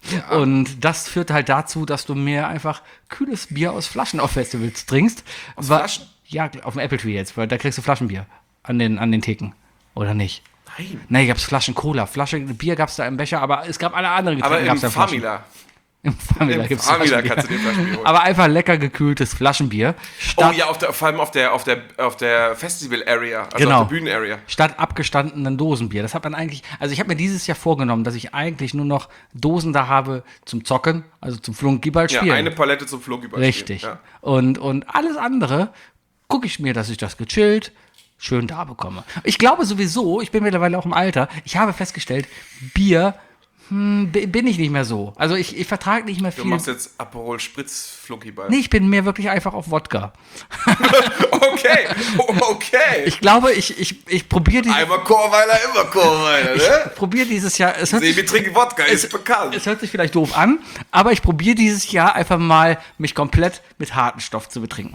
A: Und das führt halt dazu, dass du mehr einfach kühles Bier aus Flaschen auf Festivals trinkst. Aus
B: Flaschen?
A: Ja, auf dem Apple Tree jetzt, weil da kriegst du Flaschenbier an den, an den Theken. Oder nicht?
B: Nein.
A: Nee, gab's Flaschen Cola. Flasche Bier gab's da im Becher, aber es gab alle anderen
B: Aber
A: Getränke.
B: im
A: gab's da in Flaschen.
B: Famila.
A: Im Famila
B: Im
A: gibt's
B: Famila
A: Flaschenbier.
B: kannst du dir Flaschenbier holen.
A: Aber einfach lecker gekühltes Flaschenbier.
B: Oh
A: Statt,
B: ja, auf der, vor allem auf der, auf der, auf der Festival-Area, also
A: Genau.
B: auf der Bühnen-Area.
A: statt abgestandenen Dosenbier. Das hat man eigentlich, also ich habe mir dieses Jahr vorgenommen, dass ich eigentlich nur noch Dosen da habe zum Zocken, also zum Flunkyball
B: Ja,
A: spielen.
B: eine Palette zum Flunkyball.
A: Richtig.
B: Ja.
A: Und, und alles andere gucke ich mir, dass ich das gechillt schön da bekomme. Ich glaube sowieso, ich bin mittlerweile auch im Alter, ich habe festgestellt, Bier B- bin ich nicht mehr so. Also ich, ich vertrage nicht mehr
B: Du
A: viel.
B: machst jetzt Aperol Spritz Flunkyball.
A: Nee, ich bin mehr wirklich einfach auf Wodka.
B: Okay, okay.
A: Ich glaube, ich, ich, ich probiere dieses,
B: Einmal Chorweiler, immer Chorweiler, ne?
A: probier dieses Jahr. Es hört,
B: Sebi
A: sich,
B: trinkt Wodka, ist bekannt.
A: es hört sich vielleicht doof an, aber ich probiere dieses Jahr einfach mal, mich komplett mit harten Stoff zu betrinken.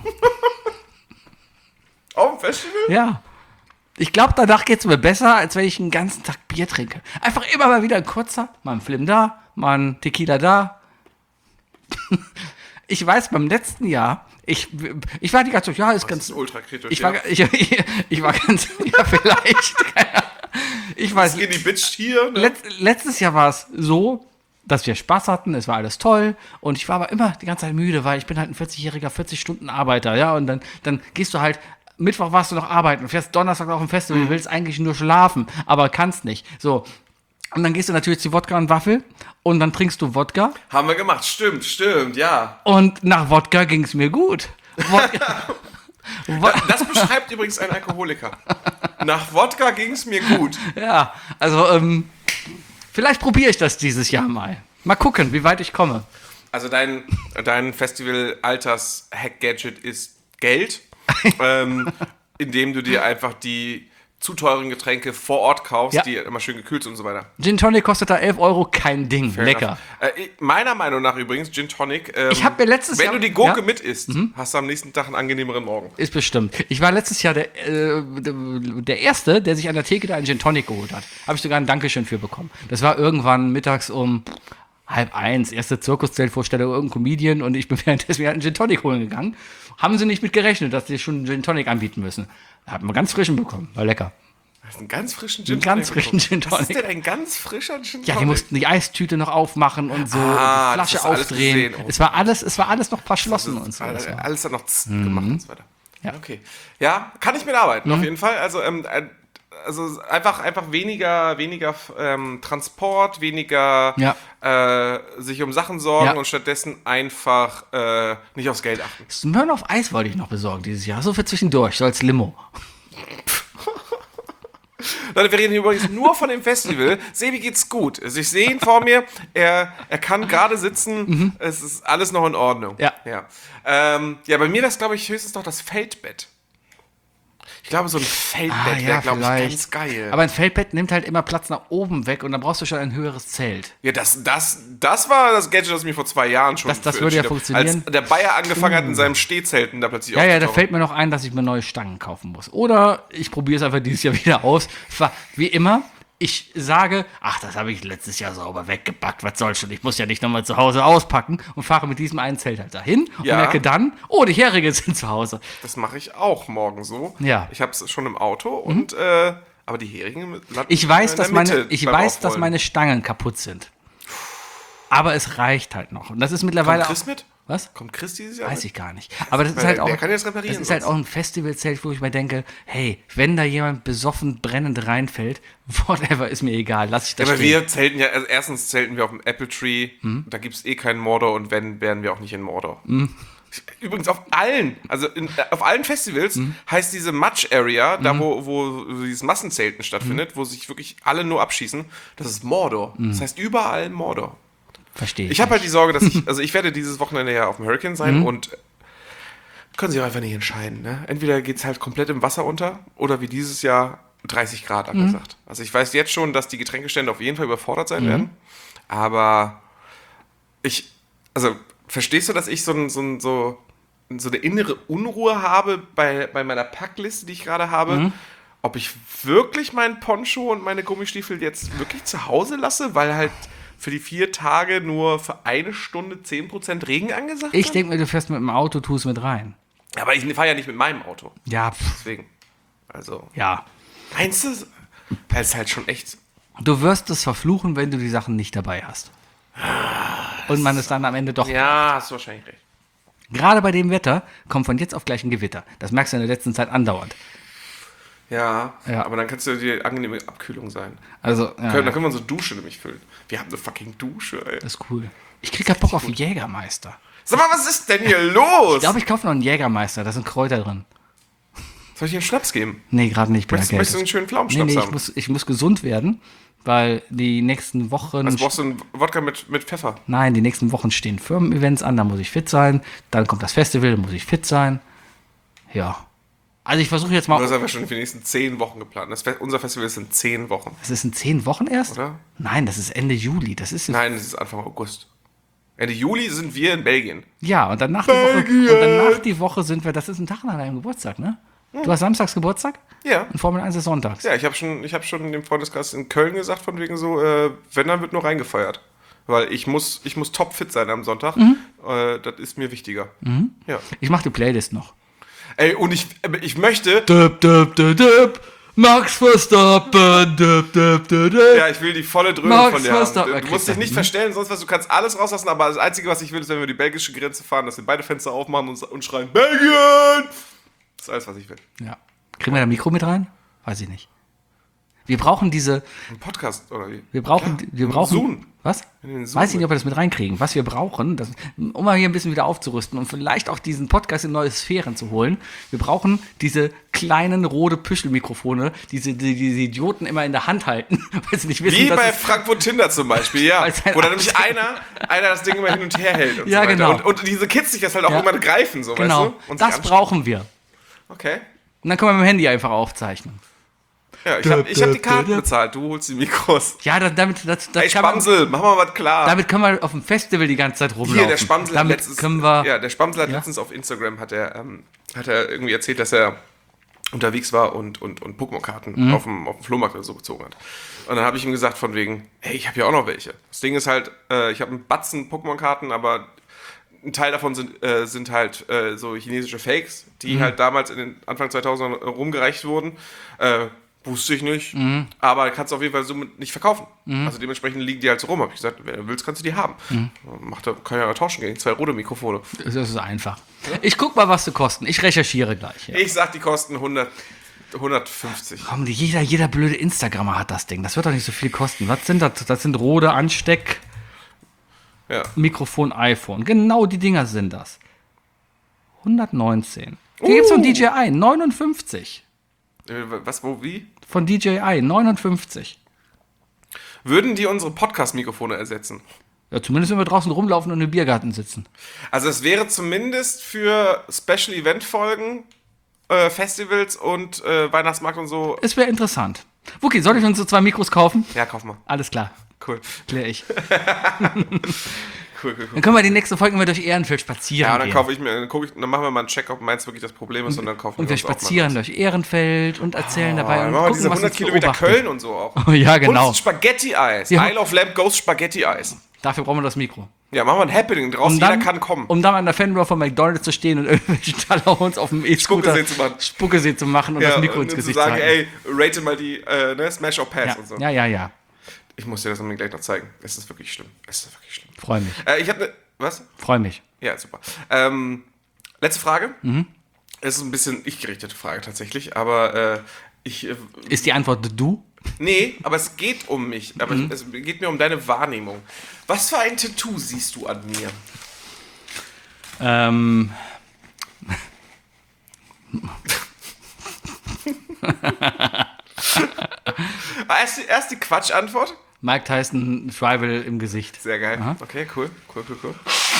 B: Auf dem Festival?
A: Ja. Ich glaube, danach geht es mir besser, als wenn ich einen ganzen Tag Bier trinke. Einfach immer mal wieder ein kurzer, mal ein Film da, mal ein Tequila da. Ich weiß, beim letzten Jahr, ich, ich war die ganze Zeit, ja, ist
B: Das
A: ganz...
B: ist ultra kritisch.
A: Ich
B: ja.
A: war, ich, ich, ich war ganz, ja, vielleicht. Ich weiß,
B: Skinny Bitch hier. Ne?
A: Let, letztes Jahr war es so, dass wir Spaß hatten, es war alles toll und ich war aber immer die ganze Zeit müde, weil ich bin halt ein vierzigjähriger vierzig-Stunden-Arbeiter, ja, und dann, dann gehst du halt, Mittwoch warst du noch arbeiten, fährst Donnerstag auf dem Festival, du willst eigentlich nur schlafen, aber kannst nicht, so. Und dann gehst du natürlich zu Wodka und Waffel und dann trinkst du Wodka
B: Haben wir gemacht, stimmt, stimmt, ja.
A: und nach Wodka ging es mir gut. Wodka, Wo-
B: Das beschreibt übrigens ein Alkoholiker. Nach Wodka ging es mir gut.
A: ja, also, ähm, vielleicht probiere ich das dieses Jahr mal. Mal gucken, wie weit ich komme.
B: Also dein, dein Festival-Alltars-Hack-Gadget ist Geld, ähm, indem du dir einfach die zu teuren Getränke vor Ort kaufst,
A: Ja.
B: die immer schön gekühlt sind und so weiter.
A: Gin Tonic kostet da elf Euro, kein Ding, lecker.
B: Äh, ich- meiner Meinung nach übrigens, Gin Tonic, ähm,
A: Ich hab mir letztes
B: wenn
A: Jahr-
B: du die Gurke
A: ja?
B: mit isst, hast du am nächsten Tag einen angenehmeren Morgen.
A: Ist bestimmt. Ich war letztes Jahr der, äh, der Erste, der sich an der Theke da einen Gin Tonic geholt hat. Habe ich sogar ein Dankeschön für bekommen. Das war irgendwann mittags um halb eins, erste Zirkuszeltvorstellung, irgendein Comedian und ich bin währenddessen wieder einen Gin Tonic holen gegangen. Haben sie nicht mit gerechnet, dass die schon einen Gin Tonic anbieten müssen. Da hat man ganz frischen bekommen, war lecker.
B: Das ist einen ganz frischen Gin
A: Einen ganz
B: Tonic
A: frischen Gin
B: bekommen. Was ist
A: Tonic.
B: denn ein ganz frischer Gin Tonic?
A: Ja, die mussten die Eistüte noch aufmachen und so,
B: Ah,
A: und die
B: das
A: Flasche
B: hast du alles
A: aufdrehen.
B: gesehen. Oh.
A: Es war alles, es war alles noch verschlossen und so.
B: Alles,
A: Das war-
B: alles hat noch z- gemacht und so weiter.
A: Ja.
B: Okay. Ja, kann ich mitarbeiten, auf jeden Fall. Also, ähm, äh, also einfach, einfach weniger, weniger ähm, Transport, weniger
A: Ja.
B: äh, sich um Sachen sorgen
A: Ja.
B: und stattdessen einfach äh, nicht aufs Geld achten.
A: Smirnoff Eis wollte ich noch besorgen dieses Jahr, so für zwischendurch, so als Limo.
B: Leute, wir reden hier übrigens nur von dem Festival. Sebi geht's gut. Also ich sehe ihn vor mir. Er, er kann gerade sitzen. Es ist alles noch in Ordnung.
A: Ja.
B: Ja, ähm, ja bei mir wäre es, glaube ich, höchstens noch das Feldbett. Ich glaube, so ein Feldbett wäre, glaube ich, ganz geil.
A: Aber ein Feldbett nimmt halt immer Platz nach oben weg und dann brauchst du schon ein höheres Zelt.
B: ja, das, das, das war das Gadget, das mir vor zwei Jahren schon
A: Das- das
B: für
A: würde ja
B: entschieden habe.
A: funktionieren.
B: Als der Bayer angefangen hat, in seinem Stehzelten da plötzlich
A: Ja, ja, da
B: aufzutauchen.
A: fällt mir noch ein, dass ich mir neue Stangen kaufen muss. Oder ich probiere es einfach dieses Jahr wieder aus. War- Wie immer, ich sage, ach, das habe ich letztes Jahr sauber weggepackt, was soll's schon, ich muss ja nicht nochmal zu Hause auspacken und fahre mit diesem einen Zelt halt dahin und
B: Ja.
A: merke dann, oh, die Heringe sind zu Hause.
B: Das mache ich auch morgen so.
A: Ja. Mhm.
B: Ich habe es schon im Auto und äh, aber die Heringe landen
A: Ich weiß,
B: in der
A: dass meine,
B: Mitte
A: ich
B: beim
A: weiß, dass
B: Aufrollen.
A: meine Stangen kaputt sind. Aber es reicht halt noch. Und das ist mittlerweile
B: Kommt Chris
A: auch,
B: mit?
A: Was?
B: Kommt Chris dieses Jahr
A: Weiß
B: mit?
A: ich gar nicht. Aber das ist
B: Weil
A: halt
B: der-
A: auch,
B: der kann jetzt reparieren
A: das ist halt
B: sonst.
A: auch ein Festivalzelt, wo ich mir denke, hey, wenn da jemand besoffen brennend reinfällt, whatever, ist mir egal, lass ich das
B: Ja, aber
A: stehen.
B: wir zelten ja, also erstens zelten wir auf dem Apple Tree, da gibt es eh keinen Mordor und wenn, wären wir auch nicht in Mordor. Übrigens auf allen, also in, äh, auf allen Festivals heißt diese Match Area, da wo, wo dieses Massenzelten stattfindet, wo sich wirklich alle nur abschießen, das ist Mordor. Das heißt überall Mordor.
A: Verstehe ich.
B: Ich habe halt die Sorge, dass ich, also ich werde dieses Wochenende ja auf dem Hurricane sein
A: Mhm.
B: und können sich auch einfach nicht entscheiden. Ne? Entweder geht es halt komplett im Wasser unter oder wie dieses Jahr dreißig Grad
A: Mhm.
B: angesagt. Also ich weiß jetzt schon, dass die Getränkestände auf jeden Fall überfordert sein werden. Aber ich, also verstehst du, dass ich so, ein, so, ein, so, so eine innere Unruhe habe bei, bei meiner Packliste, die ich gerade habe?
A: Mhm.
B: Ob ich wirklich meinen Poncho und meine Gummistiefel jetzt wirklich zu Hause lasse, weil halt für die vier Tage nur für eine Stunde zehn Prozent Regen angesagt
A: Ich
B: wird?
A: denke mir, du fährst mit dem Auto, tust mit rein.
B: Aber ich fahre ja nicht mit meinem Auto.
A: Ja, pff,
B: Deswegen. Also,
A: ja.
B: meinst du? Das ist halt schon echt.
A: Du wirst es verfluchen, wenn du die Sachen nicht dabei hast. Und man es dann am Ende doch.
B: Ja, hast du wahrscheinlich recht.
A: Gerade bei dem Wetter kommt von jetzt auf gleich ein Gewitter. Das merkst du in der letzten Zeit andauernd.
B: Ja,
A: Ja.
B: aber dann kannst du die angenehme Abkühlung sein.
A: Also, ja,
B: Können, dann können wir unsere Dusche nämlich füllen. Wir haben eine fucking Dusche, ey.
A: das ist cool. Ich krieg ja Bock auf Jägermeister.
B: Sag mal, was ist denn hier los?
A: Ich glaube, ich kaufe noch einen Jägermeister. Da sind Kräuter drin.
B: Soll ich dir einen Schnaps geben?
A: Nee, gerade nicht. Ich bin
B: Möchtest, möchtest du einen
A: erkältet.
B: schönen
A: Nee,
B: Pflaumenschnaps
A: nee, ich
B: haben?
A: muss, ich muss gesund werden. weil die nächsten Wochen...
B: Also brauchst du einen Wodka mit, mit Pfeffer?
A: Nein, die nächsten Wochen stehen Firmen-Events an, da muss ich fit sein. Dann kommt das Festival, da muss ich fit sein. Ja. Also ich versuche jetzt mal...
B: Du hast einfach schon für die nächsten zehn Wochen geplant. Das Fe- unser Festival ist in zehn Wochen.
A: Das ist in zehn Wochen erst?
B: Oder?
A: Nein, das ist Ende Juli. Das ist
B: Nein, es ist Anfang August. Ende Juli sind wir in Belgien.
A: Ja, und danach die Woche, und danach die Woche sind wir... Das ist ein Tag nach deinem Geburtstag, ne? Du hast samstags Geburtstag?
B: Ja.
A: Und Formel eins ist sonntags.
B: Ja, ich habe schon, ich hab schon dem Freundeskreis in Köln gesagt, von wegen so, äh, wenn, dann wird nur reingefeiert. Weil ich muss, ich muss topfit sein am Sonntag. Mhm. Äh, das ist mir wichtiger.
A: Mhm.
B: Ja.
A: Ich mache die Playlist noch.
B: Ey, und ich, ich möchte...
A: Döp, döp, döp, döp. Max Verstappen. Döp, döp, döp, döp.
B: Ja, ich will die volle Dröhnung
A: Max
B: von dir haben.
A: Verstappen.
B: Du, du musst dich
A: Okay.
B: nicht verstellen, sonst was, du kannst alles rauslassen, aber das Einzige, was ich will, ist, wenn wir die belgische Grenze fahren, dass wir beide Fenster aufmachen und, und schreien, Belgien! Das ist alles, was ich will.
A: Ja. Kriegen wir da Mikro mit rein? Weiß ich nicht. Wir brauchen diese...
B: Ein Podcast, oder wie?
A: Wir brauchen...
B: Ja,
A: wir brauchen
B: Zoom.
A: Was?
B: In den Zoom
A: Weiß ich nicht, ob wir das mit reinkriegen. Was wir brauchen, das, um mal hier ein bisschen wieder aufzurüsten und vielleicht auch diesen Podcast in neue Sphären zu holen, wir brauchen diese kleinen rote Püschelmikrofone, diese, die diese Idioten immer in der Hand halten, weil sie nicht wissen,
B: Wie
A: dass
B: bei
A: es-
B: Frankfurt Tinder zum Beispiel, ja.
A: Weil es ein
B: Wo dann nämlich
A: Abstand-
B: einer, einer das Ding immer hin und her hält und
A: Ja,
B: so weiter.
A: genau.
B: Und, und diese Kids sich das halt auch
A: Ja.
B: immer greifen, so,
A: Genau,
B: weißt du? Und sich
A: das
B: anstrengen.
A: brauchen wir.
B: Okay.
A: Und dann können wir mit dem Handy einfach aufzeichnen.
B: Ja, ich habe ich hab die Karten bezahlt, du holst die Mikros.
A: Ja, das, damit, das, das
B: Ey,
A: kann man,
B: Spamsel, mach mal was klar.
A: damit können wir auf dem Festival die ganze Zeit rumlaufen.
B: Hier, der Spamsel hat
A: damit
B: letztens,
A: können wir,
B: ja, der Spamsel hat
A: Ja?
B: letztens auf Instagram hat er, ähm, hat er irgendwie erzählt, dass er unterwegs war und, und, und Pokémon-Karten
A: Mhm.
B: auf, dem, auf dem Flohmarkt oder so gezogen hat. Und dann habe ich ihm gesagt von wegen, hey, ich habe ja auch noch welche. Das Ding ist halt, äh, ich habe einen Batzen Pokémon-Karten, aber ein Teil davon sind, äh, sind halt äh, so chinesische Fakes, die
A: Mhm.
B: halt damals in den Anfang zweitausend rumgereicht wurden. Äh, wusste ich nicht,
A: Mhm.
B: aber kannst du auf jeden Fall so nicht verkaufen. Also dementsprechend liegen die halt so rum. Habe ich gesagt, wenn du willst, kannst du die haben.
A: Mhm.
B: Macht, kann ja tauschen gegen zwei rote Mikrofone.
A: das ist einfach. Ich guck mal, was sie kosten. Ich recherchiere gleich. Ja.
B: Ich sag, die kosten hundert, hundertfünfzig.
A: Komm, die, jeder, jeder blöde Instagrammer hat das Ding. Das wird doch nicht so viel kosten. Was sind das? Das sind Rode, Ansteck,
B: Ja.
A: Mikrofon, iPhone. Genau die Dinger sind das. hundertneunzehn. Hier gibt's von D J I, neunundfünfzig.
B: Äh, Was, wo, wie?
A: Von D J I, neunundfünfzig.
B: Würden die unsere Podcast-Mikrofone ersetzen?
A: Ja, zumindest wenn wir draußen rumlaufen und im Biergarten sitzen.
B: Also es wäre zumindest für Special-Event-Folgen, äh, Festivals und äh, Weihnachtsmarkt und so.
A: Es wäre interessant. Wookie, soll ich uns so zwei Mikros kaufen?
B: Ja, kauf mal.
A: Alles klar,
B: Cool.
A: klär ich.
B: Cool, cool, cool.
A: Dann können wir die nächste Folge mal durch Ehrenfeld spazieren
B: Ja, dann
A: gehen.
B: kaufe ich mir, dann gucke ich, dann machen wir mal einen Check, ob meins wirklich das Problem ist und dann kaufen
A: Und wir
B: uns auch mal
A: spazieren
B: was.
A: durch Ehrenfeld und erzählen
B: Oh,
A: dabei
B: dann
A: und
B: machen wir
A: gucken,
B: diese
A: was
B: hundert
A: uns
B: Kilometer
A: beobachtet.
B: Köln und so auch.
A: Ja, genau.
B: Und Spaghetti-Eis.
A: Ja.
B: Isle of Lamp Ghost Spaghetti-Eis.
A: Dafür brauchen wir das Mikro.
B: Ja, machen wir ein Happening draus.
A: Um dann,
B: Jeder kann kommen.
A: um dann an der Fenrohr von McDonalds zu stehen und irgendwelche Talons auf dem E-Scooter
B: Spuckesee zu machen.
A: Spuckesee zu machen und das Mikro
B: und
A: ins
B: zu
A: Gesicht
B: sagen,
A: zu halten.
B: ey, rate mal die äh, ne, Smash or Pass
A: Ja,
B: und so.
A: ja, ja, ja.
B: Ich muss dir das unbedingt gleich noch zeigen. Es ist wirklich schlimm. Es ist wirklich schlimm.
A: Freu mich.
B: Äh, ich habe ne, was?
A: Freu mich.
B: Ja, super. Ähm, letzte Frage.
A: Mhm.
B: Es ist ein bisschen ich gerichtete Frage tatsächlich, aber äh, ich äh,
A: Ist die Antwort du?
B: nee, aber es geht um mich. Aber
A: Mhm.
B: es geht mir um deine Wahrnehmung. Was für ein Tattoo siehst du an mir?
A: Ähm.
B: Ah, erst, die- erst die Quatschantwort.
A: Mike Tyson Tribal im Gesicht.
B: Sehr geil.
A: Aha.
B: Okay, cool. Cool, cool, cool.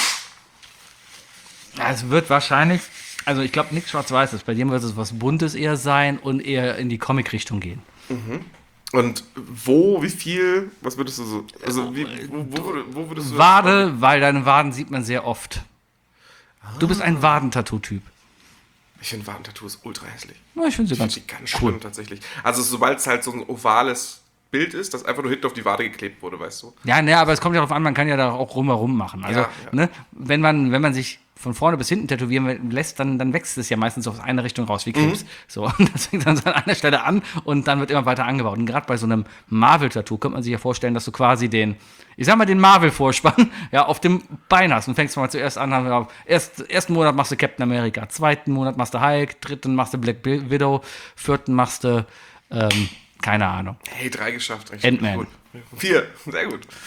A: Ja, es wird wahrscheinlich, also ich glaube nichts Schwarz-Weißes. Bei dir wird es was Buntes eher sein und eher in die Comic-Richtung gehen.
B: Und wo, wie viel, was würdest du so, also wie, wo, wo, würd- wo würdest du
A: Wade, weil deine Waden sieht man sehr oft. Du bist ein Wadentattoo-Typ.
B: Ich finde Wadentattoo ist ultra hässlich.
A: Ja, ich finde sie
B: Ich
A: ganz
B: finde die ganz schlimm tatsächlich. Also sobald es halt so ein ovales Bild ist, das einfach nur hinten auf die Wade geklebt wurde, weißt du.
A: Ja, ne, aber es kommt ja darauf an, man kann ja da auch rumherum machen. Also,
B: Ja, ja.
A: Ne, wenn man, wenn man sich von vorne bis hinten tätowieren lässt, dann, dann wächst es ja meistens aus einer Richtung raus, wie Krebs.
B: Mhm.
A: So, und das fängt dann so an einer Stelle an und dann wird immer weiter angebaut. Und gerade bei so einem Marvel-Tattoo könnte man sich ja vorstellen, dass du quasi den, ich sag mal, den Marvel-Vorspann ja, auf dem Bein hast. Und fängst mal zuerst an, dann, erst, ersten Monat machst du Captain America, zweiten Monat machst du Hulk, dritten machst du Black Widow, vierten machst du, ähm, keine Ahnung.
B: Hey, drei geschafft. Richtig
A: Ant-Man.
B: gut. Vier, sehr gut.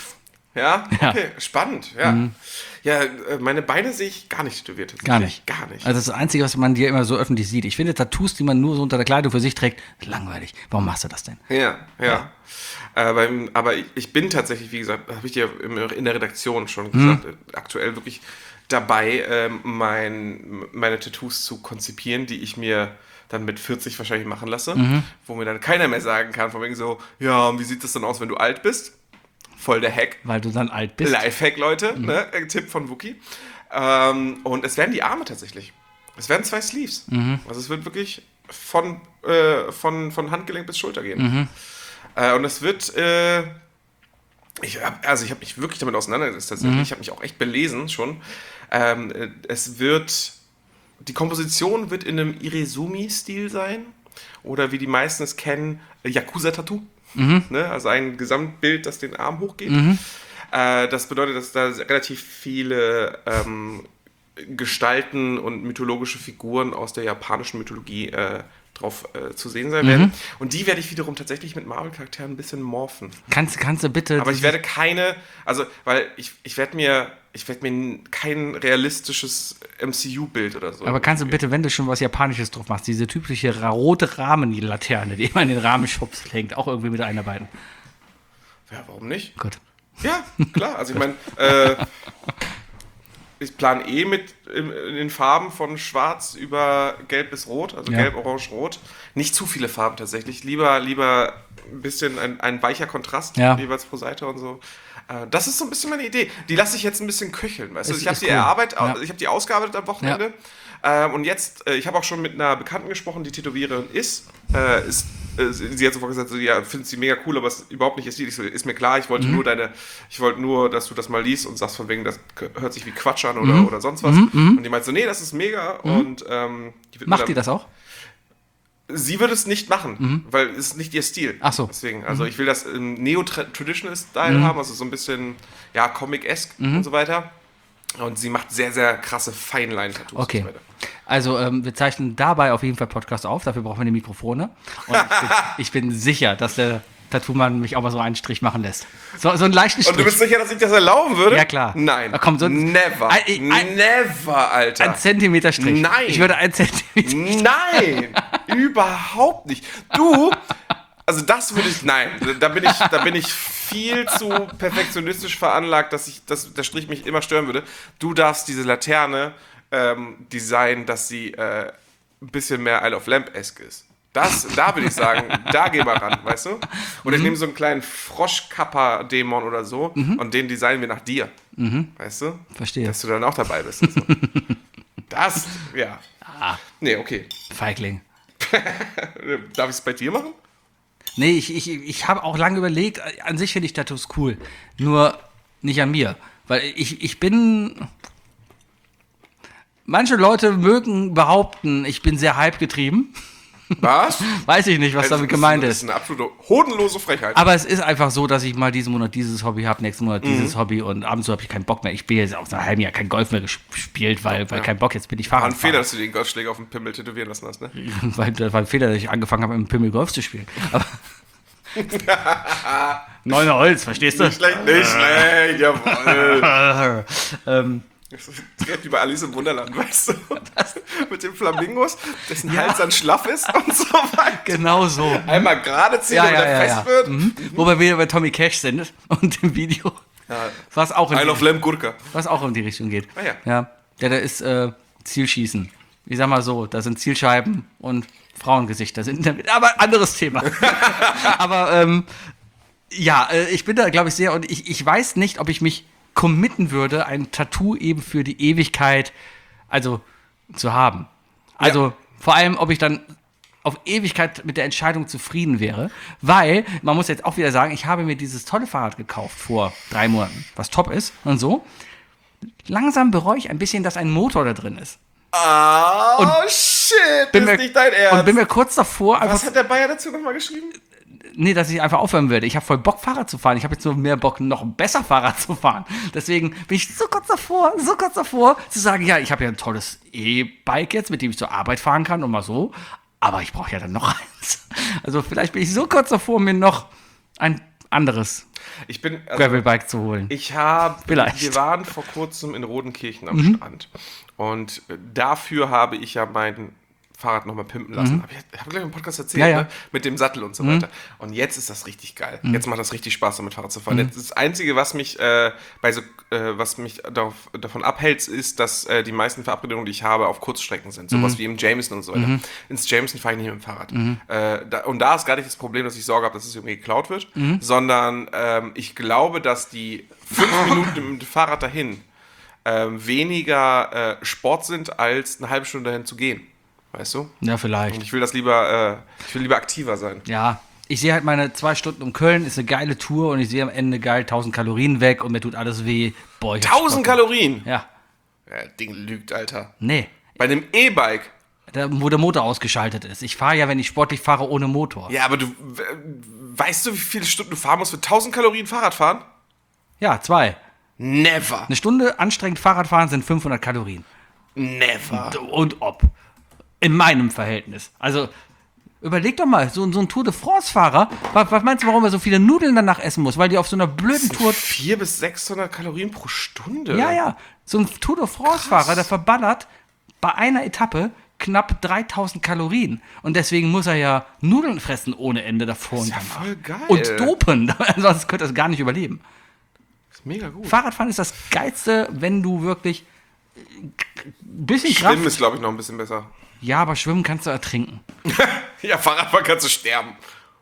B: Ja?
A: Ja.
B: Okay, spannend, ja. Mhm. Ja, meine Beine sehe ich gar nicht tätowiert.
A: Gar nicht.
B: Gar nicht.
A: Also das Einzige, was man dir immer so öffentlich sieht. Ich finde Tattoos, die man nur so unter der Kleidung für sich trägt, langweilig. Warum machst du das denn?
B: Ja, ja. ja. Äh, beim, aber ich, ich bin tatsächlich, wie gesagt, habe ich dir in der Redaktion schon gesagt, mhm. aktuell wirklich dabei, ähm, mein, meine Tattoos zu konzipieren, die ich mir dann mit vierzig wahrscheinlich machen lasse, mhm. wo mir dann keiner mehr sagen kann, von wegen so, ja, wie sieht das dann aus, wenn du alt bist? Voll der Hack.
A: Weil du dann alt bist.
B: Lifehack, Leute, mhm. ne? Tipp von Wookie. Ähm, und es werden die Arme tatsächlich. Es werden zwei Sleeves. Mhm. Also es wird wirklich von, äh, von, von Handgelenk bis Schulter gehen. Mhm. Äh, und es wird, äh, ich hab, also ich habe mich wirklich damit auseinandergesetzt tatsächlich. Mhm. Ich habe mich auch echt belesen schon. Ähm, es wird, die Komposition wird in einem Irezumi-Stil sein. Oder wie die meisten es kennen, Yakuza-Tattoo. Mhm. Ne? Also ein Gesamtbild, das den Arm hochgeht. Mhm. Äh, das bedeutet, dass da relativ viele ähm, Gestalten und mythologische Figuren aus der japanischen Mythologie äh, drauf äh, zu sehen sein werden. Mhm. Und die werde ich wiederum tatsächlich mit Marvel-Charakteren ein bisschen morphen.
A: Kannst, kannst du bitte...
B: Aber ich werde keine... Also, weil ich, ich werde mir... Ich werde mir kein realistisches M C U-Bild oder so.
A: Aber kannst du bitte, wenn du schon was Japanisches drauf machst, diese typische rote Rahmen-Laterne, die immer in den Rahmenschubs hängt, auch irgendwie mit einarbeiten?
B: Ja, warum nicht?
A: Gut.
B: Ja, klar. Also ich meine, äh, ich plane eh mit in, in den Farben von schwarz über gelb bis rot, also ja. gelb, orange, rot. Nicht zu viele Farben tatsächlich. Lieber, lieber ein bisschen ein, ein weicher Kontrast, ja. jeweils pro Seite und so. Das ist so ein bisschen meine Idee. Die lasse ich jetzt ein bisschen köcheln, weißt du? Ich habe die cool. erarbeitet, ja. ich habe die ausgearbeitet am Wochenende. Ja. Ähm, und jetzt, äh, ich habe auch schon mit einer Bekannten gesprochen, die Tätowiererin ist. Äh, ist äh, sie hat sofort gesagt, so, ja, findet sie mega cool, aber es ist überhaupt nicht ihr Stil. Ich so, ist mir klar, ich wollte mhm. nur deine, ich wollte nur, dass du das mal liest und sagst von wegen, das hört sich wie Quatsch an oder, mhm. oder sonst was. Mhm. Und die meint so, nee, das ist mega. Mhm. Und ähm,
A: die macht die das auch?
B: Sie würde es nicht machen, mhm. weil es ist nicht ihr Stil.
A: Ach so.
B: Deswegen, also mhm. ich will das im Neo-Traditional-Style mhm. haben, also so ein bisschen, ja, Comic-esque mhm. und so weiter. Und sie macht sehr, sehr krasse Feinline-Tattoos.
A: Okay. Und so weiter. Also ähm, wir zeichnen dabei auf jeden Fall Podcast auf, dafür brauchen wir die Mikrofone. Und ich bin, ich bin sicher, dass der Tattoo-Mann mich auch mal so einen Strich machen lässt. So, so einen leichten Strich.
B: Und du bist sicher, dass ich das erlauben würde?
A: Ja, klar.
B: Nein.
A: Na, komm, so
B: never.
A: Ein, ein,
B: never, Alter.
A: Ein Zentimeter Strich.
B: Nein.
A: Ich würde einen Zentimeter Strich.
B: Nein. Überhaupt nicht. Du, also das würde ich, nein, da bin ich, da bin ich viel zu perfektionistisch veranlagt, dass ich, dass der Strich mich immer stören würde. Du darfst diese Laterne ähm, designen, dass sie äh, ein bisschen mehr Isle of Lamp-esque ist. Das, da würde ich sagen, da geh mal ran, weißt du? Und ich nehme so einen kleinen Froschkapper-Dämon oder so mhm. und den designen wir nach dir, mhm. weißt du?
A: Verstehe.
B: Dass du dann auch dabei bist. Und so. Das, ja.
A: Ah.
B: Nee, okay.
A: Feigling.
B: Darf ich es bei dir machen?
A: Nee, ich, ich, ich habe auch lange überlegt, an sich finde ich Tattoos cool, nur nicht an mir. Weil ich, ich bin... Manche Leute mögen behaupten, ich bin sehr hype-getrieben.
B: Was?
A: Weiß ich nicht, was
B: also
A: damit gemeint ist.
B: Das ist eine absolute hodenlose Frechheit.
A: Aber es ist einfach so, dass ich mal diesen Monat dieses Hobby habe, nächsten Monat dieses mhm. Hobby und abends so habe ich keinen Bock mehr. Ich spiele jetzt auch seit einem halben Jahr kein Golf mehr gespielt, weil, weil ja. kein Bock, jetzt bin ich Fahrrad.
B: War ein Fehler, dass du den Golfschläger auf dem Pimmel tätowieren lassen hast, ne?
A: weil, das war ein Fehler, dass ich angefangen habe, mit dem Pimmel Golf zu spielen. Aber Neuner Holz, verstehst du?
B: Nicht schlecht, nicht schlecht, jawohl.
A: ähm,
B: Das ist wie bei Alice im Wunderland, weißt du? Das mit den Flamingos, dessen ja. Hals dann schlaff ist und so weiter.
A: Genau so.
B: Einmal gerade ziehen,
A: ja,
B: damit
A: ja,
B: er
A: ja,
B: fest
A: ja.
B: wird.
A: Mhm. Mhm. Wobei wir bei Tommy Cash sind und im Video,
B: ja.
A: was auch in
B: Isle of Lamp Gurka.
A: Was auch in die Richtung geht.
B: Ah, ja.
A: Ja, ja, da ist äh, Zielschießen. Ich sag mal so, da sind Zielscheiben und Frauengesichter sind damit. Aber anderes Thema. Aber ähm, ja, äh, ich bin da, glaube ich, sehr, und ich, ich weiß nicht, ob ich mich committen würde, ein Tattoo eben für die Ewigkeit, also zu haben. Also ja. vor allem, ob ich dann auf Ewigkeit mit der Entscheidung zufrieden wäre, weil, man muss jetzt auch wieder sagen, ich habe mir dieses tolle Fahrrad gekauft vor drei Monaten, was top ist und so. Langsam bereue ich ein bisschen, dass ein Motor da drin ist.
B: Ah, oh, und shit,
A: bin
B: ist
A: mir,
B: nicht dein Ernst.
A: Und bin mir kurz davor...
B: Was hat der Bayer dazu nochmal geschrieben?
A: Nee, dass ich einfach aufhören würde. Ich habe voll Bock, Fahrrad zu fahren. Ich habe jetzt nur mehr Bock, noch besser Fahrrad zu fahren. Deswegen bin ich so kurz davor, so kurz davor, zu sagen, ja, ich habe ja ein tolles E-Bike jetzt, mit dem ich zur Arbeit fahren kann und mal so. Aber ich brauche ja dann noch eins. Also vielleicht bin ich so kurz davor, mir noch ein anderes
B: Ich bin... Also,
A: Gravelbike zu holen.
B: Ich habe...
A: Vielleicht.
B: Wir waren vor kurzem in Rodenkirchen am
A: Mhm.
B: Strand. Und dafür habe ich ja mein Fahrrad nochmal pimpen lassen.
A: Mhm.
B: Hab ich habe gleich im Podcast erzählt,
A: Ja, ja.
B: Ne? Mit dem Sattel und so
A: Mhm.
B: weiter. Und jetzt ist das richtig geil. Jetzt macht das richtig Spaß, damit Fahrrad zu fahren.
A: Mhm.
B: Jetzt das Einzige, was mich äh, bei so, äh, was mich darauf, davon abhält, ist, dass äh, die meisten Verabredungen, die ich habe, auf Kurzstrecken sind. Sowas wie im Jameson und so weiter.
A: Mhm.
B: Ins Jameson fahre ich nicht mit dem Fahrrad.
A: Mhm.
B: Äh, da, und da ist gar nicht das Problem, dass ich Sorge habe, dass es irgendwie geklaut wird,
A: Mhm.
B: sondern ähm, ich glaube, dass die fünf Minuten mit dem Fahrrad dahin ähm, weniger äh, Sport sind, als eine halbe Stunde dahin zu gehen. Weißt du?
A: Ja, vielleicht.
B: Und ich will das lieber, äh, ich will lieber aktiver sein.
A: Ja, ich sehe halt meine zwei Stunden um Köln, ist eine geile Tour und ich sehe am Ende geil tausend Kalorien weg und mir tut alles weh. Boah, ich hab
B: tausend
A: Stocken.
B: Kalorien?
A: Ja.
B: Ja, das Ding lügt, Alter.
A: Nee.
B: Bei einem E-Bike?
A: Da, wo der Motor ausgeschaltet ist. Ich fahre ja, wenn ich sportlich fahre, ohne Motor.
B: Ja, aber du, w- weißt du, wie viele Stunden du fahren musst für tausend Kalorien Fahrrad fahren?
A: Ja, zwei.
B: Never.
A: Eine Stunde anstrengend Fahrradfahren sind fünfhundert Kalorien.
B: Never.
A: Und ob. In meinem Verhältnis. Also, überleg doch mal, so, so ein Tour de France-Fahrer, was, was meinst du, warum er so viele Nudeln danach essen muss? Weil die auf so einer blöden Tour...
B: vierhundert bis sechshundert Kalorien pro Stunde?
A: Ja, ja. So ein Tour de France-Fahrer, der verballert bei einer Etappe knapp dreitausend Kalorien. Und deswegen muss er ja Nudeln fressen ohne Ende davor.
B: Das ist
A: und
B: ja
A: danach.
B: voll geil.
A: Und dopen. Sonst könnte er es gar nicht überleben.
B: Das ist mega gut.
A: Fahrradfahren ist das Geilste, wenn du wirklich ein bisschen
B: Schwimmen
A: Kraft...
B: ist, glaube ich, noch ein bisschen besser.
A: Ja, aber schwimmen kannst du ertrinken.
B: Ja, Fahrradfahren kannst du sterben.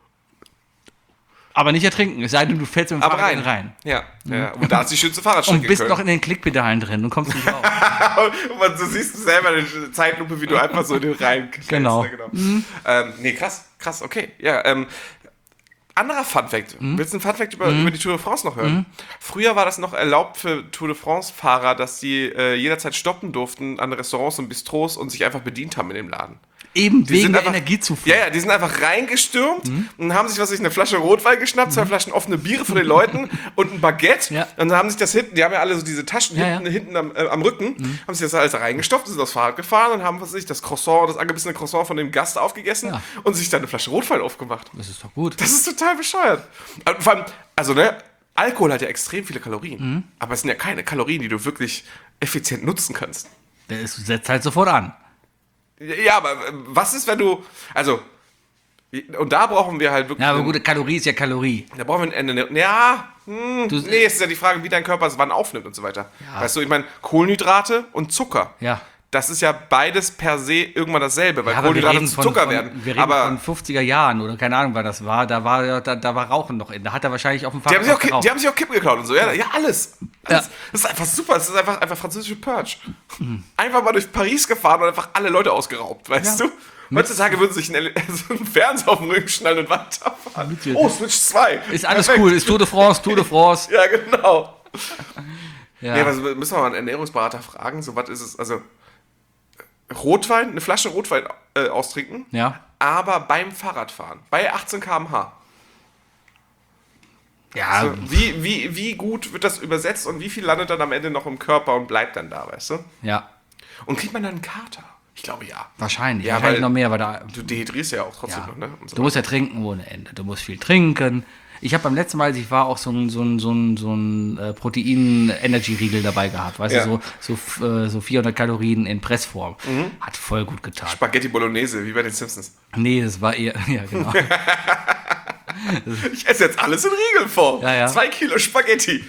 A: Aber nicht ertrinken, es sei denn, du fällst mit dem
B: Aber
A: Fahrrad
B: rein.
A: rein.
B: Ja, ja. Und da ist die schönste Fahrradstrecke.
A: Und bist
B: Köln.
A: noch in den Klickpedalen drin und kommst nicht raus.
B: Und man, du siehst selber eine Zeitlupe, wie du einfach so in den rein
A: Genau.
B: Ne, genau. Mhm. Ähm, nee, krass, krass, okay. Ja, ähm, anderer Funfact.
A: Mhm.
B: Willst du einen Funfact über, über die Tour de France noch hören?
A: Mhm.
B: Früher war das noch erlaubt für Tour de France-Fahrer, dass sie äh, jederzeit stoppen durften an Restaurants und Bistros und sich einfach bedient haben in dem Laden.
A: Eben,
B: Die
A: wegen
B: sind
A: der
B: einfach-
A: Energiezufuhr.
B: Ja, ja, die sind einfach reingestürmt und haben sich, was weiß ich, eine Flasche Rotwein geschnappt, zwei Flaschen offene Biere von den Leuten und ein Baguette.
A: Ja.
B: Und dann haben sich das hinten, die haben ja alle so diese Taschen
A: Ja,
B: hinten,
A: ja.
B: hinten am, äh, am Rücken, haben sich das alles reingestopft, sind aufs Fahrrad gefahren und haben, was weiß ich, das Croissant, das angebissene Croissant von dem Gast aufgegessen
A: Ja.
B: und sich dann eine Flasche Rotwein aufgemacht.
A: Das ist doch gut.
B: Das ist total bescheuert. Und vor allem, also ne, Alkohol hat ja extrem viele Kalorien,
A: Mhm.
B: aber es sind ja keine Kalorien, die du wirklich effizient nutzen kannst.
A: Der ist, setzt halt sofort an.
B: Ja, aber äh, was ist, wenn du, also, und da brauchen wir halt wirklich,
A: Ja, aber
B: einen-
A: gute Kalorie ist ja Kalorie.
B: da brauchen wir ein Ende, ja, hm,
A: Du-
B: nee, es ist ja die Frage, wie dein Körper es wann aufnimmt und so weiter.
A: Ja.
B: Weißt du, ich meine, Kohlenhydrate und Zucker,
A: Ja.
B: das ist ja beides per se irgendwann dasselbe, weil
A: Ja, aber wir
B: Kohlenhydrate
A: reden
B: zu
A: von,
B: Zucker
A: von,
B: werden.
A: wir reden
B: aber
A: von fünfziger Jahren oder keine Ahnung, wann das war. Da war, ja- da, da war Rauchen noch in. Da hat er wahrscheinlich auf dem
B: die
A: Fahrrad
B: haben, sich auch,
A: noch
B: Ki-
A: geraucht.
B: die haben sich auch Kippen geklaut und so, ja, ja alles. alles.
A: Ja.
B: Das ist einfach super, das ist einfach, einfach französische Purge. Einfach mal durch Paris gefahren und einfach alle Leute ausgeraubt, weißt
A: Ja.
B: du? Heutzutage würden sie sich einen, so einen Fernseher auf den Rücken schnallen und weiterfahren.
A: Mit dir.
B: Oh, Switch zwei.
A: Ist alles
B: Perfekt.
A: cool. Ist Tour de France, Tour de France.
B: Ja, genau.
A: Ja.
B: Nee, was müssen wir mal einen Ernährungsberater fragen? So, was ist es? Also, Rotwein, eine Flasche Rotwein äh, austrinken,
A: Ja.
B: aber beim Fahrradfahren, bei achtzehn Kilometer pro Stunde.
A: Ja,
B: Also, wie, wie, wie gut wird das übersetzt und wie viel landet dann am Ende noch im Körper und bleibt dann da, weißt du?
A: ja.
B: Und kriegt man dann einen Kater? Ich glaube ja.
A: Wahrscheinlich.
B: Ja,
A: Wahrscheinlich
B: weil
A: noch mehr, weil da.
B: Du dehydrierst ja auch trotzdem
A: Ja.
B: noch, ne? Und so
A: Du musst ja trinken ohne Ende. Du musst viel trinken. Ich habe beim letzten Mal, als ich war, auch so ein, so ein, so ein, so ein äh, Protein-Energy-Riegel dabei gehabt. Weißt
B: Ja.
A: du, so, so, äh, so vierhundert Kalorien in Pressform. Hat voll gut getan.
B: Spaghetti Bolognese, wie bei den Simpsons.
A: Nee, das war eher. Ja, genau.
B: Ich esse jetzt alles in Riegelform.
A: Ja, ja.
B: Zwei Kilo Spaghetti.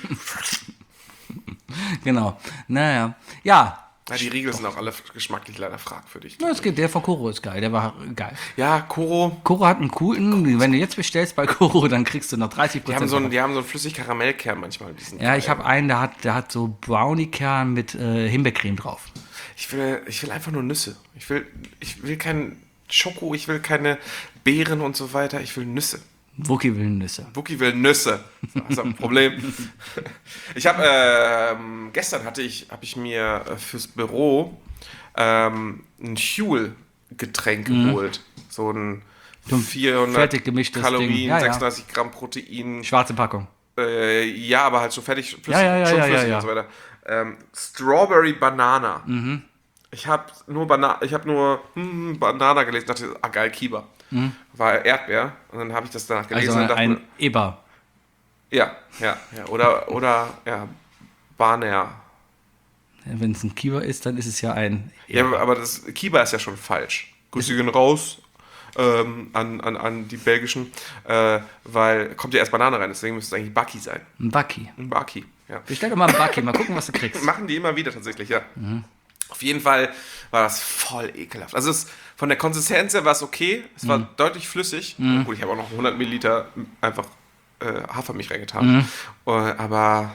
A: genau. Naja. Ja.
B: Ja, die Riegel sind auch alle geschmacklich leider fragwürdig.
A: Na, es geht, der von Koro ist geil. Der war geil.
B: Ja, Koro.
A: Koro hat einen coolen. Wenn du jetzt bestellst bei Koro, dann kriegst du noch dreißig
B: Die haben
A: Prozent.
B: so einen, die haben so einen flüssig Karamellkern manchmal. Die sind
A: Ja,
B: geil.
A: ich habe einen, der hat, der hat so Brownie-Kern mit äh, Himbeercreme drauf.
B: Ich will, ich will einfach nur Nüsse. Ich will, ich will kein Schoko, ich will keine Beeren und so weiter. Ich will Nüsse.
A: Wookie will Nüsse.
B: Wookie will Nüsse. Das ist ein Problem. Ich habe ähm, gestern hatte ich, habe ich mir äh, fürs Büro ähm, ein Huel-Getränk geholt. So ein vierhundert
A: fertig gemischtes
B: Kalorien,
A: Ding. Ja, ja.
B: sechsunddreißig Gramm Protein.
A: Schwarze Packung.
B: Äh, ja, aber halt so fertig, flüssig,
A: Ja, ja, ja,
B: schon
A: ja,
B: flüssig
A: ja, ja.
B: und so weiter. Ähm, Strawberry Banana. Ich habe nur Banana, ich habe nur hm, Banana gelesen, dachte, ah geil, Kiba. War Erdbeer und dann habe ich das danach gelesen
A: Also
B: und dachte
A: ein
B: mir,
A: Eber.
B: Ja, ja, ja. Oder, oder, ja, Barner.
A: Wenn es ein Kiba ist, dann ist es ja ein...
B: Ja, aber das Kiba ist ja schon falsch. Grüße gehen raus ähm, an, an, an die belgischen, äh, weil kommt ja erst Banane rein, deswegen müsste es eigentlich Baki sein.
A: Ein Bucky.
B: Ein Baki, ja.
A: Bestell doch mal einen Bucky, mal gucken, was du kriegst.
B: Machen die immer wieder tatsächlich, ja. Mhm. Auf jeden Fall war das voll ekelhaft. Also es, von der Konsistenz her war es okay, es war mhm. deutlich flüssig. Mhm. Gut, ich habe auch noch hundert Milliliter einfach äh, Hafermilch reingetan. Mhm. Uh, aber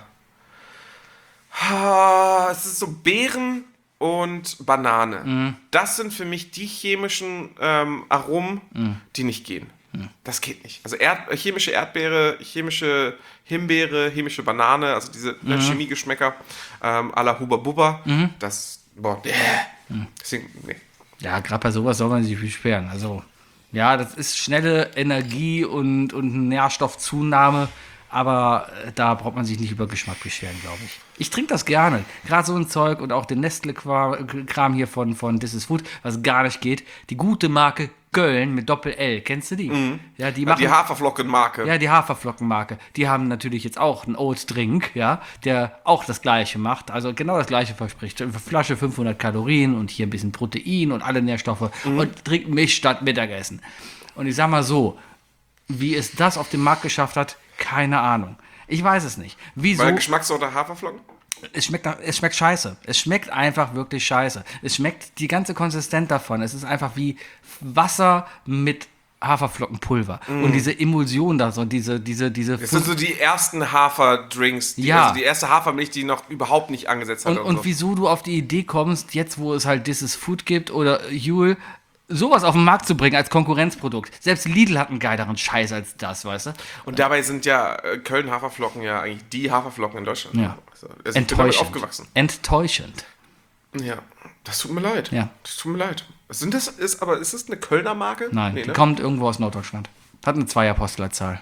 B: ah, es ist so Beeren und Banane. Mm. Das sind für mich die chemischen ähm, Aromen, mm. die nicht gehen. Mm. Das geht nicht. Also Erd chemische Erdbeere, chemische Himbeere, chemische Banane, also diese mm. Chemiegeschmäcker ähm, à la Huba Buba, mm. das, boah, äh, mm. deswegen, nee.
A: Ja, gerade bei sowas soll man sich beschweren. Also, ja, das ist schnelle Energie und, und Nährstoffzunahme. Aber da braucht man sich nicht über Geschmack beschweren, glaube ich. Ich trinke das gerne. Gerade so ein Zeug und auch den Nestle-Kram hier von, von This is Food, was gar nicht geht. Die gute Marke Köln mit Doppel-L. Kennst du die? Mhm. Ja, die, machen,
B: die Haferflockenmarke.
A: Ja, die Haferflockenmarke. Die haben natürlich jetzt auch einen Oat-Drink, ja, der auch das Gleiche macht. Also genau das Gleiche verspricht. Eine Flasche fünfhundert Kalorien und hier ein bisschen Protein und alle Nährstoffe. Mhm. Und trinkt Milch statt Mittagessen. Und ich sag mal so, wie es das auf den Markt geschafft hat, keine Ahnung. Ich weiß es nicht. Wieso?
B: Weil Geschmackssorte Haferflocken?
A: Es schmeckt, es schmeckt scheiße. Es schmeckt einfach wirklich scheiße. Es schmeckt die ganze Konsistenz davon. Es ist einfach wie Wasser mit Haferflockenpulver. Mm. Und diese Emulsion da, so diese, diese, diese.
B: Das sind so die ersten Haferdrinks, die,
A: ja.
B: also die erste Hafermilch, die noch überhaupt nicht angesetzt hat.
A: Und,
B: und,
A: und
B: so.
A: wieso du auf die Idee kommst, jetzt wo es halt This is Food gibt oder Huel, sowas auf den Markt zu bringen als Konkurrenzprodukt. Selbst Lidl hat einen geileren Scheiß als das, weißt du?
B: Und dabei sind ja äh, Köln-Haferflocken ja eigentlich die Haferflocken in Deutschland.
A: Ja.
B: Also, also ich bin damit aufgewachsen.
A: Enttäuschend.
B: Ja, das tut mir leid.
A: Ja.
B: Das tut mir leid. Sind das, ist, aber ist das eine Kölner Marke?
A: Nein,
B: nee,
A: die
B: ne?
A: kommt irgendwo aus Norddeutschland. Hat eine Zweier-Postleitzahl.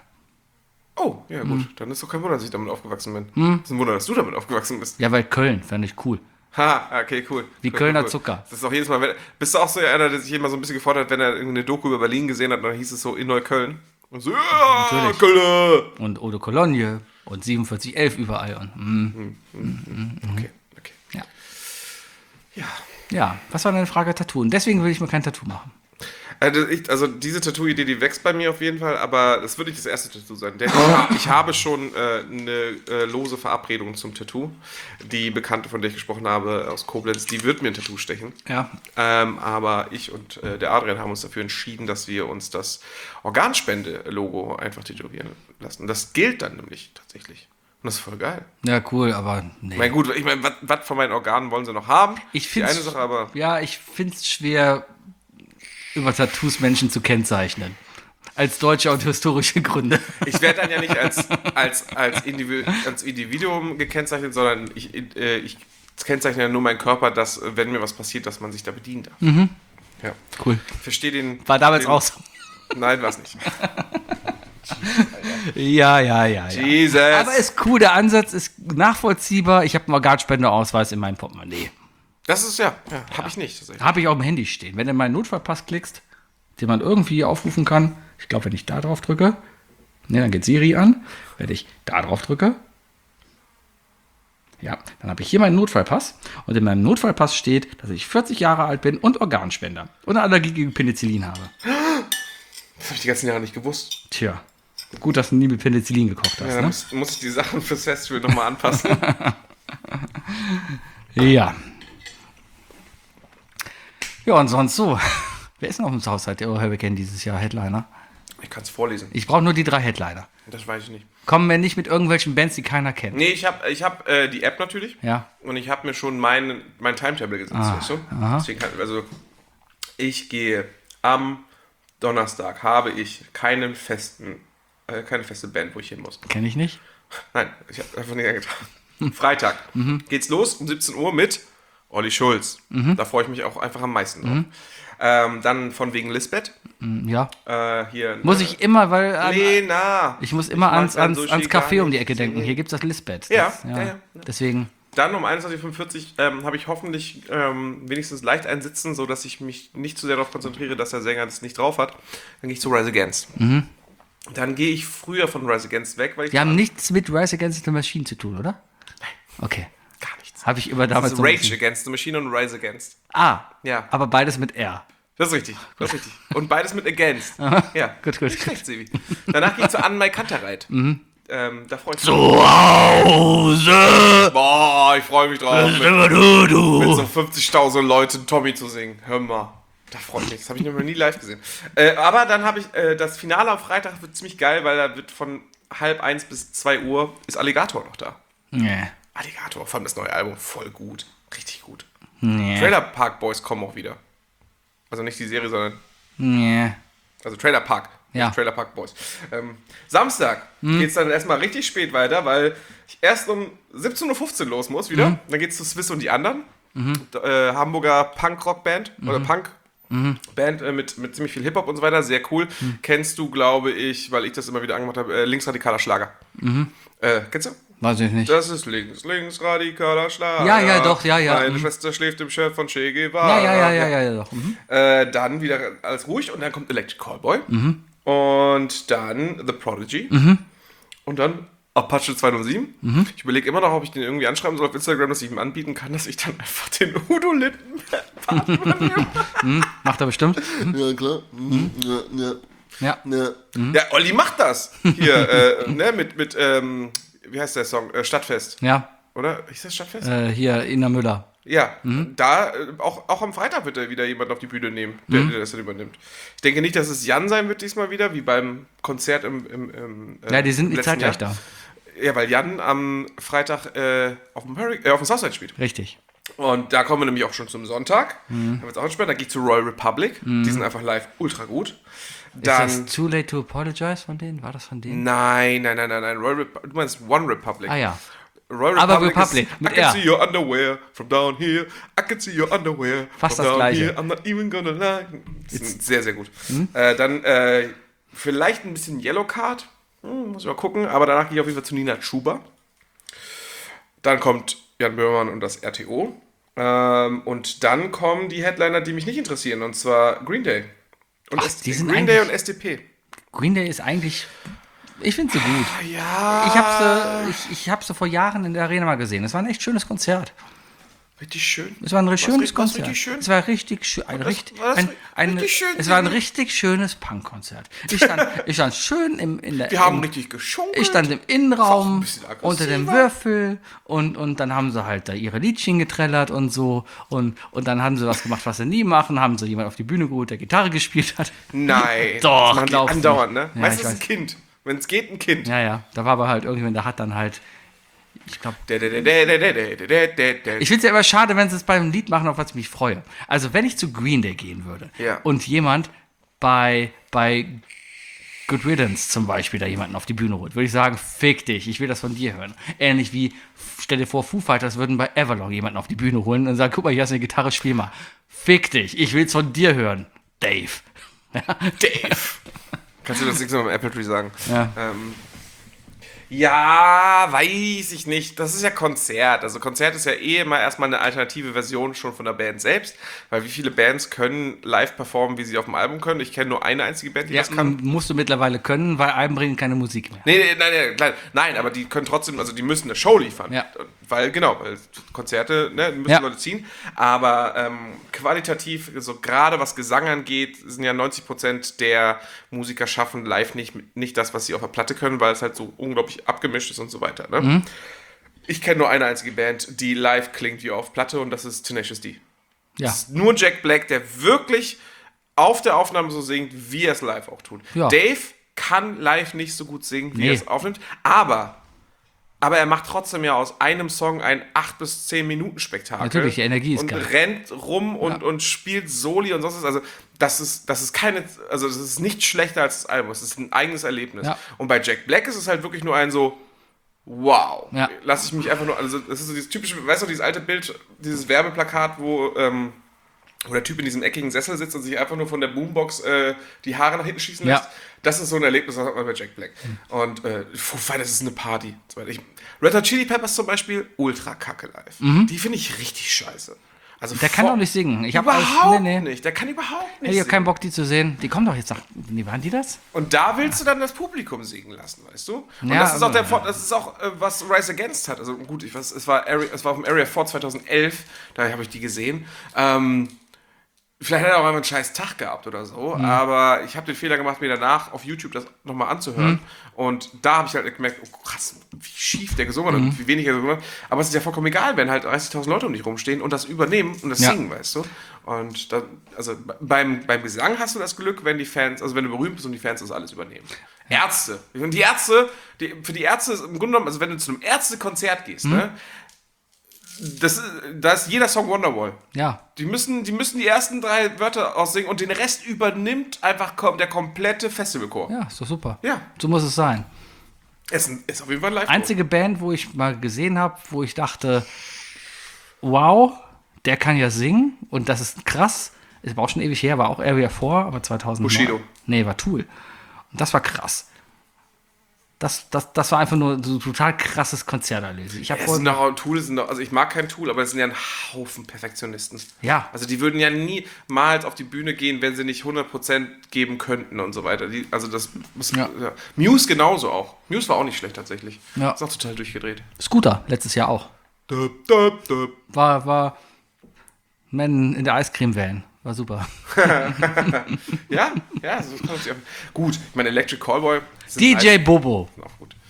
B: Oh, ja gut. Hm. Dann ist doch kein Wunder, dass ich damit aufgewachsen bin. Hm. Das ist ein Wunder, dass du damit aufgewachsen bist.
A: Ja, weil Köln, fände ich cool.
B: Ha, okay, cool.
A: Wie
B: cool,
A: Kölner
B: cool, cool.
A: Zucker.
B: Das ist auch jedes Mal, wenn, bist du auch so einer, der sich immer so ein bisschen gefordert hat, wenn er irgendeine Doku über Berlin gesehen hat, dann hieß es so in Neukölln. Und so, ja, Köln.
A: Und Eau de Cologne und siebenundvierzig elf überall. Und, mm,
B: mm, mm, mm, okay, okay.
A: Ja.
B: Ja.
A: Ja, was war deine Frage? Tattoo. Und deswegen will ich mir kein Tattoo machen.
B: Also, ich, also diese Tattoo-Idee, die wächst bei mir auf jeden Fall, aber das wird nicht das erste Tattoo sein. Denn ich, ich habe schon äh, eine äh, lose Verabredung zum Tattoo. Die Bekannte, von der ich gesprochen habe, aus Koblenz, die wird mir ein Tattoo stechen.
A: Ja.
B: Ähm, aber ich und äh, der Adrian haben uns dafür entschieden, dass wir uns das Organspende-Logo einfach tätowieren lassen. Das gilt dann nämlich tatsächlich. Und das ist voll geil.
A: Ja, cool, aber nee.
B: Ich meine, gut, ich meine, was von meinen Organen wollen sie noch haben?
A: Ich find's,
B: die eine Sache, aber
A: ja, ich finde es schwer, über Tattoos Menschen zu kennzeichnen. Als deutsche und historische Gründe.
B: Ich werde dann ja nicht als, als, als, Individu als Individuum gekennzeichnet, sondern ich, äh, ich kennzeichne ja nur meinen Körper, dass, wenn mir was passiert, dass man sich da bedienen darf.
A: Mhm.
B: Ja.
A: Cool.
B: Verstehe den...
A: War damals
B: den,
A: auch so.
B: Nein, war es nicht.
A: Ja, ja, ja, ja.
B: Jesus.
A: Aber ist cool, der Ansatz ist nachvollziehbar. Ich habe einen Organspendeausweis in meinem Portemonnaie.
B: Das ist ja, ja habe ich nicht.
A: Habe ich auf dem Handy stehen. Wenn du meinen Notfallpass klickst, den man irgendwie aufrufen kann, ich glaube, wenn ich da drauf drücke, ne, dann geht Siri an. Wenn ich da drauf drücke, ja, dann habe ich hier meinen Notfallpass. Und in meinem Notfallpass steht, dass ich vierzig Jahre alt bin und Organspender und eine Allergie gegen Penicillin habe.
B: Das habe ich die ganzen Jahre nicht gewusst.
A: Tja, gut, dass du nie mit Penicillin gekocht hast.
B: Ja,
A: ne?
B: dann muss, muss ich die Sachen fürs Festival nochmal anpassen.
A: Ja. Ja, und sonst so. Wer ist noch im Haushalt der Hurricane dieses Jahr Headliner?
B: Ich kann es vorlesen.
A: Ich brauche nur die drei Headliner.
B: Das weiß ich nicht.
A: Kommen wir nicht mit irgendwelchen Bands, die keiner kennt.
B: Nee, ich habe ich hab, äh, die App natürlich.
A: Ja.
B: Und ich habe mir schon mein, mein Timetable gesetzt.
A: Ah,
B: weißt du?
A: aha.
B: Deswegen kann, also ich gehe am Donnerstag, habe ich keinen festen, äh, keine feste Band, wo ich hin muss.
A: Kenn ich nicht.
B: Nein, ich habe einfach nicht angetan. Freitag mhm. geht's los um siebzehn Uhr mit Olli Schulz. Mhm. Da freue ich mich auch einfach am meisten drauf. Mhm. Ähm, dann von wegen Lisbeth.
A: Ja.
B: Äh, hier,
A: muss
B: äh,
A: ich immer, weil... Äh,
B: Lena.
A: Ich muss immer
B: ich
A: ans, ans,
B: so
A: ans Café um die Ecke denken. Hier gibt es das Lisbeth. Das,
B: ja,
A: ja,
B: ja, ja.
A: Deswegen...
B: Dann um einundzwanzig Uhr fünfundvierzig ähm, habe ich hoffentlich ähm, wenigstens leicht einsitzen, sodass ich mich nicht zu sehr darauf konzentriere, dass der Sänger das nicht drauf hat. Dann gehe ich zu Rise Against. Mhm. Dann gehe ich früher von Rise Against weg, weil ich...
A: Die haben nichts mit Rise Against the Machine zu tun, oder? Nein. Okay.
B: Gar nichts.
A: Habe ich immer
B: Das
A: damals
B: ist
A: so ein
B: Rage
A: bisschen-
B: Against the Machine und Rise Against.
A: Ah,
B: Ja.
A: aber beides mit R.
B: Das ist richtig, das ist richtig. Und beides mit Against. Ja,
A: Gut, gut,
B: Nicht schlecht, Sebi. Danach gehe ich zu Anmai Kantereit.
A: Mhm.
B: Ähm, da freue ich mich.
A: Zu Hause,
B: Boah, ich freue mich drauf, mit,
A: du, du.
B: mit so fünfzigtausend Leuten Tommy zu singen. Hör mal. Da freue ich mich. Das habe ich noch nie live gesehen. Äh, aber dann habe ich, äh, das Finale am Freitag wird ziemlich geil, weil da wird von halb eins bis zwei Uhr ist Alligator noch da.
A: Nee,
B: Alligator, vor allem das neue Album, voll gut. Richtig gut.
A: nee,
B: Trailer Park Boys kommen auch wieder. Also nicht die Serie, sondern,
A: nee.
B: also Trailer Park.
A: Ja.
B: Trailer Park Boys. Ähm, Samstag
A: Mhm.
B: geht es dann erstmal richtig spät weiter, weil ich erst um siebzehn Uhr fünfzehn los muss wieder.
A: Mhm.
B: Dann geht's zu Swiss und die anderen. Äh, Hamburger Punk-Rock-Band oder
A: Mhm.
B: Punk-Band äh, mit, mit ziemlich viel Hip-Hop und so weiter. Sehr cool.
A: Mhm.
B: Kennst du, glaube ich, weil ich das immer wieder angemacht habe, äh, linksradikaler Schlager.
A: Mhm.
B: Äh, kennst du?
A: Weiß ich nicht.
B: Das ist links, linksradikaler Schlager.
A: Ja, ja, doch, ja, ja.
B: Meine
A: Mhm.
B: Schwester schläft im Shirt von Che Guevara.
A: Ja, ja, ja, ja, ja, ja, doch. Mhm.
B: Äh, dann wieder alles ruhig und dann kommt Electric Callboy.
A: Mhm.
B: Und dann The Prodigy. Und dann Apache zweihundertsieben.
A: Mhm.
B: Ich überlege immer noch, ob ich den irgendwie anschreiben soll auf Instagram, dass ich ihm anbieten kann, dass ich dann einfach den Udo Lindenberg übernehme.
A: Macht er bestimmt.
B: Ja, klar. Mhm. Ja, ja.
A: Ja.
B: Ja. ja, Olli macht das. Hier, äh, ne, mit, mit ähm, wie heißt der Song? Äh, Stadtfest.
A: Ja.
B: Oder? Ist das Stadtfest?
A: Äh, hier, Ina Müller.
B: Ja, da, äh, auch, auch am Freitag wird er wieder jemand auf die Bühne nehmen, der, der das dann übernimmt. Ich denke nicht, dass es Jan sein wird diesmal wieder, wie beim Konzert im, im, im äh,
A: Ja, die sind nicht
B: letzten
A: zeitgleich
B: Jahr.
A: da.
B: Ja, weil Jan am Freitag äh, auf, dem Hurri- äh, auf dem Southside spielt.
A: Richtig.
B: Und da kommen wir nämlich auch schon zum Sonntag.
A: Mhm.
B: Da wird es auch entspannt. Da gehe ich zu Royal Republic. Die sind einfach live ultra gut.
A: Ist
B: Dann,
A: das Too Late to Apologize von denen? War das von denen?
B: nein, nein, nein, nein, nein. Royal Rep- du meinst One Republic.
A: Ah ja.
B: Royal
A: Aber
B: Republic,
A: Republic,
B: ist,
A: mit
B: I can
A: R.
B: see your underwear from down here. I can see your underwear
A: Fast
B: from
A: das
B: down
A: Gleiche.
B: here. I'm not even gonna lie. Das ist sehr, sehr gut. Äh, dann äh, vielleicht ein bisschen Yellow Card. Hm, muss ich mal gucken. Aber danach gehe ich auf jeden Fall zu Nina Chuba. Dann kommt Jan Böhmermann und das R T O. Ähm, und dann kommen die Headliner, die mich nicht interessieren. Und zwar Green Day. Und
A: Ach,
B: S-
A: die sind
B: Green Day
A: eigentlich-
B: und S D P.
A: Green Day ist eigentlich. Ich finde sie gut.
B: Ja.
A: Ich habe sie, ich, ich hab sie vor Jahren in der Arena mal gesehen. Es war ein echt schönes Konzert.
B: Richtig schön.
A: Es war ein schönes
B: richtig- was
A: Konzert.
B: richtig schön?
A: Es war richtig schön. Ein,
B: das-
A: richtig,
B: war das
A: ein, ein,
B: richtig schön,
A: es war ein
B: Sebi?
A: richtig schönes Punk-Konzert. Ich stand, ich stand schön im, in der.
B: Wir haben
A: im,
B: richtig geschunkelt.
A: Ich stand im
B: War auch ein
A: Innenraum
B: bisschen aggressiver.
A: unter dem Würfel und, und dann haben sie halt da ihre Liedchen getrellert und so und, und dann haben sie was gemacht, was sie nie machen, haben sie jemand auf die Bühne geholt, der Gitarre gespielt hat.
B: Nein,
A: Doch,
B: das machen die
A: glaubst du
B: andauernd,
A: nicht.
B: ne?
A: Ja,
B: Meistens
A: ich
B: ein
A: weiß.
B: Kind. Wenn es geht, ein Kind.
A: Ja, ja, da war aber halt irgendjemand, der hat dann halt, ich glaube,
B: Der, der, der, der, der, der, der, der, der.
A: ich finde es ja immer schade, wenn sie es beim Lied machen, auf was ich mich freue. Also wenn ich zu Green Day gehen würde
B: Ja.
A: und jemand bei, bei Good Riddance zum Beispiel da jemanden auf die Bühne holt, würde ich sagen, fick dich, ich will das von dir hören. Ähnlich wie, stell dir vor, Foo Fighters würden bei Everlong jemanden auf die Bühne holen und sagen, guck mal, hier hast du eine Gitarre, spiel mal. Fick dich, ich will es von dir hören, Dave.
B: Dave. Kannst du das nächste Mal beim Apple Tree sagen?
A: Ja.
B: Ähm, ja, weiß ich nicht. Das ist ja Konzert. Also Konzert ist ja eh immer erstmal eine alternative Version schon von der Band selbst. Weil wie viele Bands können live performen, wie sie auf dem Album können? Ich kenne nur eine einzige Band, die
A: Ja,
B: das kann.
A: musst du mittlerweile können, weil Alben bringen keine Musik mehr.
B: Nee, nee, nein, nein, nein, nein, aber die können trotzdem, also die müssen eine Show liefern.
A: Ja.
B: Weil, genau, weil Konzerte, ne, müssen
A: Ja.
B: Leute ziehen. Aber ähm, qualitativ, so gerade was Gesang angeht, sind ja neunzig Prozent der Musiker schaffen live nicht, nicht das, was sie auf der Platte können, weil es halt so unglaublich abgemischt ist und so weiter. Ne?
A: Mhm.
B: Ich kenne nur eine einzige Band, die live klingt wie auf Platte und das ist Tenacious D.
A: Ja.
B: Das ist nur Jack Black, der wirklich auf der Aufnahme so singt, wie er es live auch tut.
A: Ja.
B: Dave kann live nicht so gut singen, wie
A: Nee.
B: er es aufnimmt, aber, aber er macht trotzdem ja aus einem Song ein acht bis zehn Minuten Spektakel.
A: Natürlich, die Energie ist
B: und
A: geil.
B: rennt rum und,
A: Ja.
B: und spielt Soli und sonst was. Also das ist, das ist keine, also das ist nicht schlechter als das Album. Es ist ein eigenes Erlebnis.
A: Ja.
B: Und bei Jack Black ist es halt wirklich nur ein so, wow.
A: Ja.
B: Lass ich mich einfach nur, also das ist so dieses typische, weißt du, dieses alte Bild, dieses Werbeplakat, wo, ähm, wo der Typ in diesem eckigen Sessel sitzt und sich einfach nur von der Boombox äh, die Haare nach hinten schießen
A: Ja.
B: lässt. Das ist so ein Erlebnis, das hat man bei Jack Black. Und äh, Foo Fighters ist eine Party. Ich, Red Hot Chili Peppers zum Beispiel, ultra kacke live.
A: Mhm.
B: Die finde ich richtig scheiße. Also
A: Der kann
B: vor-
A: doch nicht singen. Ich hab
B: überhaupt
A: alles, nee, nee.
B: nicht. Der kann überhaupt nicht
A: Hätte ich auch
B: singen.
A: keinen Bock, die zu sehen. Die kommen doch jetzt nach. Nee, waren die das?
B: Und da willst du dann das Publikum singen lassen, weißt du? Und
A: Ja,
B: das ist auch
A: aber-
B: der Vor- das ist auch äh, was Rise Against hat. Also gut, ich weiß, es war Area, es war auf dem Area vier zweitausendelf, da habe ich die gesehen. Ähm, vielleicht hat er auch einmal einen scheiß Tag gehabt oder so,
A: Mhm.
B: aber ich habe den Fehler gemacht, mir danach auf YouTube das nochmal anzuhören.
A: Mhm.
B: Und da habe ich halt gemerkt, oh krass, wie schief der gesungen hat
A: Mhm.
B: und wie wenig er gesungen hat. Aber es ist ja vollkommen egal, wenn halt dreißigtausend Leute um dich rumstehen und das übernehmen und das
A: Ja.
B: singen, weißt du? Und dann, also beim, beim Gesang hast du das Glück, wenn die Fans, also wenn du berühmt bist und die Fans das alles übernehmen. Ärzte. Und die Ärzte, die, für die Ärzte ist im Grunde genommen, also wenn du zu einem Ärztekonzert gehst,
A: Mhm.
B: ne, das ist, da ist jeder Song Wonderwall.
A: Ja.
B: Die müssen, die müssen die ersten drei Wörter aussingen und den Rest übernimmt einfach kom- der komplette Festivalchor.
A: Ja, ist doch super.
B: Ja.
A: So muss es sein.
B: Ist, ein, ist auf jeden Fall ein live
A: Einzige Band, wo ich mal gesehen habe, wo ich dachte, wow, der kann ja singen und das ist krass. Ist aber auch schon ewig her, war auch Area vier, aber zweitausend.
B: Bushido.
A: Nee, war Tool. Und das war krass. Das, das, das war einfach nur so ein total krasses Konzerterlebnis. Ich habe
B: Es
A: vor,
B: sind doch Tool, sind doch, also ich mag kein Tool, aber es sind ja ein Haufen Perfektionisten.
A: Ja.
B: Also die würden ja niemals auf die Bühne gehen, wenn sie nicht hundert Prozent geben könnten und so weiter. Die, also das muss,
A: Ja.
B: ja. Muse genauso auch. Muse war auch nicht schlecht tatsächlich.
A: Ja.
B: Ist auch total durchgedreht.
A: Scooter, letztes Jahr auch.
B: Döp, döp, döp.
A: War, war Men in der Eiscreme-Wellen. War super.
B: Ja, ja, so kann man sich auch. Gut, ich meine, Electric Callboy. sind
A: D J
B: live-
A: Bobo.
B: sind auch gut.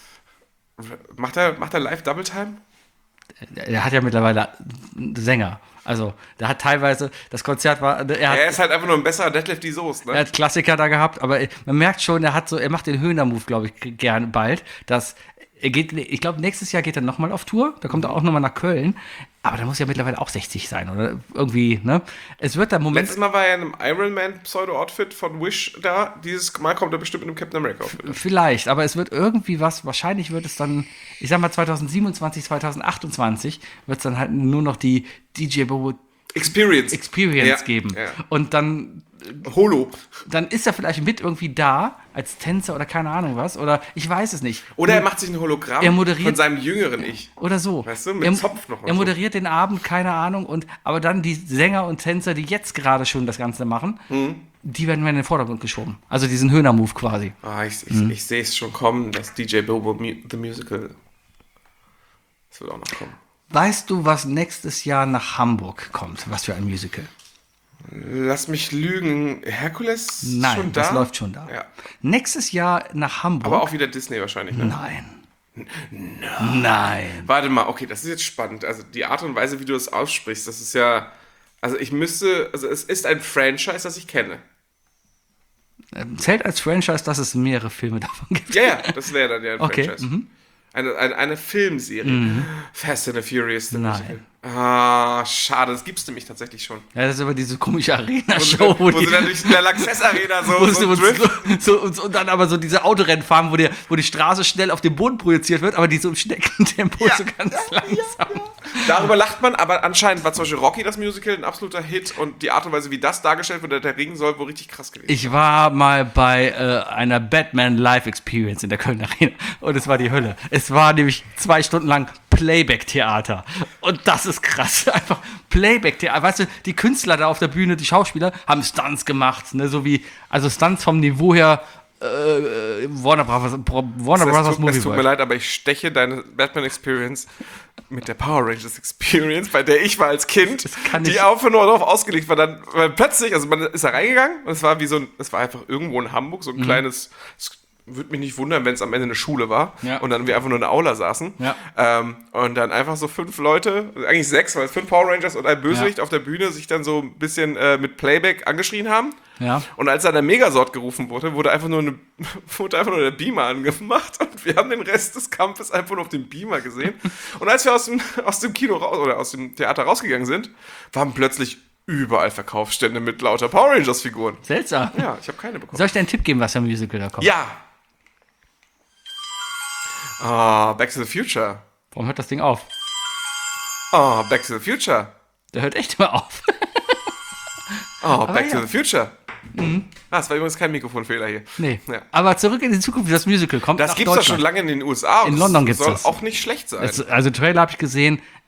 B: Macht er, macht er live Double Time?
A: Der hat ja mittlerweile einen Sänger. Also, der hat teilweise, das Konzert war, er hat,
B: Er ist halt einfach nur ein besserer Detlef die Soest,
A: er
B: ne?
A: hat Klassiker da gehabt, aber man merkt schon, er hat so, er macht den Höhner-Move, glaube ich, gern bald, dass er geht, ich glaube, nächstes Jahr geht er nochmal auf Tour, da kommt er auch nochmal nach Köln, aber da muss ja mittlerweile auch sechzig sein, oder irgendwie, ne? Es wird da im Moment,
B: Letztes Mal war er in einem Iron Man Pseudo-Outfit von Wish da. Dieses Mal kommt er bestimmt in einem Captain America Outfit.
A: vielleicht, aber es wird irgendwie was, wahrscheinlich wird es dann, ich sag mal zweitausendsiebenundzwanzig, zweitausendachtundzwanzig, wird es dann halt nur noch die D J Bobo
B: Experience.
A: Experience
B: Ja,
A: geben.
B: ja.
A: Und dann,
B: Holo.
A: dann ist er vielleicht mit irgendwie da, als Tänzer oder keine Ahnung was, oder ich weiß es nicht.
B: Oder er macht sich ein Hologramm
A: Er moderiert-
B: von seinem jüngeren Ich.
A: Oder so.
B: Weißt du, mit
A: er,
B: Zopf noch und
A: Er
B: so.
A: moderiert den Abend, keine Ahnung, und aber dann die Sänger und Tänzer, die jetzt gerade schon das Ganze machen,
B: Mhm.
A: die werden in den Vordergrund geschoben. Also diesen Höhner-Move quasi.
B: Ah, ich, ich,
A: Mhm.
B: ich sehe es schon kommen, das D J Bobo Mu The Musical. Das wird auch noch kommen.
A: Weißt du, was nächstes Jahr nach Hamburg kommt? Was für ein Musical?
B: Lass mich lügen. Herkules ist
A: Nein,
B: schon da?
A: das läuft schon da.
B: Ja.
A: Nächstes Jahr nach Hamburg.
B: Aber auch wieder Disney wahrscheinlich, ne?
A: Nein. Nein.
B: Warte mal, okay, das ist jetzt spannend. Also die Art und Weise, wie du das aussprichst, das ist ja... Also ich müsste... Also es ist ein Franchise, das ich kenne.
A: Ähm, Zählt als Franchise, dass es mehrere Filme davon gibt.
B: Ja, ja, das wäre dann ja ein
A: Okay,
B: Franchise. Eine, eine, eine Filmserie. Fast and the Furious, the
A: Nein.
B: Musical. Ah, schade, das gibt's nämlich tatsächlich schon.
A: Ja, das ist aber diese komische
B: Wo sie,
A: Arena-Show,
B: wo sie dann durch der Laxess Arena so,
A: wo
B: so,
A: sie uns,
B: driften.
A: so, und, und dann aber so diese Autorennen fahren, wo, der, wo die Straße schnell auf den Boden projiziert wird, aber die so im Schneckentempo
B: Ja,
A: so ganz langsam.
B: Darüber lacht man, aber anscheinend war zum Beispiel Rocky das Musical ein absoluter Hit und die Art und Weise, wie das dargestellt wird, der Ring soll wohl richtig krass gewesen.
A: Ich war mal bei äh, einer Batman Live Experience in der Kölner Arena und es war die Hölle. Es war nämlich zwei Stunden lang Playback-Theater. Und das ist krass. Einfach Playback-Theater. Weißt du, die Künstler da auf der Bühne, die Schauspieler, haben Stunts gemacht, ne? So wie, also Stunts vom Niveau her äh, äh, Warner Brothers, Warner
B: Es
A: Brothers
B: tut,
A: Movie
B: es tut mir
A: World.
B: leid, aber ich steche deine Batman Experience mit der Power Rangers Experience, bei der ich war als Kind,
A: kann
B: die
A: ich-
B: auch nur darauf ausgelegt war. Dann weil plötzlich, also man ist da reingegangen und es war wie so ein, es war einfach irgendwo in Hamburg so ein kleines, es würde mich nicht wundern, wenn es am Ende eine Schule war
A: Ja.
B: und dann wir einfach nur in der Aula saßen.
A: Ja.
B: Ähm, und dann einfach so fünf Leute, also eigentlich sechs, weil es fünf Power Rangers und ein Bösewicht
A: Ja.
B: auf der Bühne sich dann so ein bisschen äh, mit Playback angeschrien haben.
A: Ja.
B: Und als dann der Megasort gerufen wurde, wurde einfach nur eine, wurde einfach nur der Beamer angemacht und wir haben den Rest des Kampfes einfach nur auf dem Beamer gesehen. Und als wir aus dem, aus dem Kino raus oder aus dem Theater rausgegangen sind, waren plötzlich überall Verkaufsstände mit lauter Power Rangers Figuren.
A: Seltsam.
B: Ja, ich habe keine bekommen.
A: Soll ich dir einen Tipp geben, was für ein Musical da kommt?
B: Ja. Ah, Back to the Future.
A: Warum hört das Ding auf?
B: Ah, Back to the Future.
A: Der hört echt immer auf.
B: Oh, Back
A: ja.
B: to the Future. Ah, das war übrigens kein Mikrofonfehler hier.
A: Nee.
B: Ja.
A: Aber zurück in die Zukunft, das Musical kommt
B: Das
A: nach
B: gibt's doch
A: Deutschland.
B: schon lange in den U S A. und
A: In
B: das
A: London gibt's
B: soll
A: das.
B: auch nicht schlecht sein.
A: Es, also Trailer habe ich gesehen.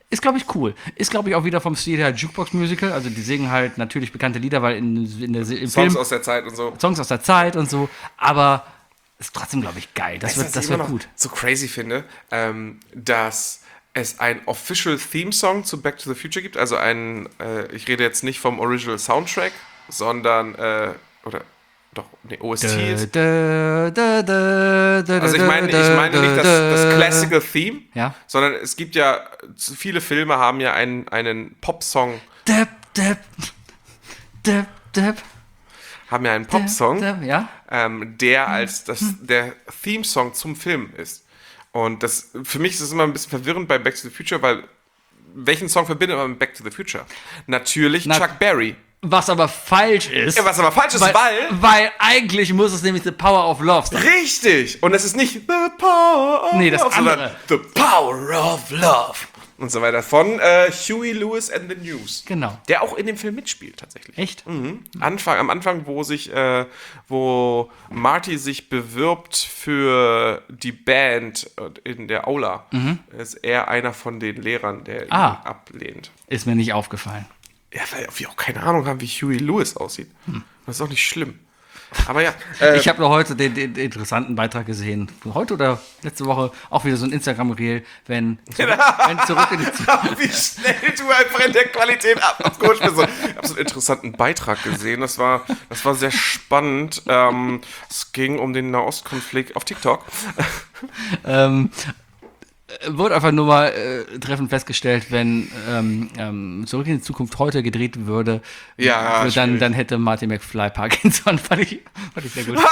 A: Ist, glaube ich, cool. Ist, glaube ich, auch wieder vom Stil her Jukebox-Musical. Also die singen halt natürlich bekannte Lieder, weil in, in der, im
B: Songs
A: Film
B: aus der Zeit und so.
A: Songs aus der Zeit und so. Aber ist trotzdem, glaube ich, geil. Das
B: Weißt du,
A: wird,
B: was
A: das
B: ich
A: wird
B: immer noch
A: gut.
B: so crazy finde, ähm, dass es ein Official Theme Song zu Back to the Future gibt. Also ein, äh, ich rede jetzt nicht vom Original Soundtrack, sondern, äh, oder, doch, nee, O S T ist.
A: Da, da, da, da,
B: Also ich meine, ich meine nicht das, das Classical Theme,
A: Ja.
B: sondern es gibt ja, viele Filme haben ja einen, einen Pop-Song,
A: Dab, dab, dab, dab,
B: haben ja einen Pop-Song,
A: dab, ja.
B: ähm, der als das, der Theme-Song zum Film ist. Und das, für mich ist es immer ein bisschen verwirrend bei Back to the Future, weil welchen Song verbindet man mit Back to the Future? Natürlich
A: Na-
B: Chuck Berry.
A: Was aber falsch ist.
B: Ja, was aber falsch ist,
A: weil,
B: weil...
A: weil eigentlich muss es nämlich The Power of Love sein.
B: Richtig! Und es ist nicht The Power of
A: Nee, das
B: Love, sondern
A: andere.
B: The Power of Love. Und so weiter. Von äh, Huey Lewis and the News.
A: Genau.
B: Der auch in dem Film mitspielt, tatsächlich.
A: Echt?
B: Mhm. Anfang, am Anfang, wo sich, äh, wo Marty sich bewirbt für die Band in der Aula, ist er einer von den Lehrern, der ihn
A: Ah.
B: ablehnt.
A: Ist mir nicht aufgefallen.
B: Ja, weil wir auch keine Ahnung haben, wie Huey Lewis aussieht. Das ist auch nicht schlimm. Aber ja. Äh,
A: Ich habe noch heute den, den interessanten Beitrag gesehen. Heute oder letzte Woche auch wieder so ein Instagram-Reel, wenn, zurück, wenn zurück in die Zukunft.
B: wie schnell du einfach in der Qualität ab abgerutscht bist. Ich habe so einen interessanten Beitrag gesehen. Das war, das war sehr spannend. Ähm, es ging um den Nahostkonflikt auf TikTok.
A: ähm, wurde einfach nur mal äh, treffend festgestellt, wenn ähm, ähm, Zurück in die Zukunft heute gedreht würde,
B: Ja,
A: so, dann,
B: schwierig.
A: dann hätte Marty McFly Parkinson. Fand ich, fand ich sehr gut.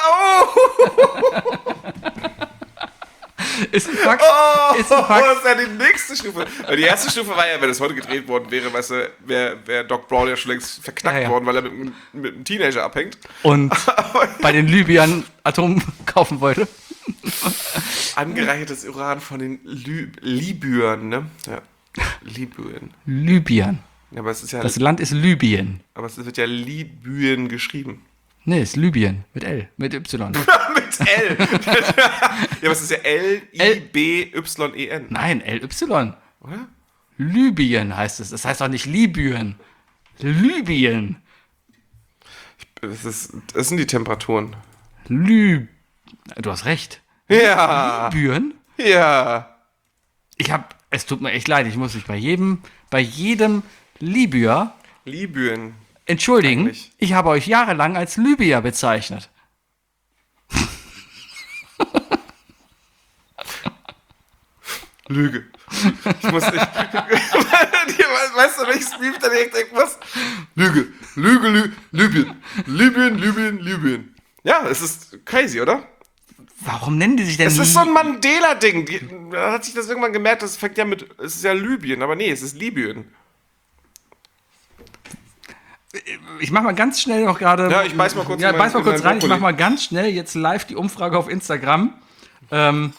A: Ist ein Fakt.
B: Oh,
A: Ist ein Fakt.
B: das ist ja die nächste Stufe. Weil die erste Stufe war ja, wenn es heute gedreht worden wäre, weißt du, wäre wär Doc Brown ja schon längst verknackt
A: Ja, ja.
B: worden, weil er mit, einem- mit einem Teenager abhängt.
A: Und bei den Libyern Atom kaufen wollte.
B: Angereichertes Uran von den Lü Libyern, ne? Ja. Libyen.
A: Libyen.
B: Ja, aber es ist ja,
A: Das Land ist Libyen.
B: aber es wird ja Libyen geschrieben.
A: Nee, ist Libyen. Mit L. Mit Y.
B: Mit L. Ja, aber es ist ja L I B Y E N.
A: Nein, L Y.
B: Oder?
A: Libyen heißt es. Das heißt doch nicht Libyen. Libyen.
B: Das, ist, das sind die Temperaturen.
A: Lü. Du hast recht.
B: Ja.
A: Libyen?
B: Ja.
A: Ich hab. Es tut mir echt leid. Ich muss mich bei jedem, bei jedem Libyer
B: Libyen.
A: entschuldigen.
B: Eigentlich.
A: Ich habe euch jahrelang als Libyer bezeichnet.
B: Lüge. Ich muss nicht. Weißt du, welches Beef da direkt denken muss? Lüge. Lüge, Lüge. Libyen. Libyen, Libyen, Libyen. Ja, es ist crazy, oder?
A: Warum nennen die sich denn
B: Es ist so ein Mandela-Ding. Die- Da hat sich das irgendwann gemerkt, das fängt ja mit. Es ist ja Libyen, aber nee, es ist Libyen.
A: Ich mach mal ganz schnell noch gerade.
B: Ja, ich beiß mal kurz
A: Ja,
B: in mein-
A: beiß mal
B: in
A: kurz
B: mein
A: rein. Ich
B: Brokkoli.
A: mach mal ganz schnell jetzt live die Umfrage auf Instagram. Ähm,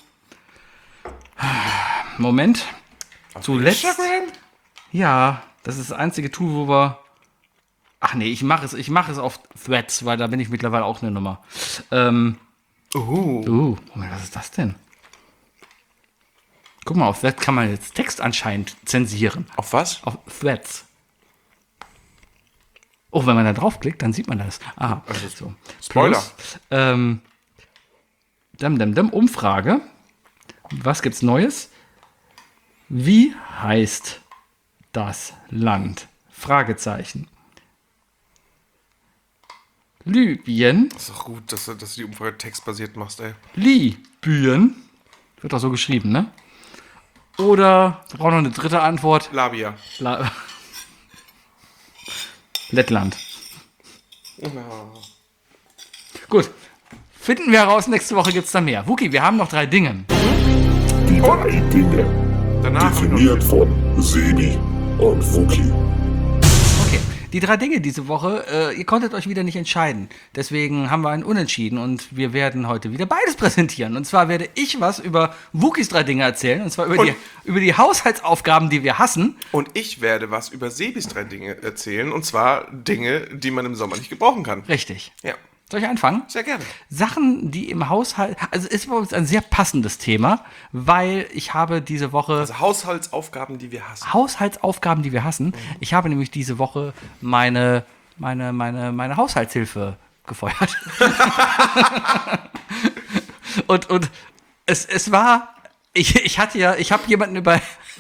A: Moment. Zuletzt.
B: Instagram?
A: Ja, das ist das einzige Tool, wo wir. Ach nee, ich mache es, ich mache es auf Threads, weil da bin ich mittlerweile auch eine Nummer. Ähm,
B: Uh.
A: uh, Moment, was ist das denn? Guck mal, auf Threads kann man jetzt Text anscheinend zensieren.
B: Auf was?
A: Auf Threads. Oh, wenn man da draufklickt, dann sieht man das. Aha,
B: Also,
A: so.
B: Spoiler.
A: Plus, ähm, dam, dam, dam, Umfrage. Was gibt's Neues? Wie heißt das Land? Fragezeichen. Libyen.
B: Das ist doch gut, dass du, dass du die Umfrage textbasiert machst, ey.
A: Libyen. Wird doch so geschrieben, ne? Oder, wir brauchen noch eine dritte Antwort.
B: Labia.
A: La Lettland. Gut. Finden wir heraus, nächste Woche gibt's da mehr. Wookie, wir haben noch drei Dinge.
D: Die drei Dinge.
B: Danach hab ich noch-
D: Definiert von Sebi und Wookie.
A: Okay, die drei Dinge diese Woche, äh, ihr konntet euch wieder nicht entscheiden. Deswegen haben wir einen Unentschieden und wir werden heute wieder beides präsentieren. Und zwar werde ich was über Wookies drei Dinge erzählen. Und zwar über,
B: Und-
A: die, über die Haushaltsaufgaben, die wir hassen.
B: Und ich werde was über Sebis drei Dinge erzählen. Und zwar Dinge, die man im Sommer nicht gebrauchen kann.
A: Richtig.
B: Ja.
A: Soll ich anfangen?
B: Sehr gerne.
A: Sachen, die im Haushalt, also ist bei uns ein sehr passendes Thema, weil ich habe diese Woche
B: Also Haushaltsaufgaben, die wir hassen.
A: Haushaltsaufgaben, die wir hassen. Ich habe nämlich diese Woche meine, meine, meine, meine Haushaltshilfe gefeuert. und und es, es war, ich, ich hatte ja, ich habe jemanden über...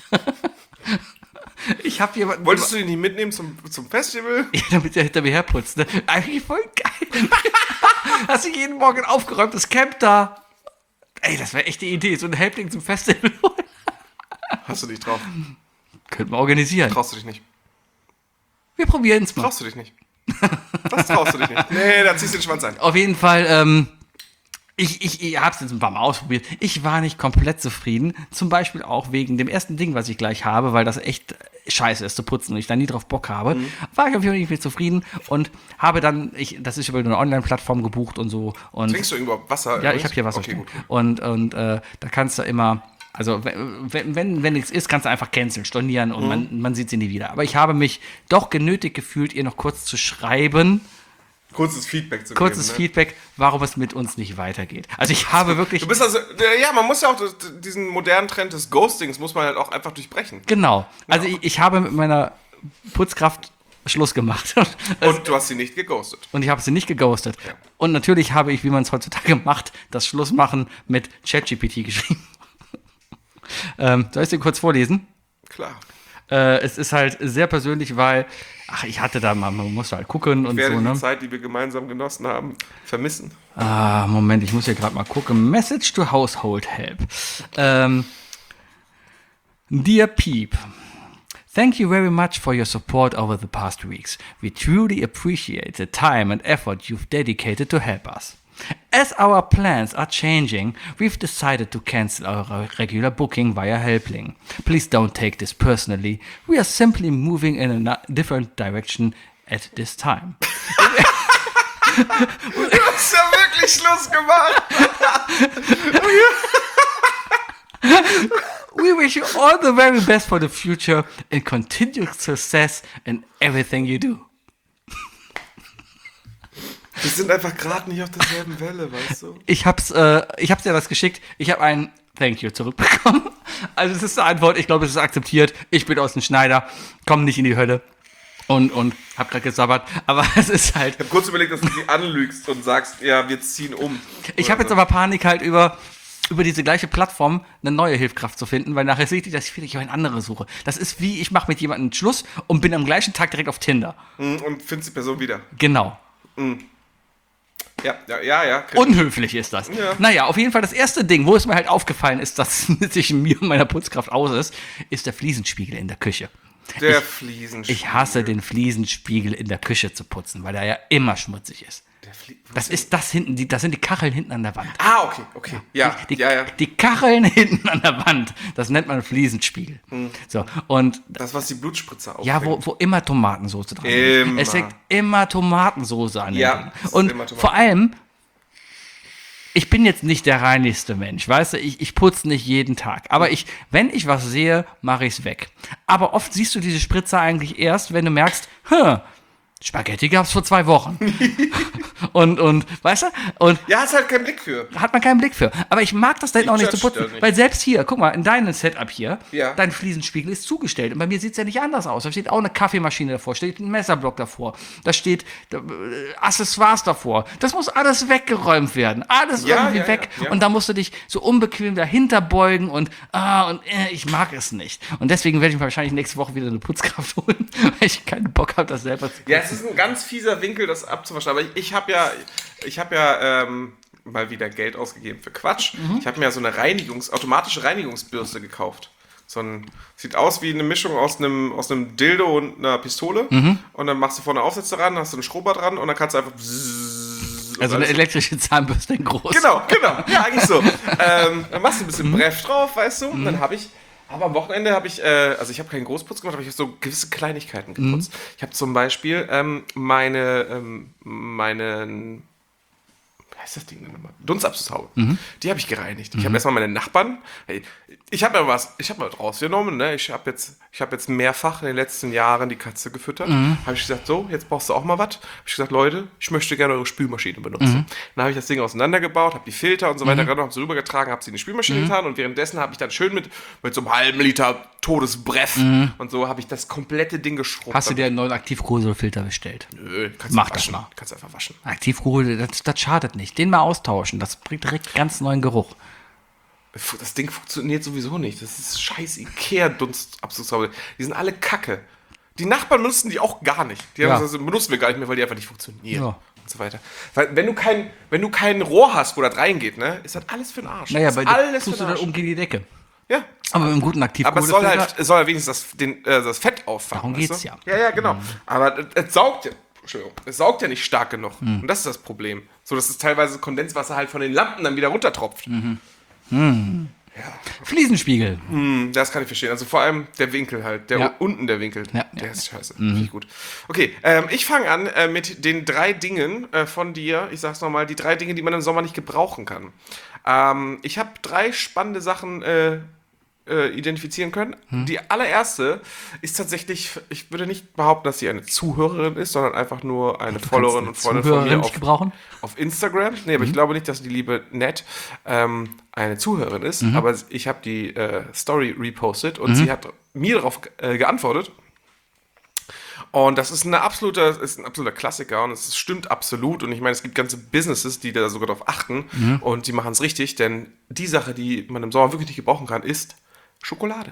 A: Ich habe jemanden.
B: Wolltest du ihn nicht mitnehmen zum, zum Festival?
A: Ja, damit der hinter mir herputzt. Ne? Eigentlich voll geil. Hast du jeden Morgen aufgeräumt, das Camp da. Ey, das wäre echt die Idee, so ein Helpling zum Festival holen.
B: Hast du dich drauf?
A: Könnten wir organisieren.
B: Traust du dich nicht?
A: Wir probieren es mal.
B: Traust du dich nicht? Das traust du dich nicht. Nee, da ziehst du den Schwanz ein.
A: Auf jeden Fall, ähm, ich, ich, ich habe es jetzt ein paar Mal ausprobiert. Ich war nicht komplett zufrieden. Zum Beispiel auch wegen dem ersten Ding, was ich gleich habe, weil das echt scheiße ist zu putzen und ich da nie drauf Bock habe. Mhm. War ich auf jeden Fall nicht viel zufrieden und habe dann, ich, das ist über eine Online-Plattform gebucht und so. Und
B: trinkst du irgendwo Wasser?
A: Ja, ich habe hier Wasser.
B: Okay, gut.
A: Und, und äh, da kannst du immer, also wenn, wenn, wenn nichts ist, kannst du einfach canceln, stornieren und mhm. man, man sieht sie nie wieder. Aber ich habe mich doch genötigt gefühlt, ihr noch kurz zu schreiben,
B: Kurzes Feedback zu
A: Kurzes
B: geben. Ne?
A: Feedback, warum es mit uns nicht weitergeht. Also ich habe wirklich...
B: Du bist also, ja, man muss ja auch das, diesen modernen Trend des Ghostings muss man halt auch einfach durchbrechen.
A: Genau. Also ich, ich habe mit meiner Putzkraft Schluss gemacht.
B: Und du hast sie nicht geghostet.
A: Und ich habe sie nicht geghostet.
B: Ja.
A: Und natürlich habe ich, wie man es heutzutage macht, das Schlussmachen mit ChatGPT geschrieben. ähm, soll ich es dir kurz vorlesen?
B: Klar.
A: Äh, es ist halt sehr persönlich, weil, ach, ich hatte da mal, man musste halt gucken und
B: ich werde
A: so,
B: die
A: ne?
B: Zeit, die wir gemeinsam genossen haben, vermissen.
A: Ah, Moment, ich muss hier gerade mal gucken. Message to Household Help. Ähm, Dear Peep, thank you very much for your support over the past weeks. We truly appreciate the time and effort you've dedicated to help us. As our plans are changing, we've decided to cancel our regular booking via Helpling. Please don't take this personally. We are simply moving in a different direction at this time.
B: Du hast ja wirklich Schluss gemacht.
A: We wish you all the very best for the future and continued success in everything you do.
B: Wir sind einfach gerade nicht auf derselben Welle, weißt du?
A: Ich hab's, äh, ich hab's dir das geschickt. Ich habe ein Thank you zurückbekommen. Also es ist eine Antwort. Ich glaube, es ist akzeptiert. Ich bin aus dem Schneider. Komm nicht in die Hölle. Und, und hab gerade gesabbert. Aber es ist halt...
B: Ich habe kurz überlegt, dass du sie anlügst und sagst, ja, wir ziehen um.
A: Ich habe jetzt aber Panik halt über... über diese gleiche Plattform eine neue Hilfskraft zu finden, weil nachher sehe ich, dass ich vielleicht eine andere suche. Das ist wie, ich mache mit jemandem einen Schluss und bin am gleichen Tag direkt auf Tinder.
B: Und findest die Person wieder.
A: Genau.
B: Ja, ja, ja, ja.
A: Unhöflich ist das.
B: Ja.
A: Naja, auf jeden Fall das erste Ding, wo es mir halt aufgefallen ist, dass es zwischen mir und meiner Putzkraft aus ist, ist der Fliesenspiegel in der Küche.
B: Der
A: ich,
B: Fliesenspiegel.
A: Ich hasse den Fliesenspiegel in der Küche zu putzen, weil der ja immer schmutzig ist. Das ist das hinten, die, das sind die Kacheln hinten an der Wand.
B: Ah, okay, okay. Ja,
A: die, die,
B: ja, ja.
A: die Kacheln hinten an der Wand, das nennt man Fliesenspiegel. Hm. So, und
B: das, was die Blutspritze aufhängt.
A: ja, wo, wo immer Tomatensoße dran
B: immer.
A: ist. Es hängt immer Tomatensoße an.
B: Ja,
A: den und
B: immer Tomaten.
A: vor allem, ich bin jetzt nicht der reinlichste Mensch, weißt du, ich, ich putze nicht jeden Tag. Aber ich, wenn ich was sehe, mache ich es weg. Aber oft siehst du diese Spritzer eigentlich erst, wenn du merkst, hm, Spaghetti gab es vor zwei Wochen. und, und, weißt du? Und
B: ja, hast halt keinen Blick für.
A: hat man keinen Blick für. Aber ich mag das dann auch nicht zu putzen.
B: Nicht.
A: Weil selbst hier, guck mal, in deinem Setup hier,
B: Ja.
A: dein Fliesenspiegel ist zugestellt. Und bei mir sieht es ja nicht anders aus. Da steht auch eine Kaffeemaschine davor, steht ein Messerblock davor, da steht äh, Accessoires davor. Das muss alles weggeräumt werden. Alles
B: Ja,
A: irgendwie
B: ja,
A: weg.
B: ja, ja.
A: Und da musst du dich so unbequem dahinter beugen und, ah, und äh, ich mag es nicht. Und deswegen werde ich mir wahrscheinlich nächste Woche wieder eine Putzkraft holen, weil ich keinen Bock habe, das selber zu putzen.
B: Ja, es ist ein ganz fieser Winkel, das abzuwaschen. Aber ich, ich habe ja, ich habe ja ähm, mal wieder Geld ausgegeben für Quatsch.
A: Mhm.
B: Ich habe mir ja so eine Reinigungs-, automatische Reinigungsbürste gekauft. So ein, sieht aus wie eine Mischung aus einem, aus einem Dildo und einer Pistole.
A: Mhm.
B: Und dann machst du vorne Aufsätze dran, hast du einen Schrubber dran und dann kannst du einfach bzzz
A: Also eine
B: alles-
A: elektrische Zahnbürste in groß.
B: Genau, genau. Ja, eigentlich so. ähm, dann machst du ein bisschen
A: Mhm.
B: Breff drauf, weißt du? Und dann habe ich, aber am Wochenende habe ich, äh, also ich habe keinen Großputz gemacht, aber ich habe so gewisse Kleinigkeiten geputzt. Ich habe zum Beispiel ähm, meine, ähm, meinen, heißt das Ding denn nochmal? Dunstabzugshaube. Mhm. Die habe ich gereinigt. Ich mhm. habe erstmal meine Nachbarn, hey, ich habe mir was, ich habe mal rausgenommen, ne? Ich habe jetzt, ich habe jetzt mehrfach in den letzten Jahren die Katze gefüttert. Mhm. Habe ich gesagt, so, jetzt brauchst du auch mal was. Habe ich gesagt, Leute, ich möchte gerne eure Spülmaschine benutzen. Mhm. Dann habe ich das Ding auseinandergebaut, habe die Filter und so weiter mhm. gerade noch so rübergetragen, habe sie in die Spülmaschine mhm. getan und währenddessen habe ich dann schön mit, mit so einem halben Liter Todesbreff mhm. und so habe ich das komplette Ding geschrubbt.
A: Hast du dir einen neuen Aktivkohlefilter bestellt?
B: Nö, kannst
A: Mach
B: du waschen.
A: das mal.
B: Kannst einfach waschen.
A: Aktivkohl, das, das schadet nicht. Den mal austauschen, das bringt direkt ganz neuen Geruch.
B: Das Ding funktioniert sowieso nicht. Das ist scheiß Ikea-Dunstabzugshaube. Die sind alle kacke. Die Nachbarn benutzen die auch gar nicht. Die
A: Ja.
B: haben das benutzen wir gar nicht mehr, weil die einfach nicht funktionieren.
A: Ja.
B: Und so weiter. Weil wenn du kein, wenn du kein Rohr hast, wo das reingeht, ne, ist das alles für den Arsch.
A: Naja,
B: das
A: bei
B: ist
A: dir
B: alles
A: tust
B: für
A: du
B: den
A: dann
B: Arsch.
A: umgehen die Decke.
B: Ja.
A: Aber mit einem guten
B: Aber es
A: Aktivkohlefilter.
B: soll halt, es soll halt wenigstens das, den, äh, das Fett auffangen.
A: Darum
B: weißt
A: geht's
B: du?
A: ja.
B: Ja, ja, genau. Aber es, es saugt ja. Entschuldigung, es saugt ja nicht stark genug.
A: Mhm.
B: Und das ist das Problem. So, dass es teilweise Kondenswasser halt von den Lampen dann wieder runtertropft.
A: Mhm. Mhm. Ja. Fliesenspiegel.
B: Mm, das kann ich verstehen. Also vor allem der Winkel halt. Der
A: Ja.
B: unten der Winkel.
A: Ja,
B: der
A: ja,
B: ist scheiße.
A: Mhm.
B: Finde ich gut. Okay, ähm, ich fange an äh, mit den drei Dingen äh, von dir. Ich sag's nochmal, die drei Dinge, die man im Sommer nicht gebrauchen kann. Ähm, ich habe drei spannende Sachen äh, äh, identifizieren können.
A: Mhm.
B: Die allererste ist tatsächlich, ich würde nicht behaupten, dass sie eine Zuhörerin ist, sondern einfach nur eine Followerin und Freundin von
A: Zuhörerin
B: mir
A: nicht
B: auf,
A: gebrauchen?
B: auf Instagram. Nee, aber ich glaube nicht, dass die liebe Nett ähm, eine Zuhörerin ist,
A: Mhm.
B: aber ich habe die äh, Story repostet und sie hat mir darauf äh, geantwortet. Und das ist, eine absolute, ist ein absoluter Klassiker und es stimmt absolut. Und ich meine, es gibt ganze Businesses, die da sogar darauf achten
A: Mhm.
B: und die machen es richtig, denn die Sache, die man im Sommer wirklich nicht gebrauchen kann, ist Schokolade.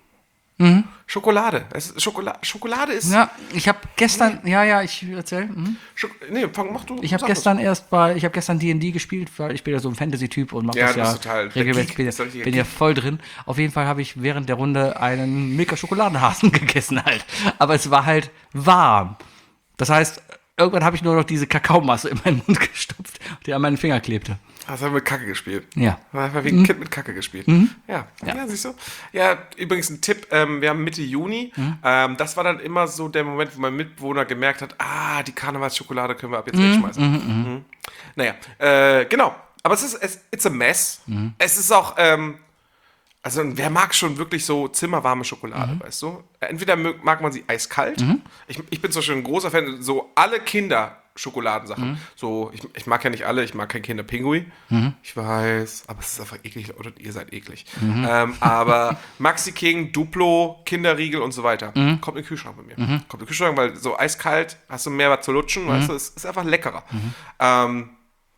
A: Mhm.
B: Schokolade. Es ist Schokolade. Schokolade ist.
A: Ja, ich habe gestern, ja, ja, ich erzähl. Mhm.
B: Schok nee, fang, mach du.
A: Ich habe
B: sag
A: gestern
B: das.
A: erst bei, ich habe gestern D und D gespielt, weil ich bin ja so ein Fantasy-Typ und mache
B: Ja,
A: das
B: du
A: ja
B: bist total der
A: regelmäßig.
B: Geek,
A: Bin,
B: bist der richtige
A: bin ja
B: Geek.
A: voll drin. Auf jeden Fall habe ich während der Runde einen Milka-Schokoladenhasen gegessen halt. Aber es war halt warm. Das heißt, irgendwann habe ich nur noch diese Kakaomasse in meinen Mund gestopft, die an meinen Finger klebte.
B: Hast du mit Kacke gespielt?
A: Ja.
B: Hast du wie ein Kind mit Kacke gespielt? Ja. ja, ja, siehst du? Ja, übrigens ein Tipp, ähm, wir haben Mitte Juni, ähm, das war dann immer so der Moment, wo mein Mitbewohner gemerkt hat, ah, die Karnevalsschokolade können wir ab jetzt wegschmeißen. Mhm. Naja, äh, genau. Aber es ist, es, it's a mess. Es ist auch, ähm, also wer mag schon wirklich so zimmerwarme Schokolade, weißt du? Entweder mög- mag man sie eiskalt. Ich, ich bin zum Beispiel ein großer Fan, so alle Kinder Schokoladensachen. Mhm. So, ich, ich mag ja nicht alle, ich mag kein Kinderpingui. Mhm. Ich weiß, aber es ist einfach eklig, oder ihr seid eklig. Mhm. Ähm, aber Maxi King, Duplo, Kinderriegel und so weiter. Mhm. Kommt in den Kühlschrank bei mir. Mhm. Kommt in den Kühlschrank, weil so eiskalt hast du mehr was zu lutschen, mhm. weißt du, es ist einfach leckerer. Mhm. Ähm,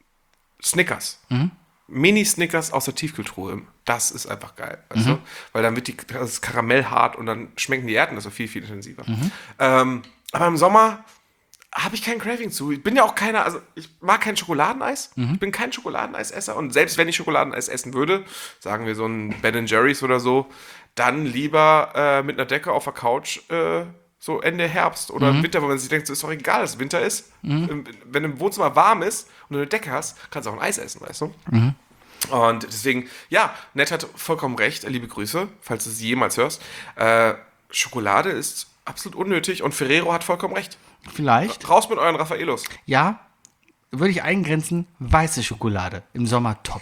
B: Snickers. Mhm. Mini-Snickers aus der Tiefkühltruhe. Das ist einfach geil, weißt mhm. du? Weil dann wird die, das ist karamellhart und dann schmecken die Erdnüsse so viel, viel intensiver. Mhm. Ähm, aber im Sommer habe ich kein Craving zu. Ich bin ja auch keiner, also ich mag kein Schokoladeneis. Mhm. Ich bin kein Schokoladeneisesser. Und selbst wenn ich Schokoladeneis essen würde, sagen wir so ein Ben Jerry's oder so, dann lieber äh, mit einer Decke auf der Couch äh, so Ende Herbst oder mhm. Winter, wo man sich denkt, es ist doch egal, dass es Winter ist. Mhm. Wenn im Wohnzimmer warm ist und du eine Decke hast, kannst du auch ein Eis essen, weißt du? Mhm. Und deswegen, ja, Nett hat vollkommen recht. Liebe Grüße, falls du sie jemals hörst. Äh, Schokolade ist absolut unnötig und Ferrero hat vollkommen recht.
A: Vielleicht.
B: Raus mit euren Raffaelos.
A: Ja, würde ich eingrenzen, weiße Schokolade. Im Sommer top.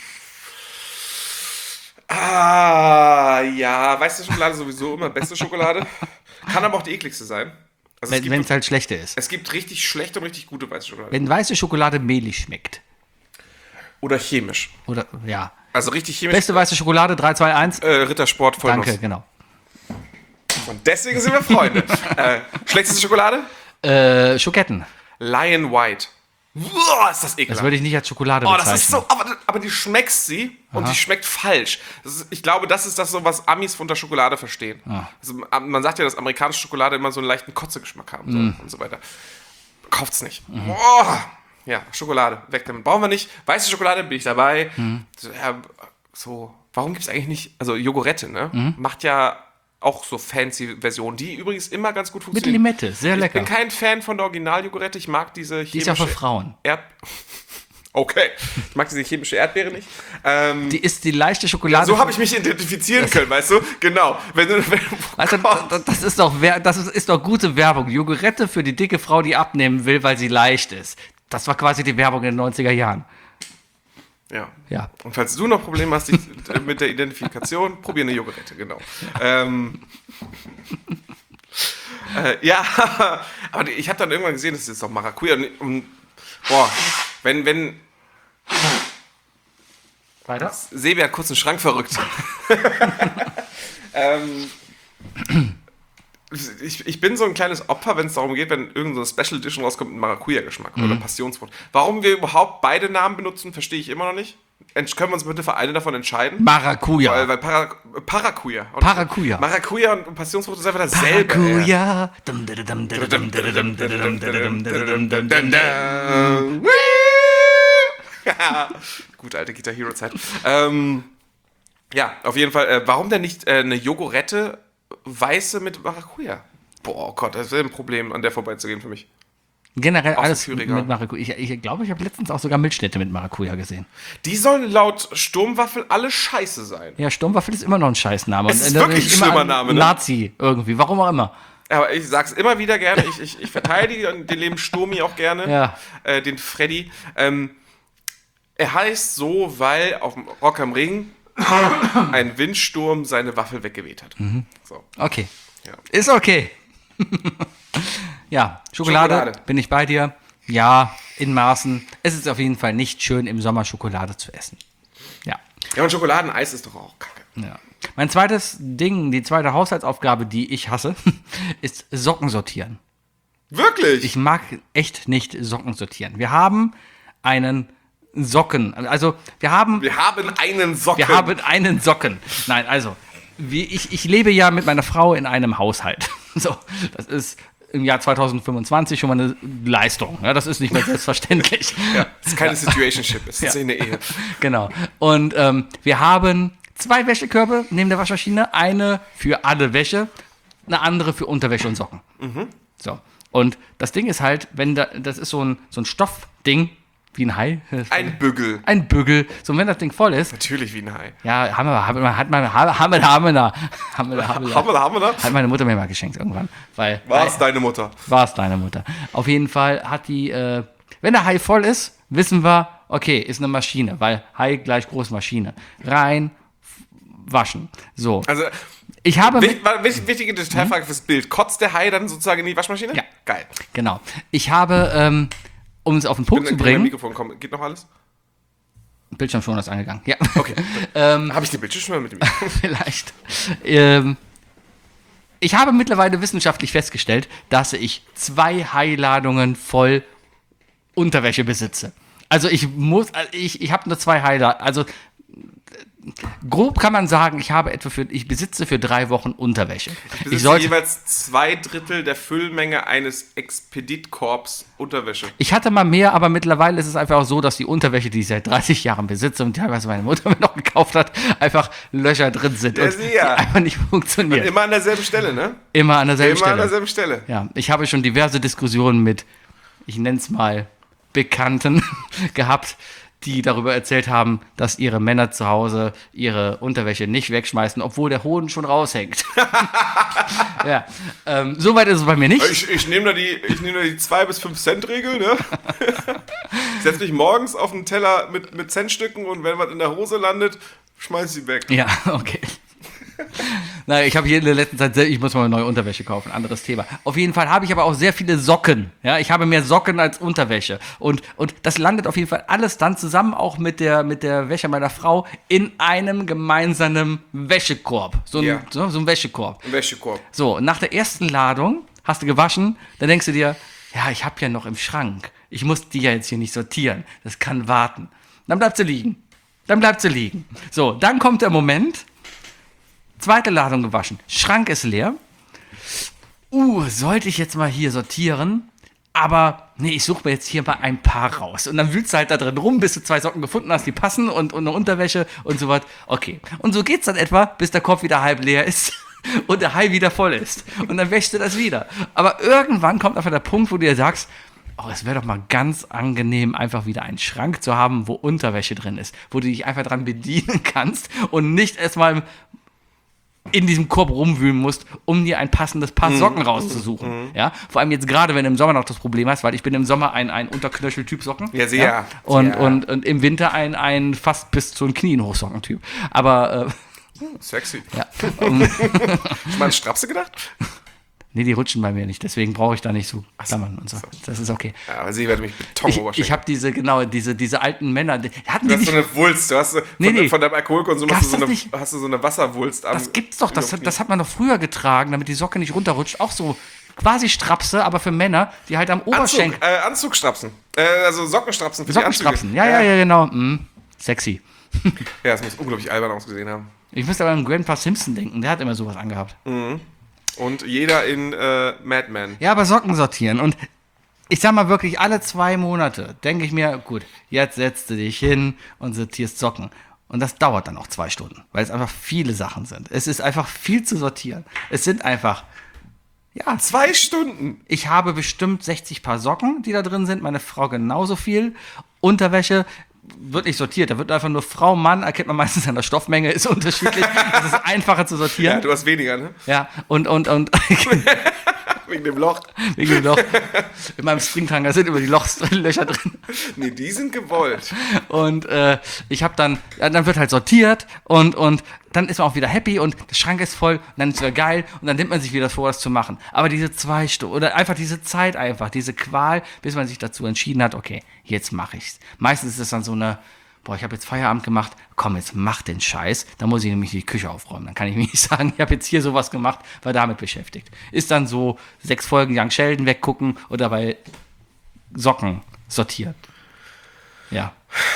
B: Ah, ja, weiße Schokolade sowieso immer beste Schokolade. Kann aber auch die ekligste sein. Also es
A: Wenn
B: gibt,
A: es halt schlechter ist.
B: es gibt richtig schlechte und richtig gute weiße Schokolade.
A: Wenn weiße Schokolade mehlig schmeckt.
B: Oder chemisch.
A: Oder, ja.
B: Also richtig chemisch.
A: Beste weiße Schokolade, drei, zwei, eins.
B: Äh, Rittersport Vollnuss.
A: Danke, genau.
B: Und deswegen sind wir Freunde. äh, schlechteste Schokolade?
A: Äh, Schoketten.
B: Lion White. Boah, ist das ekelhaft.
A: Das würde ich nicht als Schokolade
B: Oh,
A: bezeichnen.
B: das ist so, aber, aber die schmeckt sie und
A: Aha.
B: die schmeckt falsch. Das ist, ich glaube, das ist das so, was Amis unter Schokolade verstehen.
A: Ah.
B: Also, man sagt ja, dass amerikanische Schokolade immer so einen leichten Kotzegeschmack haben soll
A: Mm.
B: und so weiter. Kauft's nicht.
A: Mhm.
B: Boah. Ja, Schokolade, weg damit. Brauchen wir nicht. Weiße Schokolade, bin ich dabei.
A: Mhm.
B: So, ja, so, warum gibt's eigentlich nicht, also Jogurette, ne?
A: Mhm.
B: Macht ja auch so fancy Versionen, die übrigens immer ganz gut
A: Mit
B: funktionieren.
A: Limette, sehr
B: Ich
A: lecker.
B: bin kein Fan von der Original-Jogurette. Ich mag diese
A: Die ist ja für Frauen.
B: Erd okay, ich mag diese chemische Erdbeere nicht. Ähm,
A: Die ist die leichte Schokolade.
B: so habe ich mich identifizieren können, weißt du? Genau. Wenn du, wenn,
A: Weißt du, das- das ist doch wer- das ist, ist doch gute Werbung. Jogurette für die dicke Frau, die abnehmen will, weil sie leicht ist. Das war quasi die Werbung in den neunziger Jahren.
B: Ja.
A: Ja.
B: Und falls du noch Probleme hast die, mit der Identifikation, probier eine Yogurette, genau. Ähm, äh, ja, aber ich habe dann irgendwann gesehen, das ist jetzt doch Maracuja. Und, und, boah, wenn, wenn...
A: Weiter?
B: Sebi hat kurz einen Schrank verrückt. ähm, ich, ich bin so ein kleines Opfer, wenn es darum geht, wenn irgendeine so Special Edition rauskommt mit Maracuja-Geschmack mhm. oder Passionsfrucht. Warum wir überhaupt beide Namen benutzen, verstehe ich immer noch nicht. Ent- können wir uns bitte für eine davon entscheiden?
A: Maracuja.
B: Weil, weil Para, Paracuja. Und
A: Paracuja.
B: Maracuja und Passionsfrucht ist einfach dasselbe.
A: Maracuja.
B: Gute alte Guitar Hero Zeit. ähm, ja, auf jeden Fall. Äh, warum denn nicht äh, eine Yogurette weiße mit Maracuja? Boah, oh Gott, das wäre ein Problem, an der vorbeizugehen für mich.
A: Generell
B: Auch
A: alles
B: so
A: mit
B: Thüringer.
A: Maracuja. Ich, ich glaube, ich habe letztens auch sogar Milchschnitte mit Maracuja gesehen.
B: Die sollen laut Sturmwaffel alle scheiße sein.
A: Ja, Sturmwaffel ist immer noch ein Scheißname.
B: Es ist
A: Und, äh,
B: wirklich
A: ich
B: ein
A: immer
B: schlimmer
A: an
B: Name, ne?
A: Nazi irgendwie, warum auch immer.
B: Aber ich sag's immer wieder gerne, ich, ich, ich verteidige den lieben Sturmi auch gerne,
A: Ja.
B: äh, den Freddy. Ähm, er heißt so, weil auf dem Rock am Ring ein Windsturm seine Waffel weggeweht hat.
A: Mhm.
B: So.
A: Okay.
B: Ja.
A: Ist okay. Ja, Schokolade,
B: Schokolade.
A: bin ich bei dir. Ja, in Maßen. Es ist auf jeden Fall nicht schön, im Sommer Schokolade zu essen. Ja.
B: Ja, und Schokoladeneis ist doch auch kacke.
A: Ja. Mein zweites Ding, die zweite Haushaltsaufgabe, die ich hasse, ist Socken sortieren.
B: Wirklich?
A: Ich mag echt nicht Socken sortieren. Wir haben einen Socken, also wir haben,
B: Wir haben einen Socken.
A: wir haben einen Socken. Nein, also wie ich, ich lebe ja mit meiner Frau in einem Haushalt. So, das ist im Jahr zwanzig fünfundzwanzig schon mal eine Leistung. Ja, das ist nicht mehr selbstverständlich.
B: Ja, es ist keine Situationship, es ist eine Ehe.
A: Genau. Und ähm, wir haben zwei Wäschekörbe neben der Waschmaschine. Eine für alle Wäsche, eine andere für Unterwäsche und Socken.
B: Mhm.
A: So. Und das Ding ist halt, wenn da, das ist so ein, so ein Stoffding, wie ein Hai.
B: Ein Bügel.
A: Ein Bügel. So, und wenn das Ding voll ist,
B: Natürlich wie ein Hai.
A: ja, haben wir, haben wir, hat meine, haben wir, haben wir, haben wir, da, haben wir, da, haben wir,
B: Haben wir da, haben wir da?
A: hat meine Mutter mir mal geschenkt irgendwann. Weil,
B: War es deine Mutter?
A: war es deine Mutter. Auf jeden Fall hat die, äh, wenn der Hai voll ist, wissen wir, okay, ist eine Maschine, weil Hai gleich große Maschine. Rein, f- waschen. So.
B: Also,
A: Ich habe mit,
B: wich- war- wich- wichtige Detailfrage fürs Bild. Kotzt der Hai dann sozusagen in die Waschmaschine?
A: Ja.
B: Geil.
A: genau. Ich habe, ähm, um es auf den Punkt
B: Bin-
A: zu
B: kann mein
A: bringen,
B: Mikrofon kommen. Geht noch alles?
A: Bildschirm schon ist angegangen. Ja.
B: Okay.
A: ähm,
B: Habe ich den Bildschirm schon mal mit dem Mikrofon?
A: Vielleicht. Ähm, ich habe mittlerweile wissenschaftlich festgestellt, dass ich zwei Hai-Ladungen voll Unterwäsche besitze. Also ich muss, also ich, ich habe nur zwei Hai-Ladungen. Also grob kann man sagen, ich habe etwa für, ich besitze für drei Wochen Unterwäsche.
B: Besitzt
A: Ich sollte,
B: jeweils zwei Drittel der Füllmenge eines Expeditkorps Unterwäsche.
A: ich hatte mal mehr, aber mittlerweile ist es einfach auch so, dass die Unterwäsche, die ich seit dreißig Jahren besitze und teilweise meine Mutter mir noch gekauft hat, einfach Löcher drin sind
B: Ja,
A: und
B: sicher.
A: die einfach nicht funktionieren.
B: Immer an derselben Stelle, ne?
A: Immer an derselben
B: Immer an
A: Stelle.
B: derselben Stelle.
A: Ja, ich habe schon diverse Diskussionen mit, ich nenne es mal, Bekannten gehabt, die darüber erzählt haben, dass ihre Männer zu Hause ihre Unterwäsche nicht wegschmeißen, obwohl der Hoden schon raushängt. Ja, ähm, so weit ist es bei mir nicht.
B: Ich, ich nehme da die, ich nehme da die zwei bis fünf Cent Regel, ne? Ich setze mich morgens auf einen Teller mit, mit Centstücken und wenn was in der Hose landet, schmeiß ich sie weg.
A: Ja, okay. Naja, ich habe hier in der letzten Zeit, sehr, ich muss mal eine neue Unterwäsche kaufen, anderes Thema. Auf jeden Fall habe ich aber auch sehr viele Socken. Ja, ich habe mehr Socken als Unterwäsche. Und, und das landet auf jeden Fall alles dann zusammen, auch mit der, mit der Wäsche meiner Frau, in einem gemeinsamen Wäschekorb. So ein,
B: Ja.
A: so, so ein Wäschekorb.
B: Im Wäschekorb.
A: So, und nach der ersten Ladung hast du gewaschen, dann denkst du dir, ja, ich habe ja noch im Schrank. Ich muss die ja jetzt hier nicht sortieren. Das kann warten. Dann bleibt sie liegen. Dann bleibt sie liegen. So, dann kommt der Moment. Zweite Ladung gewaschen. Schrank ist leer. Uh, sollte ich jetzt mal hier sortieren? Aber nee, ich suche mir jetzt hier mal ein paar raus. Und dann wühlst du halt da drin rum, bis du zwei Socken gefunden hast, die passen und, und eine Unterwäsche und so was. Okay. Und so geht's dann etwa, bis der Kopf wieder halb leer ist und der Hai wieder voll ist. Und dann wäschst du das wieder. Aber irgendwann kommt einfach der Punkt, wo du dir sagst, oh, es wäre doch mal ganz angenehm, einfach wieder einen Schrank zu haben, wo Unterwäsche drin ist. Wo du dich einfach dran bedienen kannst und nicht erstmal in diesem Korb rumwühlen musst, um dir ein passendes Paar Socken rauszusuchen. Ja? Vor allem jetzt gerade, wenn du im Sommer noch das Problem hast, weil ich bin im Sommer ein, ein Unterknöchel-Typ Socken.
B: Ja, sehr.
A: Ja? Und,
B: sehr.
A: und, und im Winter ein, ein fast bis zu den Knien Hochsocken-Typ. Aber, äh,
B: Sexy.
A: ja. Um,
B: Hast du mal an Strapse gedacht?
A: nee, die rutschen bei mir nicht, deswegen brauche ich da nicht so Klammern und so. Das ist okay.
B: Ja, aber sie werden mich Beton
A: Ich,
B: Oberschenkel.
A: ich habe diese, genau, diese, diese alten Männer, die, hatten
B: Du
A: die
B: hast so
A: nicht,
B: eine Wulst, du hast so-
A: Nee,
B: von,
A: nee.
B: von deinem Alkoholkonsum hast
A: Gab's
B: du, so
A: das
B: eine,
A: nicht?
B: hast du so eine Wasserwulst am.
A: das gibt's doch, das,
B: überm Knie.
A: das hat man doch früher getragen, damit die Socke nicht runterrutscht. Auch so quasi Strapse, aber für Männer, die halt am
B: Anzug,
A: Oberschenkel.
B: äh, Anzugstrapsen. Äh, also Sockenstrapsen für
A: Sockenstrapsen,
B: die
A: ja,
B: Anzüge.
A: ja, ja, genau. Mm, sexy.
B: Ja, das muss unglaublich albern ausgesehen haben.
A: Ich müsste aber an Grandpa Simpson denken, der hat immer sowas angehabt.
B: Und jeder in äh, Mad Men.
A: Ja, aber Socken sortieren. Und ich sag mal wirklich, alle zwei Monate denke ich mir, gut, jetzt setzt du dich hin und sortierst Socken. Und das dauert dann auch zwei Stunden, weil es einfach viele Sachen sind. Es ist einfach viel zu sortieren. Es sind einfach, ja,
B: Zwei Stunden.
A: ich habe bestimmt sechzig Paar Socken, die da drin sind. Meine Frau genauso viel. Unterwäsche wird nicht sortiert. Da wird einfach nur Frau, Mann, erkennt man meistens an der Stoffmenge, ist unterschiedlich. Das ist einfacher zu
B: Ja,
A: sortieren.
B: du hast weniger, ne?
A: Ja, und, und, und,
B: Wegen dem Loch.
A: wegen dem Loch. In meinem Springtanger sind immer die Lochs, Löcher drin.
B: Nee, die sind gewollt.
A: Und äh, ich habe dann, ja, dann wird halt sortiert und, und dann ist man auch wieder happy und der Schrank ist voll und dann ist es wieder geil und dann nimmt man sich wieder vor, das zu machen. Aber diese zwei Stunden oder einfach diese Zeit einfach, diese Qual, bis man sich dazu entschieden hat, okay, jetzt mache ich's. Meistens ist es dann so eine, boah, ich habe jetzt Feierabend gemacht, komm, jetzt mach den Scheiß, dann muss ich nämlich die Küche aufräumen. Dann kann ich mir nicht sagen, ich habe jetzt hier sowas gemacht, war damit beschäftigt. Ist dann so sechs Folgen Young Sheldon weggucken oder bei Socken sortieren. Ja.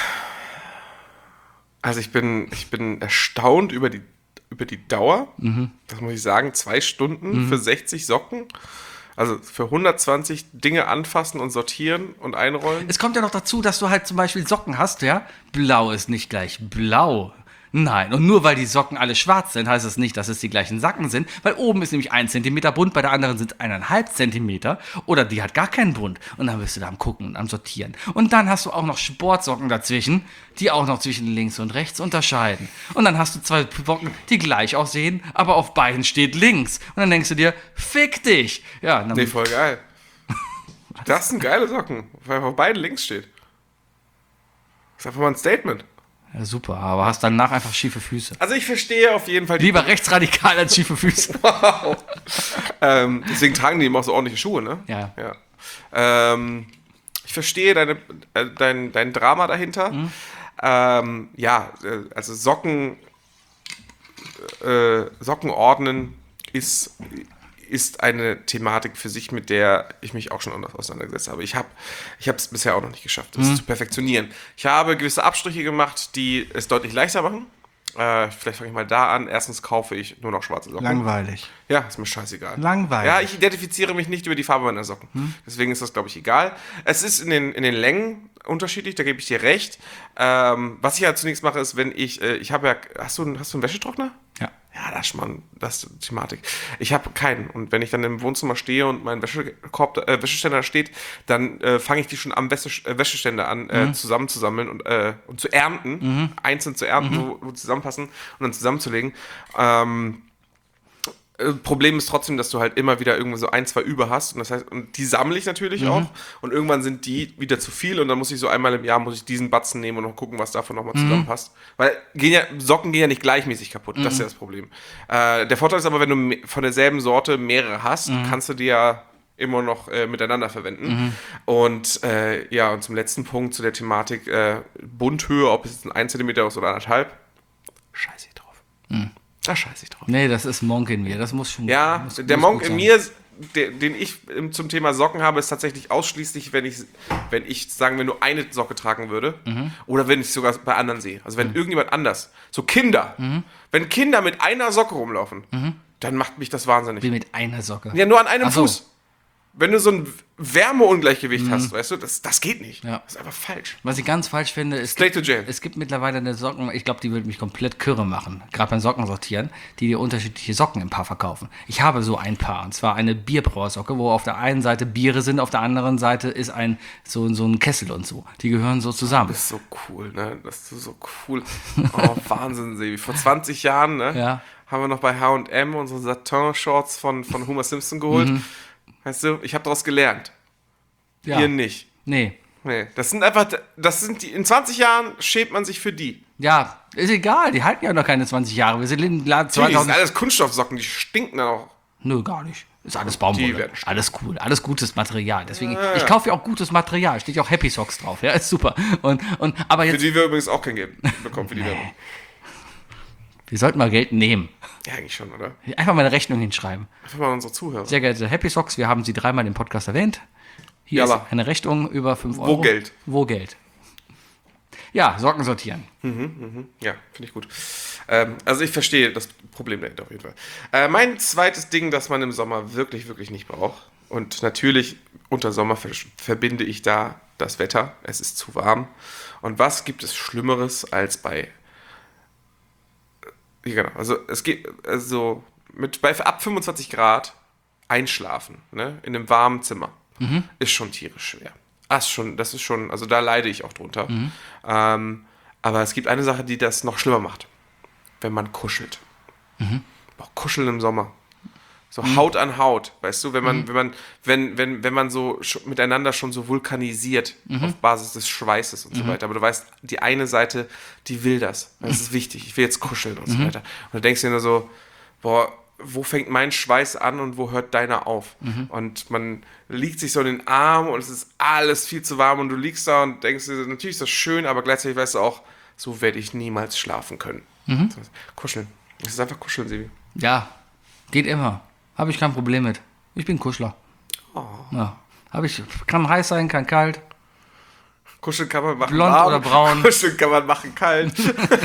B: Also ich bin, ich bin erstaunt über die, über die Dauer. Das muss ich sagen, zwei Stunden für sechzig Socken. Also für hundertzwanzig Dinge anfassen und sortieren und einrollen.
A: Es kommt ja noch dazu, dass du halt zum Beispiel Socken hast, ja? Blau ist nicht gleich blau. Nein, und nur weil die Socken alle schwarz sind, heißt es nicht, dass es die gleichen Socken sind, weil oben ist nämlich ein Zentimeter bunt, bei der anderen sind eineinhalb Zentimeter oder die hat gar keinen bunt. Und dann bist du da am Gucken und am Sortieren. Und dann hast du auch noch Sportsocken dazwischen, die auch noch zwischen links und rechts unterscheiden. Und dann hast du zwei Socken, die gleich aussehen, aber auf beiden steht links. Und dann denkst du dir, fick dich. Ja, dann,
B: Nee, voll geil. Das sind geile Socken, weil auf beiden links steht. Das ist einfach mal ein Statement.
A: ja, super, aber hast danach einfach schiefe Füße.
B: Also ich verstehe auf jeden Fall die.
A: Lieber rechtsradikal als schiefe Füße.
B: Wow. ähm, deswegen tragen die eben auch so ordentliche Schuhe, ne?
A: Ja.
B: ja. Ähm, ich verstehe deine, äh, dein, dein Drama dahinter.
A: Mhm.
B: Ähm, ja, äh, also Socken, äh, Socken ordnen ist, ist eine Thematik für sich, mit der ich mich auch schon anders auseinandergesetzt habe. Ich habe ich es bisher auch noch nicht geschafft, das zu perfektionieren. Ich habe gewisse Abstriche gemacht, die es deutlich leichter machen. Äh, vielleicht fange ich mal da an. Erstens kaufe ich nur noch schwarze Socken.
A: Langweilig.
B: Ja, ist mir scheißegal.
A: Langweilig.
B: Ja, ich identifiziere mich nicht über die Farbe meiner Socken. Deswegen ist das, glaube ich, egal. Es ist in den, in den Längen unterschiedlich, da gebe ich dir recht. Ähm, was ich ja zunächst mache, ist, wenn ich, äh, ich habe ja, hast du, einen- hast du einen Wäschetrockner?
A: Ja.
B: Ja, das ist mal, das ist die Thematik. Ich habe keinen. Und wenn ich dann im Wohnzimmer stehe und mein Wäschekorb, äh, Wäscheständer da steht, dann äh, fange ich die schon am Wäsche, äh, Wäscheständer an, äh, zusammenzusammeln und, äh, und zu ernten. Einzeln zu ernten, wo, wo zusammenpassen und dann zusammenzulegen. Ähm, äh, Problem ist trotzdem, dass du halt immer wieder irgendwo so ein, zwei über hast. Und das heißt, und die sammle ich natürlich auch. Und irgendwann sind die wieder zu viel. Und dann muss ich so einmal im Jahr muss ich diesen Batzen nehmen und noch gucken, was davon nochmal zusammenpasst. Weil gehen ja, Socken gehen ja nicht gleichmäßig kaputt. Das ist ja das Problem. Äh, der Vorteil ist aber, wenn du me- von derselben Sorte mehrere hast, kannst du die ja immer noch äh, miteinander verwenden. Und äh, ja, und zum letzten Punkt zu der Thematik äh, Bunthöhe, ob es jetzt ein ein Zentimeter ist oder anderthalb, scheiße ich drauf. Da scheiße ich drauf.
A: Nee, das ist Monk in mir. Das muss schon.
B: Ja,
A: muss,
B: der
A: muss
B: Monk
A: gut
B: in
A: sein.
B: mir, der, den ich ähm, zum Thema Socken habe, ist tatsächlich ausschließlich, wenn ich, wenn ich, sagen wir, nur eine Socke tragen würde. Oder wenn ich es sogar bei anderen sehe. Also wenn irgendjemand anders, so Kinder, wenn Kinder mit einer Socke rumlaufen, dann macht mich das wahnsinnig.
A: Wie mit einer Socke.
B: Ja, nur an einem
A: Ach so.
B: Fuß. wenn du so ein Wärmeungleichgewicht hast, weißt du, das, das geht nicht.
A: Ja.
B: Das ist einfach falsch.
A: Was ich ganz falsch finde, ist,
B: Straight to jail.
A: es gibt mittlerweile eine Socken, ich glaube, die würde mich komplett kirre machen, gerade beim Socken sortieren, die dir unterschiedliche Socken im Paar verkaufen. Ich habe so ein Paar, und zwar eine Bierbrauersocke, wo auf der einen Seite Biere sind, auf der anderen Seite ist ein so, so ein Kessel und so. Die gehören so zusammen.
B: Das ist so cool, ne? Das ist so cool. Oh, Wahnsinn, Sebi. Vor zwanzig Jahren, ne?
A: Ja.
B: Haben wir noch bei H und M unsere Satin-Shorts von, von Homer Simpson geholt.
A: Mhm.
B: Weißt du, ich habe daraus gelernt.
A: Ja.
B: Ihr nicht.
A: Nee.
B: Nee, das sind einfach, das sind die, in zwanzig Jahren schämt man sich für die.
A: Ja, ist egal, die halten ja noch keine zwanzig Jahre. Wir sind im Jahr
B: Natürlich, das sind
A: zweitausend.
B: alles Kunststoffsocken, die stinken dann auch.
A: Nö, gar nicht. Ist alles
B: Die
A: Baumwolle.
B: werden stinken.
A: Alles cool, alles gutes Material. Deswegen, ich kaufe ja auch gutes Material. Steht ja auch Happy Socks drauf. Ja, ist super. Und, und, aber
B: Für
A: jetzt,
B: die wir übrigens auch kein Geld bekommen, für die Werbung.
A: wir sollten mal Geld nehmen.
B: Ja, eigentlich schon, oder?
A: Einfach mal eine Rechnung hinschreiben.
B: Einfach mal unsere Zuhörer.
A: Sehr geehrte Happy Socks, wir haben sie dreimal im Podcast erwähnt. Hier
B: Jalla.
A: ist eine Rechnung über fünf
B: Wo
A: Euro.
B: Geld?
A: Wo Geld? Ja, Socken sortieren.
B: Ja, finde ich gut. Ähm, also ich verstehe das Problem dahinter auf jeden Fall. Äh, mein zweites Ding, das man im Sommer wirklich, wirklich nicht braucht. Und natürlich unter Sommer ver verbinde ich da das Wetter. Es ist zu warm. Und was gibt es Schlimmeres als bei... Ja, genau, also es geht also mit bei ab fünfundzwanzig Grad einschlafen, ne, in einem warmen Zimmer, mhm. ist schon tierisch schwer. Das ist schon, das ist schon, also da leide ich auch drunter. Mhm. Ähm, aber es gibt eine Sache, die das noch schlimmer macht, wenn man kuschelt. Mhm. Boah, kuscheln im Sommer. So mhm. Haut an Haut, weißt du, wenn man, mhm. wenn man, wenn, wenn, wenn man so miteinander schon so vulkanisiert mhm. auf Basis des Schweißes und mhm. so weiter. Aber du weißt, die eine Seite, die will das. Das ist wichtig. Ich will jetzt kuscheln und mhm. so weiter. Und du denkst dir nur so, boah, wo fängt mein Schweiß an und wo hört deiner auf? Mhm. Und man liegt sich so in den Arm und es ist alles viel zu warm und du liegst da und denkst dir, natürlich ist das schön, aber gleichzeitig weißt du auch, so werde ich niemals schlafen können. Mhm. Kuscheln. Das ist einfach kuscheln, Sebi.
A: Ja, geht immer. Habe ich kein Problem mit. Ich bin Kuschler.
B: Oh.
A: Ja. Hab ich, kann heiß sein, kann kalt.
B: Kuscheln kann man machen
A: blond
B: warm.
A: Oder braun.
B: Kuscheln kann man machen kalt.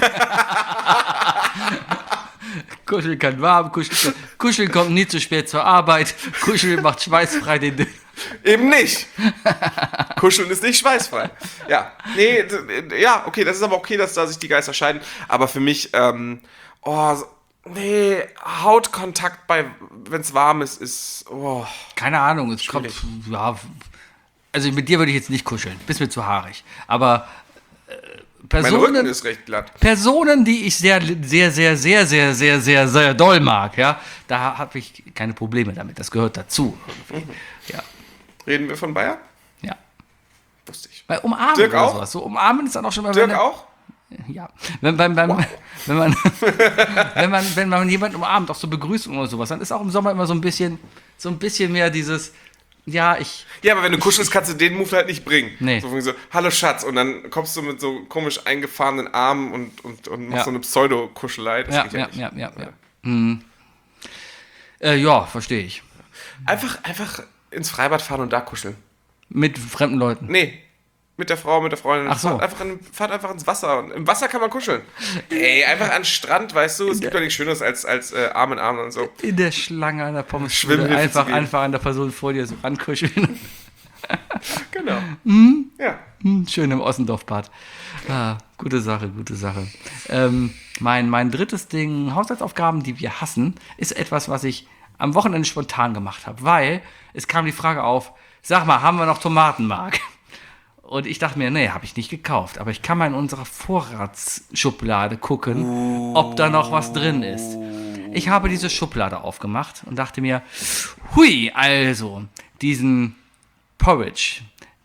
A: Kuscheln kann warm. Kuscheln, Kuscheln kommt nie zu spät zur Arbeit. Kuscheln macht schweißfrei den...
B: Eben nicht. Kuscheln ist nicht schweißfrei. Ja, nee, ja, okay, das ist aber okay, dass da sich die Geister scheiden. Aber für mich, ähm, oh, nee, Hautkontakt bei, wenn es warm ist, ist, oh.
A: Keine Ahnung, es kommt, ja, also mit dir würde ich jetzt nicht kuscheln, bist mir zu haarig. Aber äh, Personen,
B: mein Rücken ist recht glatt.
A: Personen, die ich sehr, sehr, sehr, sehr, sehr, sehr, sehr, sehr doll mag, ja, da habe ich keine Probleme damit. Das gehört dazu. Irgendwie. Ja.
B: Reden wir von Bayer?
A: Ja.
B: Wusste ich.
A: Bei Umarmen
B: Dirk
A: oder
B: auch?
A: sowas. So umarmen ist dann auch schon mal...
B: Dirk
A: wenn,
B: auch?
A: Ja. Wenn, beim, beim,
B: Wow.
A: wenn, man, wenn, man, wenn man jemanden umarmt, auch so Begrüßung oder sowas, dann ist auch im Sommer immer so ein bisschen, so ein bisschen mehr dieses... Ja, ich...
B: Ja, aber wenn du kuschelst, kannst du den Move halt nicht bringen.
A: Nee.
B: So, so, hallo Schatz, und dann kommst du mit so komisch eingefahrenen Armen und, und, und machst
A: Ja.
B: so eine Pseudo-Kuschelei. Das
A: Ja,
B: geht ja,
A: ja,
B: nicht.
A: ja, ja, ja. Hm. Äh, ja, verstehe ich.
B: Einfach, einfach ins Freibad fahren und da kuscheln.
A: Mit fremden Leuten.
B: Nee, mit der Frau, mit der Freundin.
A: Ach so.
B: Fahrt einfach, in, fahrt einfach ins Wasser. Und im Wasser kann man kuscheln. Ey, einfach an den Strand, weißt du, es gibt doch nichts Schöneres als, als äh, Arm in Arm und so.
A: In der Schlange an der Pommes
B: Schwimmhilfe
A: einfach,
B: zu geben.
A: einfach an der Person vor dir so rankuscheln.
B: Genau.
A: Mhm.
B: Ja.
A: Hm, schön im Ossendorf-Bad. Ah, gute Sache, gute Sache. Ähm, mein, mein drittes Ding, Haushaltsaufgaben, die wir hassen, ist etwas, was ich am Wochenende spontan gemacht habe, weil es kam die Frage auf, sag mal, haben wir noch Tomatenmark? Und ich dachte mir, nee, habe ich nicht gekauft. Aber ich kann mal in unserer Vorratsschublade gucken, uh. ob da noch was drin ist. Ich habe diese Schublade aufgemacht und dachte mir, hui, also, diesen Porridge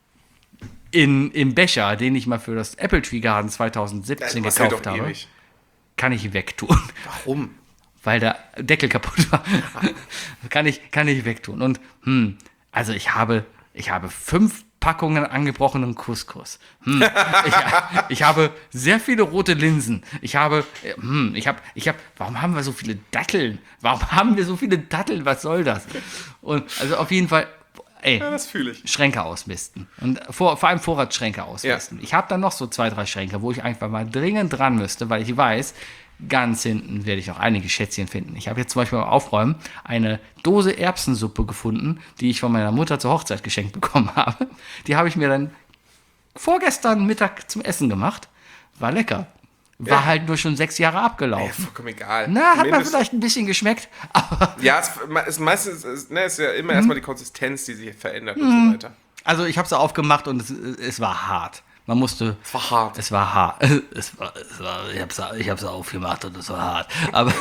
A: in, im Becher, den ich mal für das Apple Tree Garden zwanzig siebzehn
B: Das
A: gekauft
B: hält doch
A: habe,
B: ewig.
A: kann ich wegtun.
B: Warum?
A: Weil der Deckel kaputt war. kann ich, kann ich wegtun. Und, hm, also ich habe, ich habe fünf Packungen angebrochenen Couscous. Hm, ich, ich habe sehr viele rote Linsen. Ich habe, hm, ich habe, ich habe, warum haben wir so viele Datteln? Warum haben wir so viele Datteln? Was soll das? Und, also auf jeden Fall, ey,
B: Ja, das fühle ich.
A: Schränke ausmisten. Und vor, vor allem Vorratsschränke ausmisten.
B: Ja.
A: Ich habe dann noch so zwei, drei Schränke, wo ich einfach mal dringend dran müsste, weil ich weiß, ganz hinten werde ich noch einige Schätzchen finden. Ich habe jetzt zum Beispiel beim Aufräumen eine Dose Erbsensuppe gefunden, die ich von meiner Mutter zur Hochzeit geschenkt bekommen habe. Die habe ich mir dann vorgestern Mittag zum Essen gemacht. War lecker. War ja. halt nur schon sechs Jahre abgelaufen.
B: Ja, vollkommen egal.
A: Na, hat mir vielleicht ein bisschen geschmeckt, aber...
B: Ja, es ist meistens, es, ne, es ist ja immer mhm. erstmal die Konsistenz, die sich verändert mhm. und so weiter.
A: Also ich habe es aufgemacht und es, es war hart. Man musste...
B: Es war hart.
A: Es war hart. Es war, es war, ich habe es ich hab's aufgemacht und es war hart. Aber...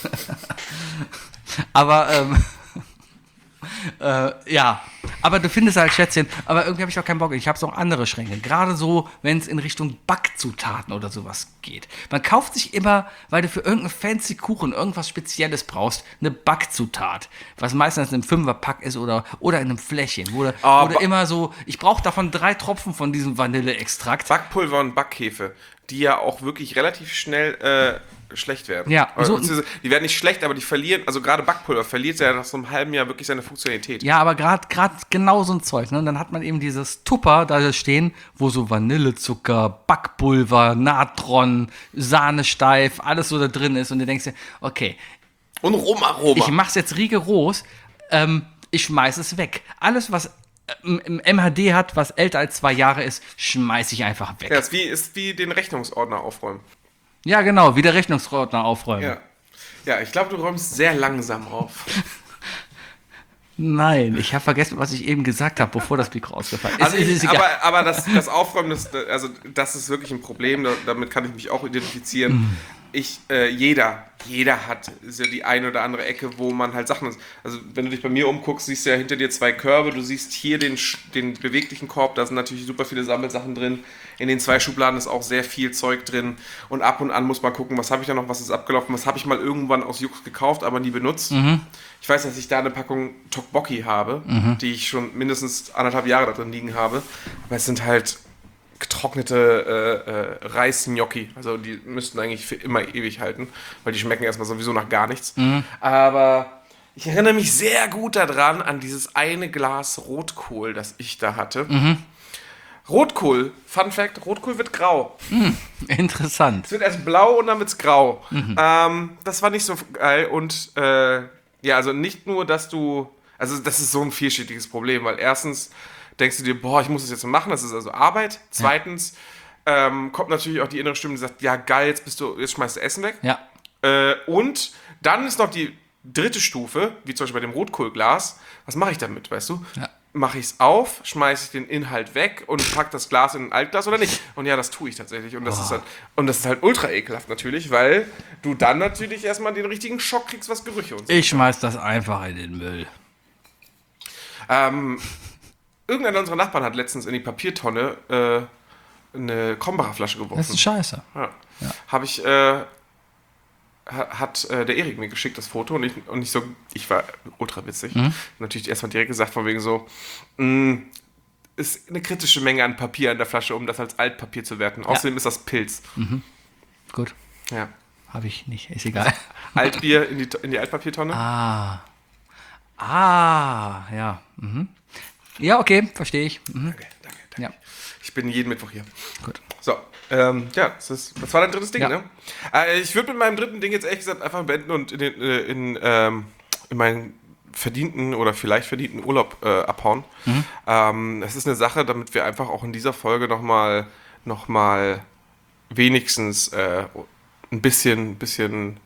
A: aber, ähm... Äh, ja, aber du findest halt Schätzchen, aber irgendwie habe ich auch keinen Bock. Ich habe so auch andere Schränke, gerade so, wenn es in Richtung Backzutaten oder sowas geht. Man kauft sich immer, weil du für irgendeinen fancy Kuchen irgendwas Spezielles brauchst, eine Backzutat, was meistens in einem Fünferpack ist oder, oder in einem Fläschchen, wo du, oh, wo du immer so, ich brauche davon drei Tropfen von diesem Vanilleextrakt.
B: Backpulver und Backhefe, die ja auch wirklich relativ schnell äh, schlecht werden.
A: Ja,
B: so, die werden nicht schlecht, aber die verlieren, also gerade Backpulver verliert ja nach so einem halben Jahr wirklich seine Funktionalität.
A: Ja, aber gerade gerade genau so ein Zeug, ne? Und dann hat man eben dieses Tupper da stehen, wo so Vanillezucker, Backpulver, Natron, Sahne steif, alles so da drin ist und du denkst dir, okay.
B: Und Romaroma.
A: Ich mach's jetzt rigoros, ähm, ich schmeiß es weg. Alles, was im M H D hat, was älter als zwei Jahre ist, schmeiß ich einfach weg.
B: Ja, ist wie, ist wie den Rechnungsordner aufräumen.
A: Ja, genau, wie der Rechnungsordner aufräumen.
B: Ja, ja, ich glaube, du räumst sehr langsam auf.
A: Nein, ich habe vergessen, was ich eben gesagt habe, bevor das Mikro ausgefallen ist.
B: Also ich, ist, ist aber aber das, das Aufräumen, das, also das ist wirklich ein Problem, damit kann ich mich auch identifizieren. Mm. Ich, äh, jeder, jeder hat so die eine oder andere Ecke, wo man halt Sachen, also wenn du dich bei mir umguckst, siehst du ja hinter dir zwei Körbe, du siehst hier den, den beweglichen Korb, da sind natürlich super viele Sammelsachen drin, in den zwei Schubladen ist auch sehr viel Zeug drin und ab und an muss man gucken, was habe ich da noch, was ist abgelaufen, was habe ich mal irgendwann aus Jux gekauft, aber nie benutzt. Mhm. Ich weiß, dass ich da eine Packung Tteokbokki habe, mhm. die ich schon mindestens anderthalb Jahre da drin liegen habe, aber es sind halt getrocknete äh, äh, Reis-Gnocchi. Also die müssten eigentlich für immer ewig halten, weil die schmecken erstmal sowieso nach gar nichts. Mhm. Aber ich erinnere mich sehr gut daran, an dieses eine Glas Rotkohl, das ich da hatte. Mhm. Rotkohl, Fun Fact, Rotkohl wird grau.
A: Mhm. Interessant.
B: Es wird erst blau und dann wird es grau. Mhm. Ähm, das war nicht so geil und äh, ja, also nicht nur, dass du, also das ist so ein vielschichtiges Problem, weil erstens denkst du dir, boah, ich muss das jetzt machen, das ist also Arbeit. Zweitens ja. ähm, kommt natürlich auch die innere Stimme, die sagt, ja geil, jetzt bist du, jetzt schmeißt du Essen weg.
A: Ja.
B: Äh, und dann ist noch die dritte Stufe, wie zum Beispiel bei dem Rotkohlglas, was mache ich damit, weißt du? Ja. Mache ich es auf, schmeiße ich den Inhalt weg und pack das Glas in ein Altglas oder nicht? Und ja, das tue ich tatsächlich. Und das, oh. ist, halt, und das ist halt ultra ekelhaft natürlich, weil du dann natürlich erstmal den richtigen Schock kriegst, was Gerüche und so.
A: Ich schmeiß das einfach in den Müll.
B: Ähm... Irgendeiner unserer Nachbarn hat letztens in die Papiertonne äh, eine Krombacher Flasche geworfen.
A: Das ist scheiße.
B: Ja. Ja. Habe ich, äh, hat äh, der Erik mir geschickt, das Foto, und ich, und ich so, ich war ultra witzig. Mhm. Natürlich erstmal direkt gesagt, von wegen so, mh, ist eine kritische Menge an Papier in der Flasche, um das als Altpapier zu werten. Ja. Außerdem ist das Pilz.
A: Mhm. Gut.
B: Ja.
A: Habe ich nicht, ist egal.
B: Altbier in die, in die Altpapiertonne.
A: Ah. Ah, ja. Mhm. Ja, okay, verstehe ich. Mhm.
B: Danke, danke, danke.
A: Ja.
B: Ich bin jeden Mittwoch hier.
A: Gut.
B: So, ähm, ja, das, ist, das war dein drittes Ding,
A: ja.
B: ne? Äh, ich würde mit meinem dritten Ding jetzt ehrlich gesagt einfach beenden und in, den, äh, in, ähm, in meinen verdienten oder vielleicht verdienten Urlaub äh, abhauen. Mhm. Ähm, das ist eine Sache, damit wir einfach auch in dieser Folge nochmal noch mal wenigstens äh, ein bisschen, bisschen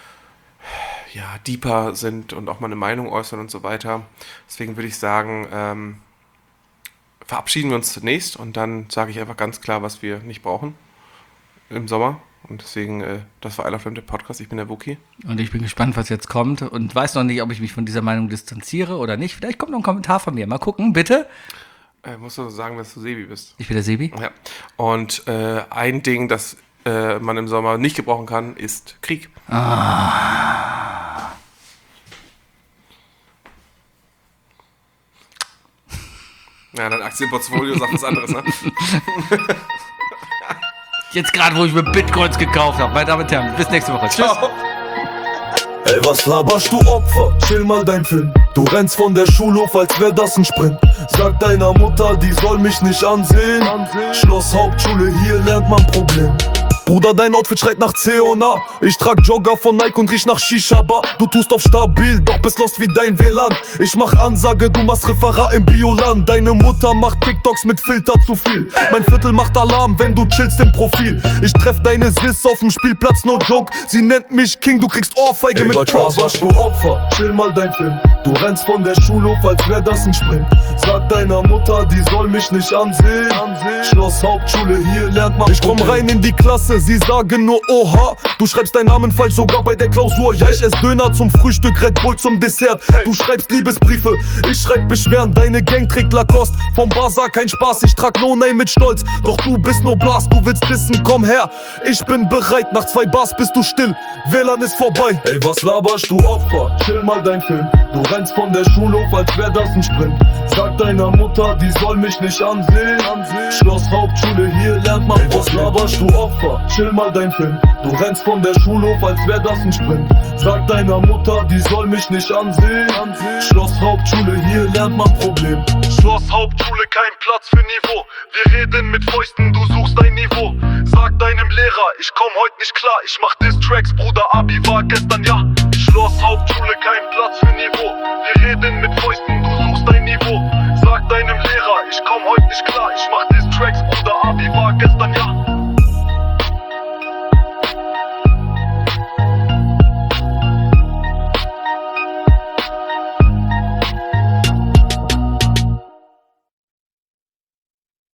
B: ja, deeper sind und auch mal eine Meinung äußern und so weiter. Deswegen würde ich sagen, ähm, verabschieden wir uns zunächst und dann sage ich einfach ganz klar, was wir nicht brauchen im Sommer. Und deswegen, äh, das war I Love Lamp, der Podcast. Ich bin der Wookie.
A: Und ich bin gespannt, was jetzt kommt und weiß noch nicht, ob ich mich von dieser Meinung distanziere oder nicht. Vielleicht kommt noch ein Kommentar von mir. Mal gucken, bitte.
B: Äh, musst du sagen, dass du Sebi bist.
A: Ich bin der Sebi.
B: Ja. Und äh, ein Ding, das äh, man im Sommer nicht gebrauchen kann, ist Krieg.
A: Ah.
B: Ja, dein Aktienportfolio sagt was anderes, ne?
A: Jetzt gerade, wo ich mir Bitcoins gekauft habe. Meine Damen und Herren, bis nächste Woche. Tschüss.
B: Ciao.
E: Ey, was laberst du, Opfer? Chill mal dein Film. Du rennst von der Schulhof, als wär das ein Sprint. Sag deiner Mutter, die soll mich nicht ansehen. Schloss Hauptschule, hier lernt man Problem. Bruder, dein Outfit schreit nach C und A. Ich trag Jogger von Nike und riech nach Shisha-Bar. Du tust auf stabil, doch bist lost wie dein W L A N. Ich mach Ansage, du machst Referat im Bioland. Deine Mutter macht TikToks mit Filter zu viel. Mein Viertel macht Alarm, wenn du chillst im Profil. Ich treff deine Sis auf dem Spielplatz, no joke. Sie nennt mich King, du kriegst Ohrfeige Ey, mit Props. Warst du Opfer, chill mal dein Film. Du rennst von der Schulhof, als wär das ein Sprint. Sag deiner Mutter, die soll mich nicht ansehen. Schloss Hauptschule, hier lernt man. Ich komm rein in die Klasse, sie sagen nur Oha. Du schreibst deinen Namen falsch, sogar bei der Klausur. Ja, ich ess Döner zum Frühstück, Red Bull zum Dessert. Du schreibst Liebesbriefe, ich schreib Beschweren. Deine Gang trägt Lacoste, vom Bazar kein Spaß. Ich trag No-Name mit Stolz, doch du bist nur Blast. Du willst wissen, komm her, ich bin bereit. Nach zwei Bars bist du still, W L A N ist vorbei. Ey, was laberst du Opfer, chill mal dein Film. Du rennst von der Schulhof, als wär das ein Sprint. Sag deiner Mutter, die soll mich nicht ansehen. Schloss Hauptschule, hier lernt man. Ey, was laberst du Opfer, chill mal dein Film. Du rennst von der Schulhof, als wär das ein Sprint. Sag deiner Mutter, die soll mich nicht ansehen. Schloss Hauptschule, hier lernt man Problem. Schloss Hauptschule, kein Platz für Niveau. Wir reden mit Fäusten, du suchst dein Niveau. Sag deinem Lehrer, ich komm heute nicht klar. Ich mach Diss-Tracks, Bruder, Abi war gestern, ja. Schloss Hauptschule, kein Platz für Niveau. Wir reden mit Fäusten, du suchst dein Niveau. Sag deinem Lehrer, ich komm heute nicht klar. Ich